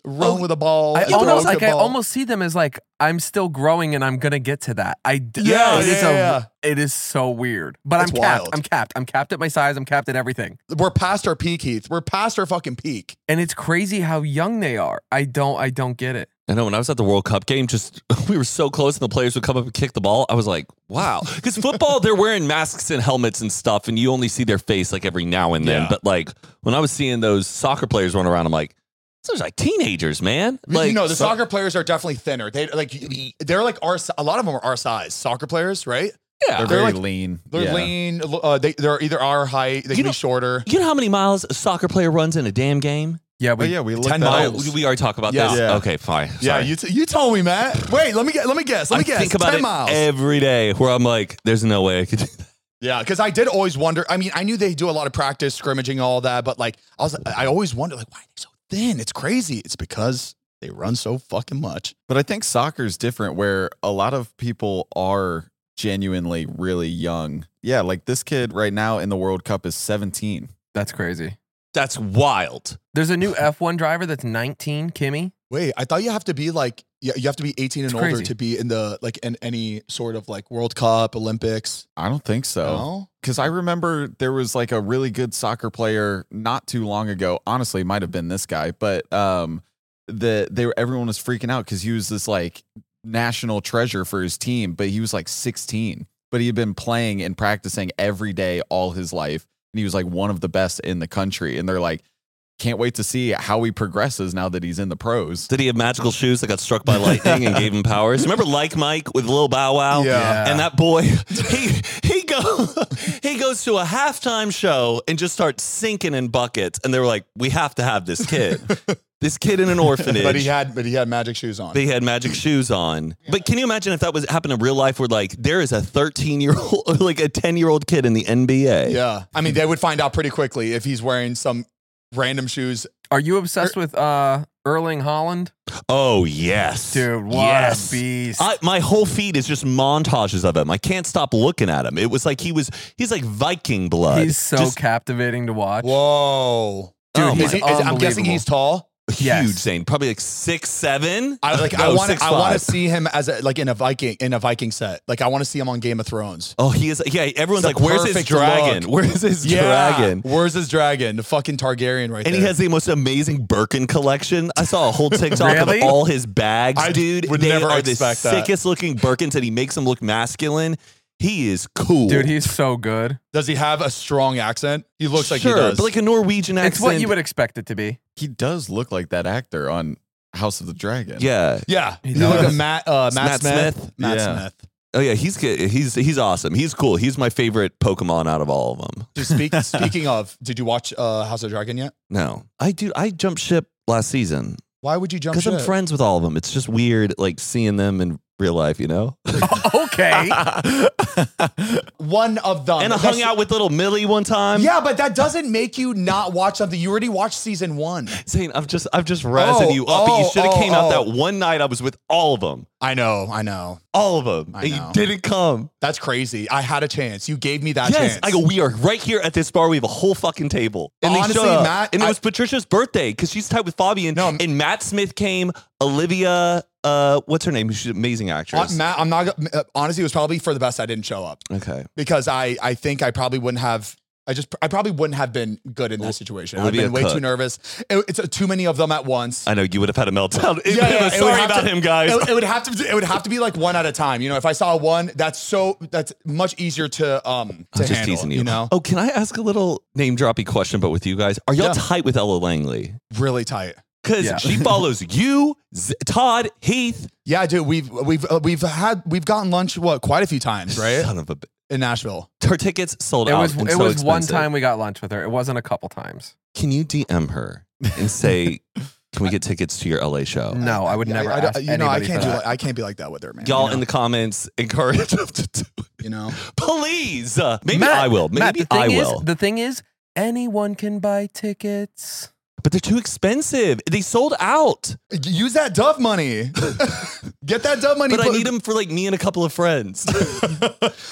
[SPEAKER 5] run
[SPEAKER 3] Oh,
[SPEAKER 5] with a ball.
[SPEAKER 3] I
[SPEAKER 5] and throw
[SPEAKER 3] almost
[SPEAKER 5] a
[SPEAKER 3] like I
[SPEAKER 5] ball.
[SPEAKER 3] almost see them as like I'm still growing and I'm gonna get to that. I d-
[SPEAKER 5] Yeah,
[SPEAKER 3] it is
[SPEAKER 5] yeah,
[SPEAKER 3] a,
[SPEAKER 5] yeah.
[SPEAKER 3] it is so weird. But
[SPEAKER 5] It's
[SPEAKER 3] I'm capped.
[SPEAKER 5] wild.
[SPEAKER 3] I'm capped. I'm capped at my size. I'm capped at everything.
[SPEAKER 5] We're past our peak, Heath. We're past our fucking peak.
[SPEAKER 3] And it's crazy how young they are. I don't I don't get it.
[SPEAKER 4] I know when I was at the World Cup game, just we were so close and the players would come up and kick the ball. I was like, wow. Because football, they're wearing masks and helmets and stuff, and you only see their face like every now and then.
[SPEAKER 5] Yeah.
[SPEAKER 4] But like when I was seeing those soccer players run around, I'm like, those are like teenagers, man. Like,
[SPEAKER 5] you know, the
[SPEAKER 4] so-
[SPEAKER 5] soccer players are definitely thinner. They like they're like our. A lot of them are our size. Soccer players, right?
[SPEAKER 4] yeah.
[SPEAKER 6] They're
[SPEAKER 5] They're
[SPEAKER 6] very
[SPEAKER 5] like-
[SPEAKER 6] lean.
[SPEAKER 5] They're
[SPEAKER 6] Yeah.
[SPEAKER 5] lean. Uh, they they're either our height. They
[SPEAKER 4] You
[SPEAKER 5] can
[SPEAKER 4] know-
[SPEAKER 5] be shorter.
[SPEAKER 4] You know how many miles a soccer player runs in a damn game?
[SPEAKER 3] Yeah,
[SPEAKER 6] But
[SPEAKER 3] we
[SPEAKER 6] yeah, we looked
[SPEAKER 5] ten
[SPEAKER 6] that up.
[SPEAKER 5] miles.
[SPEAKER 4] Oh, we already talked about
[SPEAKER 5] Yeah.
[SPEAKER 4] this.
[SPEAKER 6] Yeah.
[SPEAKER 4] Okay, fine.
[SPEAKER 5] Yeah,
[SPEAKER 4] Sorry.
[SPEAKER 5] you t- you told me, Matt. Wait, let me get let me guess. Let me
[SPEAKER 4] I
[SPEAKER 5] guess.
[SPEAKER 4] think about
[SPEAKER 5] ten
[SPEAKER 4] it
[SPEAKER 5] miles.
[SPEAKER 4] every day where I'm like, there's no way I could do that.
[SPEAKER 5] Yeah, because I did always wonder. I mean, I knew they do a lot of practice, scrimmaging, all that, but like I was, I always wondered, like, why are they so thin? It's crazy. It's because they run so fucking much.
[SPEAKER 6] But I think soccer's different where a lot of people are genuinely really young. Yeah, like this kid right now in the World Cup is seventeen.
[SPEAKER 3] that's crazy.
[SPEAKER 4] That's wild.
[SPEAKER 3] There's a new F one driver that's nineteen, Kimmy.
[SPEAKER 5] Wait, I thought you have to be like, yeah, you have to be eighteen and
[SPEAKER 3] It's
[SPEAKER 5] older
[SPEAKER 3] crazy.
[SPEAKER 5] to be in the like in any sort of like World Cup, Olympics.
[SPEAKER 6] I don't think so.
[SPEAKER 5] No?
[SPEAKER 6] Because I remember there was like a really good soccer player not too long ago. Honestly, it might have been this guy, but um, the they were everyone was freaking out because he was this like national treasure for his team, but he was like sixteen. But he had been playing and practicing every day all his life, and he was like one of the best in the country. And they're like, can't wait to see how he progresses now that he's in the pros.
[SPEAKER 4] Did he have magical shoes that got struck by lightning and gave him powers? Remember Like Mike with Lil Bow Wow?
[SPEAKER 5] Yeah.
[SPEAKER 4] And that boy, he he go he goes to a halftime show and just starts sinking in buckets. And they were like, we have to have this kid. This kid in an orphanage.
[SPEAKER 5] But he had, but he had magic shoes on.
[SPEAKER 4] They had magic shoes on. But can you imagine if that was happened in real life where like there is a thirteen year old, like a ten year old kid in the N B A?
[SPEAKER 5] Yeah, I mean, they would find out pretty quickly if he's wearing some random shoes.
[SPEAKER 3] Are you obsessed with uh Erling Haaland?
[SPEAKER 4] Oh, yes.
[SPEAKER 3] Dude, what
[SPEAKER 4] yes.
[SPEAKER 3] a beast.
[SPEAKER 4] I, my whole feed is just montages of him. I can't stop looking at him. It was like he was, he's like Viking blood.
[SPEAKER 3] He's so
[SPEAKER 4] Just
[SPEAKER 3] captivating to watch.
[SPEAKER 5] Whoa,
[SPEAKER 3] Dude,
[SPEAKER 4] Oh
[SPEAKER 5] is
[SPEAKER 3] he's
[SPEAKER 5] he, is, I'm guessing
[SPEAKER 3] unbelievable.
[SPEAKER 5] he's tall.
[SPEAKER 3] Yes.
[SPEAKER 4] huge, Zane. Probably like six, seven.
[SPEAKER 5] I like. I
[SPEAKER 4] No,
[SPEAKER 5] want.
[SPEAKER 4] six,
[SPEAKER 5] I want to
[SPEAKER 4] five.
[SPEAKER 5] see him as a, like in a Viking in a Viking set. Like I want to see him on Game of Thrones.
[SPEAKER 4] Oh, he is. Yeah, everyone's
[SPEAKER 5] The
[SPEAKER 4] like, where's his
[SPEAKER 5] perfect
[SPEAKER 4] dragon?
[SPEAKER 5] look.
[SPEAKER 4] Where's his dragon?
[SPEAKER 5] Where's his dragon? The fucking Targaryen right
[SPEAKER 4] And
[SPEAKER 5] there.
[SPEAKER 4] he has the most amazing Birkin collection. I saw a whole TikTok
[SPEAKER 3] Really?
[SPEAKER 4] of all his bags,
[SPEAKER 5] I
[SPEAKER 4] dude.
[SPEAKER 5] would
[SPEAKER 4] they
[SPEAKER 5] never
[SPEAKER 4] are the
[SPEAKER 5] expect that.
[SPEAKER 4] sickest looking Birkins, and he makes them look masculine. He is cool,
[SPEAKER 3] Dude, he's so good.
[SPEAKER 5] Does he have a strong accent? He looks like
[SPEAKER 4] sure,
[SPEAKER 5] he does.
[SPEAKER 4] but like a Norwegian accent.
[SPEAKER 3] It's what you would expect it to be.
[SPEAKER 6] He does look like that actor on House of the Dragon.
[SPEAKER 4] Yeah.
[SPEAKER 5] yeah,
[SPEAKER 3] He
[SPEAKER 5] he looks
[SPEAKER 3] does.
[SPEAKER 5] like Matt. Uh, Matt,
[SPEAKER 4] Matt
[SPEAKER 5] Smith.
[SPEAKER 4] Smith?
[SPEAKER 5] Matt
[SPEAKER 6] Yeah.
[SPEAKER 5] Smith.
[SPEAKER 4] Oh yeah, he's good. He's he's awesome. He's cool. He's my favorite Pokemon out of all of them.
[SPEAKER 5] Dude, speak, speaking of, did you watch uh, House of Dragon yet?
[SPEAKER 4] No, I do. I jumped ship last season
[SPEAKER 5] Why would you jump
[SPEAKER 4] because I'm
[SPEAKER 5] ship?
[SPEAKER 4] friends with all of them. It's just weird, like seeing them in real life, you know.
[SPEAKER 3] Okay.
[SPEAKER 5] One of them.
[SPEAKER 4] and I
[SPEAKER 5] That's-
[SPEAKER 4] hung out with little Millie one time.
[SPEAKER 5] Yeah, but that doesn't make you not watch something. You already watched season one.
[SPEAKER 4] Saying I'm just I'm just razzing
[SPEAKER 5] Oh,
[SPEAKER 4] you up, but you
[SPEAKER 5] oh,
[SPEAKER 4] should have
[SPEAKER 5] oh,
[SPEAKER 4] came out
[SPEAKER 5] oh.
[SPEAKER 4] that one night I was with all of them.
[SPEAKER 5] I know, I know.
[SPEAKER 4] All of them.
[SPEAKER 5] I
[SPEAKER 4] and
[SPEAKER 5] know.
[SPEAKER 4] you didn't come.
[SPEAKER 5] That's crazy. I had a chance. You gave me that
[SPEAKER 4] Yes.
[SPEAKER 5] chance.
[SPEAKER 4] I go, we are right here at this bar. We have a whole fucking table. And they
[SPEAKER 5] Honestly,
[SPEAKER 4] showed up.
[SPEAKER 5] Matt,
[SPEAKER 4] and it
[SPEAKER 5] I-
[SPEAKER 4] was Patricia's birthday because she's tied with Fabian.
[SPEAKER 5] No,
[SPEAKER 4] and Matt Smith came, Olivia, uh, what's her name? She's an amazing
[SPEAKER 5] Uh,
[SPEAKER 4] actress.
[SPEAKER 5] Matt, I'm not. Uh, honestly, it was probably for the best I didn't show up
[SPEAKER 4] okay.
[SPEAKER 5] because I, I think I probably wouldn't have. I just, I probably wouldn't have been good in that situation.
[SPEAKER 4] Olivia
[SPEAKER 5] I've been way
[SPEAKER 4] Cook.
[SPEAKER 5] too nervous. It, it's uh, too many of them at once.
[SPEAKER 4] I know you would have had a meltdown.
[SPEAKER 5] Yeah, yeah, it would
[SPEAKER 4] Sorry
[SPEAKER 5] have
[SPEAKER 4] about
[SPEAKER 5] to-
[SPEAKER 4] him, guys.
[SPEAKER 5] It, it would have to. It would have to be like one at a time. You know, if I saw one, that's so. That's much easier to um to
[SPEAKER 4] I'm just
[SPEAKER 5] handle.
[SPEAKER 4] teasing you.
[SPEAKER 5] You know,
[SPEAKER 4] Oh, can I ask a little name droppy question, but with you guys? Are y'all
[SPEAKER 5] Yeah.
[SPEAKER 4] tight with Ella Langley?
[SPEAKER 5] really tight.
[SPEAKER 4] Because
[SPEAKER 3] Yeah.
[SPEAKER 4] she follows you, Z- Todd, Heath.
[SPEAKER 5] Yeah, dude. We've we've uh, we've had we've gotten lunch what quite a few times, right?
[SPEAKER 4] Son of a. b-
[SPEAKER 5] In Nashville.
[SPEAKER 4] Her tickets sold
[SPEAKER 3] It
[SPEAKER 4] out.
[SPEAKER 3] was
[SPEAKER 4] and
[SPEAKER 3] it
[SPEAKER 4] so
[SPEAKER 3] was one
[SPEAKER 4] expensive.
[SPEAKER 3] time we got lunch with her. It wasn't a couple times.
[SPEAKER 4] Can you D M her and say, "Can we get tickets to your L A show?"
[SPEAKER 3] No, I would never
[SPEAKER 5] I, I,
[SPEAKER 3] ask
[SPEAKER 5] you know, I
[SPEAKER 3] anybody
[SPEAKER 5] can't
[SPEAKER 3] for
[SPEAKER 5] do
[SPEAKER 3] that.
[SPEAKER 5] like, I can't be like that with her, man.
[SPEAKER 4] Y'all
[SPEAKER 5] you know?
[SPEAKER 4] in the comments encourage them to do it.
[SPEAKER 5] you know.
[SPEAKER 4] Please. Uh, maybe
[SPEAKER 3] Matt-
[SPEAKER 4] I will. Maybe
[SPEAKER 3] Matt, the thing
[SPEAKER 4] I
[SPEAKER 3] is,
[SPEAKER 4] will.
[SPEAKER 3] The thing is, anyone can buy tickets.
[SPEAKER 4] But they're too expensive. They sold out.
[SPEAKER 5] Use that Dove money. Get that Dove money.
[SPEAKER 4] But I
[SPEAKER 5] put-
[SPEAKER 4] need them for like me and a couple of friends.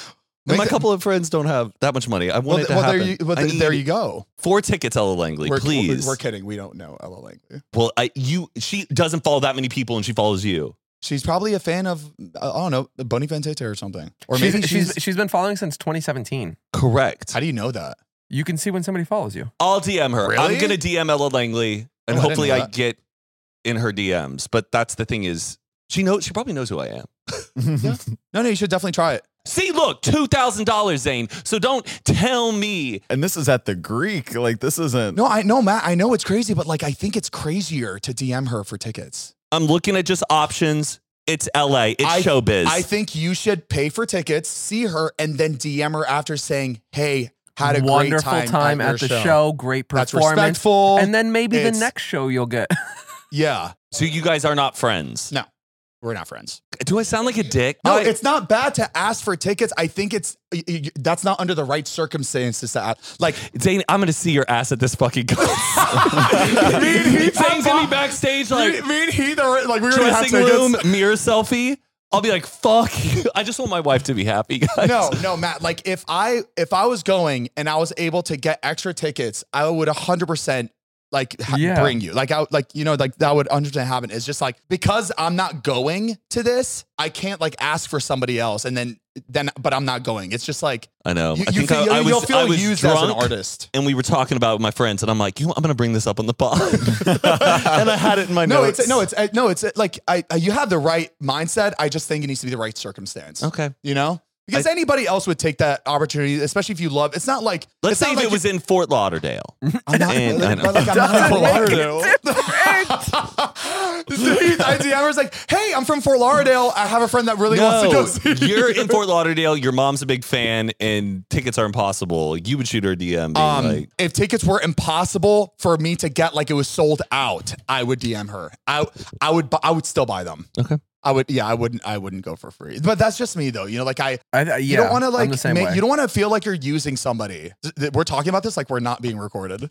[SPEAKER 4] And my
[SPEAKER 5] Make-
[SPEAKER 4] couple of friends don't have that much money. I want
[SPEAKER 5] Well,
[SPEAKER 4] it to
[SPEAKER 5] well there
[SPEAKER 4] happen.
[SPEAKER 5] you, well,
[SPEAKER 4] I
[SPEAKER 5] there
[SPEAKER 4] need
[SPEAKER 5] you go.
[SPEAKER 4] Four tickets, Ella Langley,
[SPEAKER 5] We're,
[SPEAKER 4] please.
[SPEAKER 5] We're, we're kidding. We don't know Ella Langley.
[SPEAKER 4] Well, I you she doesn't follow that many people, and she follows you.
[SPEAKER 5] She's probably a fan of, I don't know, Bunny Ventete or something. Or
[SPEAKER 3] she's,
[SPEAKER 5] maybe she's,
[SPEAKER 3] she's she's been following since twenty seventeen.
[SPEAKER 4] Correct.
[SPEAKER 5] how do you know that?
[SPEAKER 3] You can see when somebody follows you.
[SPEAKER 4] I'll D M her.
[SPEAKER 5] Really?
[SPEAKER 4] I'm gonna D M Ella Langley, and
[SPEAKER 5] Oh, I didn't
[SPEAKER 4] hopefully
[SPEAKER 5] know
[SPEAKER 4] I
[SPEAKER 5] that.
[SPEAKER 4] get in her D Ms. But that's the thing is, she knows. She probably knows who I am.
[SPEAKER 5] No, no, you should definitely try it.
[SPEAKER 4] See, look, two thousand dollars, Zane. So don't tell me.
[SPEAKER 6] And this is at the Greek. Like this isn't.
[SPEAKER 5] No, I know, Matt. I know it's crazy, but like, I think it's crazier to D M her for tickets.
[SPEAKER 4] I'm looking at just options. It's L A. It's
[SPEAKER 5] I,
[SPEAKER 4] showbiz.
[SPEAKER 5] I think you should pay for tickets, see her, and then D M her after saying, "Hey, had a
[SPEAKER 3] Wonderful
[SPEAKER 5] great time,
[SPEAKER 3] time
[SPEAKER 5] at,
[SPEAKER 3] at,
[SPEAKER 5] your
[SPEAKER 3] the show. Great
[SPEAKER 5] That's
[SPEAKER 3] performance.
[SPEAKER 5] respectful.
[SPEAKER 3] And then maybe the
[SPEAKER 5] It's-
[SPEAKER 3] next show you'll get.
[SPEAKER 5] Yeah,
[SPEAKER 4] so you guys are not friends.
[SPEAKER 5] no, we're not friends.
[SPEAKER 4] Do I sound like a dick?
[SPEAKER 5] No,
[SPEAKER 4] I-
[SPEAKER 5] it's not bad to ask for tickets. I think it's y- y- that's not under the right circumstances to ask. Like,
[SPEAKER 4] Zane, I'm gonna see your ass at this fucking concert.
[SPEAKER 5] me and Heath,
[SPEAKER 4] Zane's gonna be backstage like
[SPEAKER 5] me, me and Heath are like we were gonna have
[SPEAKER 4] dressing room
[SPEAKER 5] tickets.
[SPEAKER 4] mirror selfie. I'll be like, fuck. I just want my wife to be happy, guys.
[SPEAKER 5] No, no, Matt. Like if I if I was going and I was able to get extra tickets, I would one hundred percent like ha-
[SPEAKER 3] Yeah.
[SPEAKER 5] bring you. Like I like you know like that would one hundred percent happen. It's just like because I'm not going to this, I can't like ask for somebody else and then then but I'm not going. It's just like
[SPEAKER 4] I know.
[SPEAKER 5] you,
[SPEAKER 4] I
[SPEAKER 5] you
[SPEAKER 4] think
[SPEAKER 5] feel,
[SPEAKER 4] I, I was,
[SPEAKER 5] you'll feel
[SPEAKER 4] I was
[SPEAKER 5] used
[SPEAKER 4] drunk,
[SPEAKER 5] as an artist.
[SPEAKER 4] and we were talking about it with my friends, and I'm like, you know, I'm gonna bring this up on the pod, and I had it in my
[SPEAKER 5] No,
[SPEAKER 4] notes.
[SPEAKER 5] it's no, it's uh, no, it's uh, like I, uh, you have the right mindset. I just think it needs to be the right circumstance.
[SPEAKER 4] okay.
[SPEAKER 5] You know, because
[SPEAKER 4] I-
[SPEAKER 5] anybody else would take that opportunity, especially if you love. It's not like
[SPEAKER 4] Let's
[SPEAKER 5] it's
[SPEAKER 4] say
[SPEAKER 5] not
[SPEAKER 4] if
[SPEAKER 5] like
[SPEAKER 4] it was in Fort Lauderdale.
[SPEAKER 5] I'm not,
[SPEAKER 4] And- I
[SPEAKER 5] but
[SPEAKER 4] know.
[SPEAKER 5] like, I'm not in Fort Lauderdale.
[SPEAKER 3] Different.
[SPEAKER 5] I D M was like, "Hey, I'm from Fort Lauderdale. I have a friend that really wants to go see
[SPEAKER 4] you're
[SPEAKER 5] you."
[SPEAKER 4] in Fort Lauderdale. Your mom's a big fan, and tickets are impossible. You would shoot her a D M, being
[SPEAKER 5] Um,
[SPEAKER 4] like,
[SPEAKER 5] if tickets were impossible for me to get, like it was sold out, I would D M her. I I would bu- I would still buy them.
[SPEAKER 4] okay.
[SPEAKER 5] I would yeah I wouldn't I wouldn't go for free. But that's just me though. You know, like I
[SPEAKER 3] I, I- yeah,
[SPEAKER 5] you don't want to
[SPEAKER 3] I'm
[SPEAKER 5] like
[SPEAKER 3] the same
[SPEAKER 5] make,
[SPEAKER 3] way.
[SPEAKER 5] you don't want to feel like you're using somebody. Th- We're talking about this like we're not being recorded.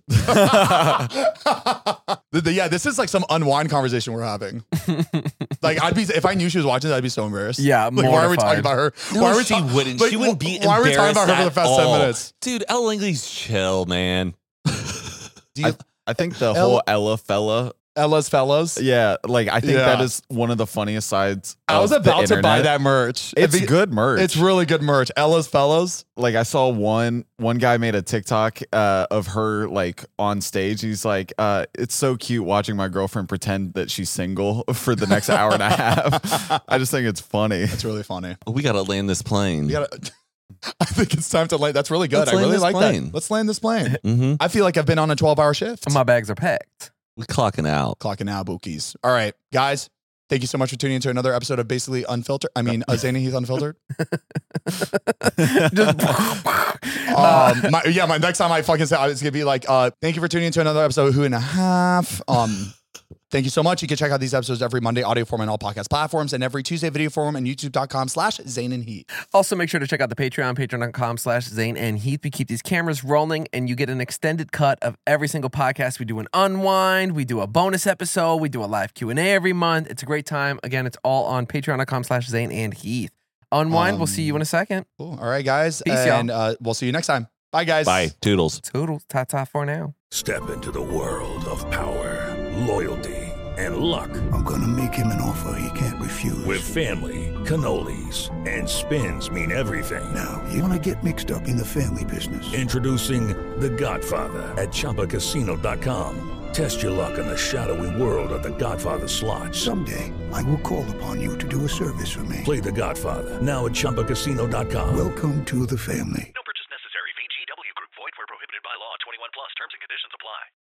[SPEAKER 5] The- the- yeah, this is like some unwind conversation we're having. Like I'd be if I knew she was watching this, I'd be so embarrassed.
[SPEAKER 3] Yeah,
[SPEAKER 5] like, why are we talking
[SPEAKER 3] mortified.
[SPEAKER 5] about her?
[SPEAKER 4] No,
[SPEAKER 5] why are we
[SPEAKER 4] she
[SPEAKER 5] ta-
[SPEAKER 4] wouldn't.
[SPEAKER 5] like,
[SPEAKER 4] She wouldn't be
[SPEAKER 5] Why are we talking about her for the
[SPEAKER 4] embarrassed
[SPEAKER 5] past
[SPEAKER 4] at
[SPEAKER 5] ten
[SPEAKER 4] all.
[SPEAKER 5] minutes?
[SPEAKER 4] Dude, Elle Langley's chill, man.
[SPEAKER 5] Do you,
[SPEAKER 6] I, I think the
[SPEAKER 5] El-
[SPEAKER 6] whole Ella fella.
[SPEAKER 5] Ella's fellas.
[SPEAKER 6] Yeah, like I think
[SPEAKER 5] Yeah.
[SPEAKER 6] that is one of the funniest sides.
[SPEAKER 5] I was
[SPEAKER 6] of the
[SPEAKER 5] about to buy
[SPEAKER 6] internet.
[SPEAKER 5] that merch.
[SPEAKER 6] It's
[SPEAKER 5] It'd be-
[SPEAKER 6] good merch.
[SPEAKER 5] It's really good merch. Ella's fellas.
[SPEAKER 6] Like I saw one one guy made a TikTok uh, of her like on stage. He's like, uh, "It's so cute watching my girlfriend pretend that she's single for the next hour and a half." I just think it's funny.
[SPEAKER 5] It's really funny.
[SPEAKER 4] We gotta land this plane.
[SPEAKER 5] You gotta. I think it's time to land. That's really good.
[SPEAKER 4] Let's
[SPEAKER 5] I
[SPEAKER 4] land
[SPEAKER 5] really
[SPEAKER 4] this
[SPEAKER 5] like
[SPEAKER 4] plane.
[SPEAKER 5] that. Let's land this plane.
[SPEAKER 4] Mm-hmm.
[SPEAKER 5] I feel like I've been on a twelve hour shift.
[SPEAKER 3] My bags are packed.
[SPEAKER 4] We clocking out.
[SPEAKER 5] Clocking out, bookies. All right, guys. Thank you so much for tuning into another episode of Basically Unfiltered. I mean, uh, Zane and Heath Unfiltered. um, my, yeah, my next time I fucking say it's gonna be like, uh, thank you for tuning into another episode of Who and a Half. Um, thank you so much. You can check out these episodes every Monday, audio form on all podcast platforms, and every Tuesday, video form on youtube.com slash Zane and Heath.
[SPEAKER 3] Also, make sure to check out the Patreon, patreon.com slash Zane and Heath. We keep these cameras rolling, and you get an extended cut of every single podcast. We do an unwind, we do a bonus episode, we do a live Q and A every month. It's a great time. Again, it's all on patreon.com slash Zane and Heath. Unwind,
[SPEAKER 5] Um,
[SPEAKER 3] we'll see you in a second.
[SPEAKER 5] Cool. All right, guys.
[SPEAKER 3] Peace,
[SPEAKER 5] and uh, we'll see you next time. Bye, guys.
[SPEAKER 4] Bye. Toodles.
[SPEAKER 3] Toodles, ta-ta for now.
[SPEAKER 8] Step into the world of power, loyalty, and luck.
[SPEAKER 9] I'm gonna make him an offer he can't refuse.
[SPEAKER 8] With family, cannolis, and spins mean everything.
[SPEAKER 9] Now, you wanna get mixed up in the family business.
[SPEAKER 8] Introducing The Godfather at Chumba Casino dot com. Test your luck in the shadowy world of The Godfather slot.
[SPEAKER 9] Someday, I will call upon you to do a service for me.
[SPEAKER 8] Play The Godfather now at Chumba Casino dot com.
[SPEAKER 9] Welcome to the family.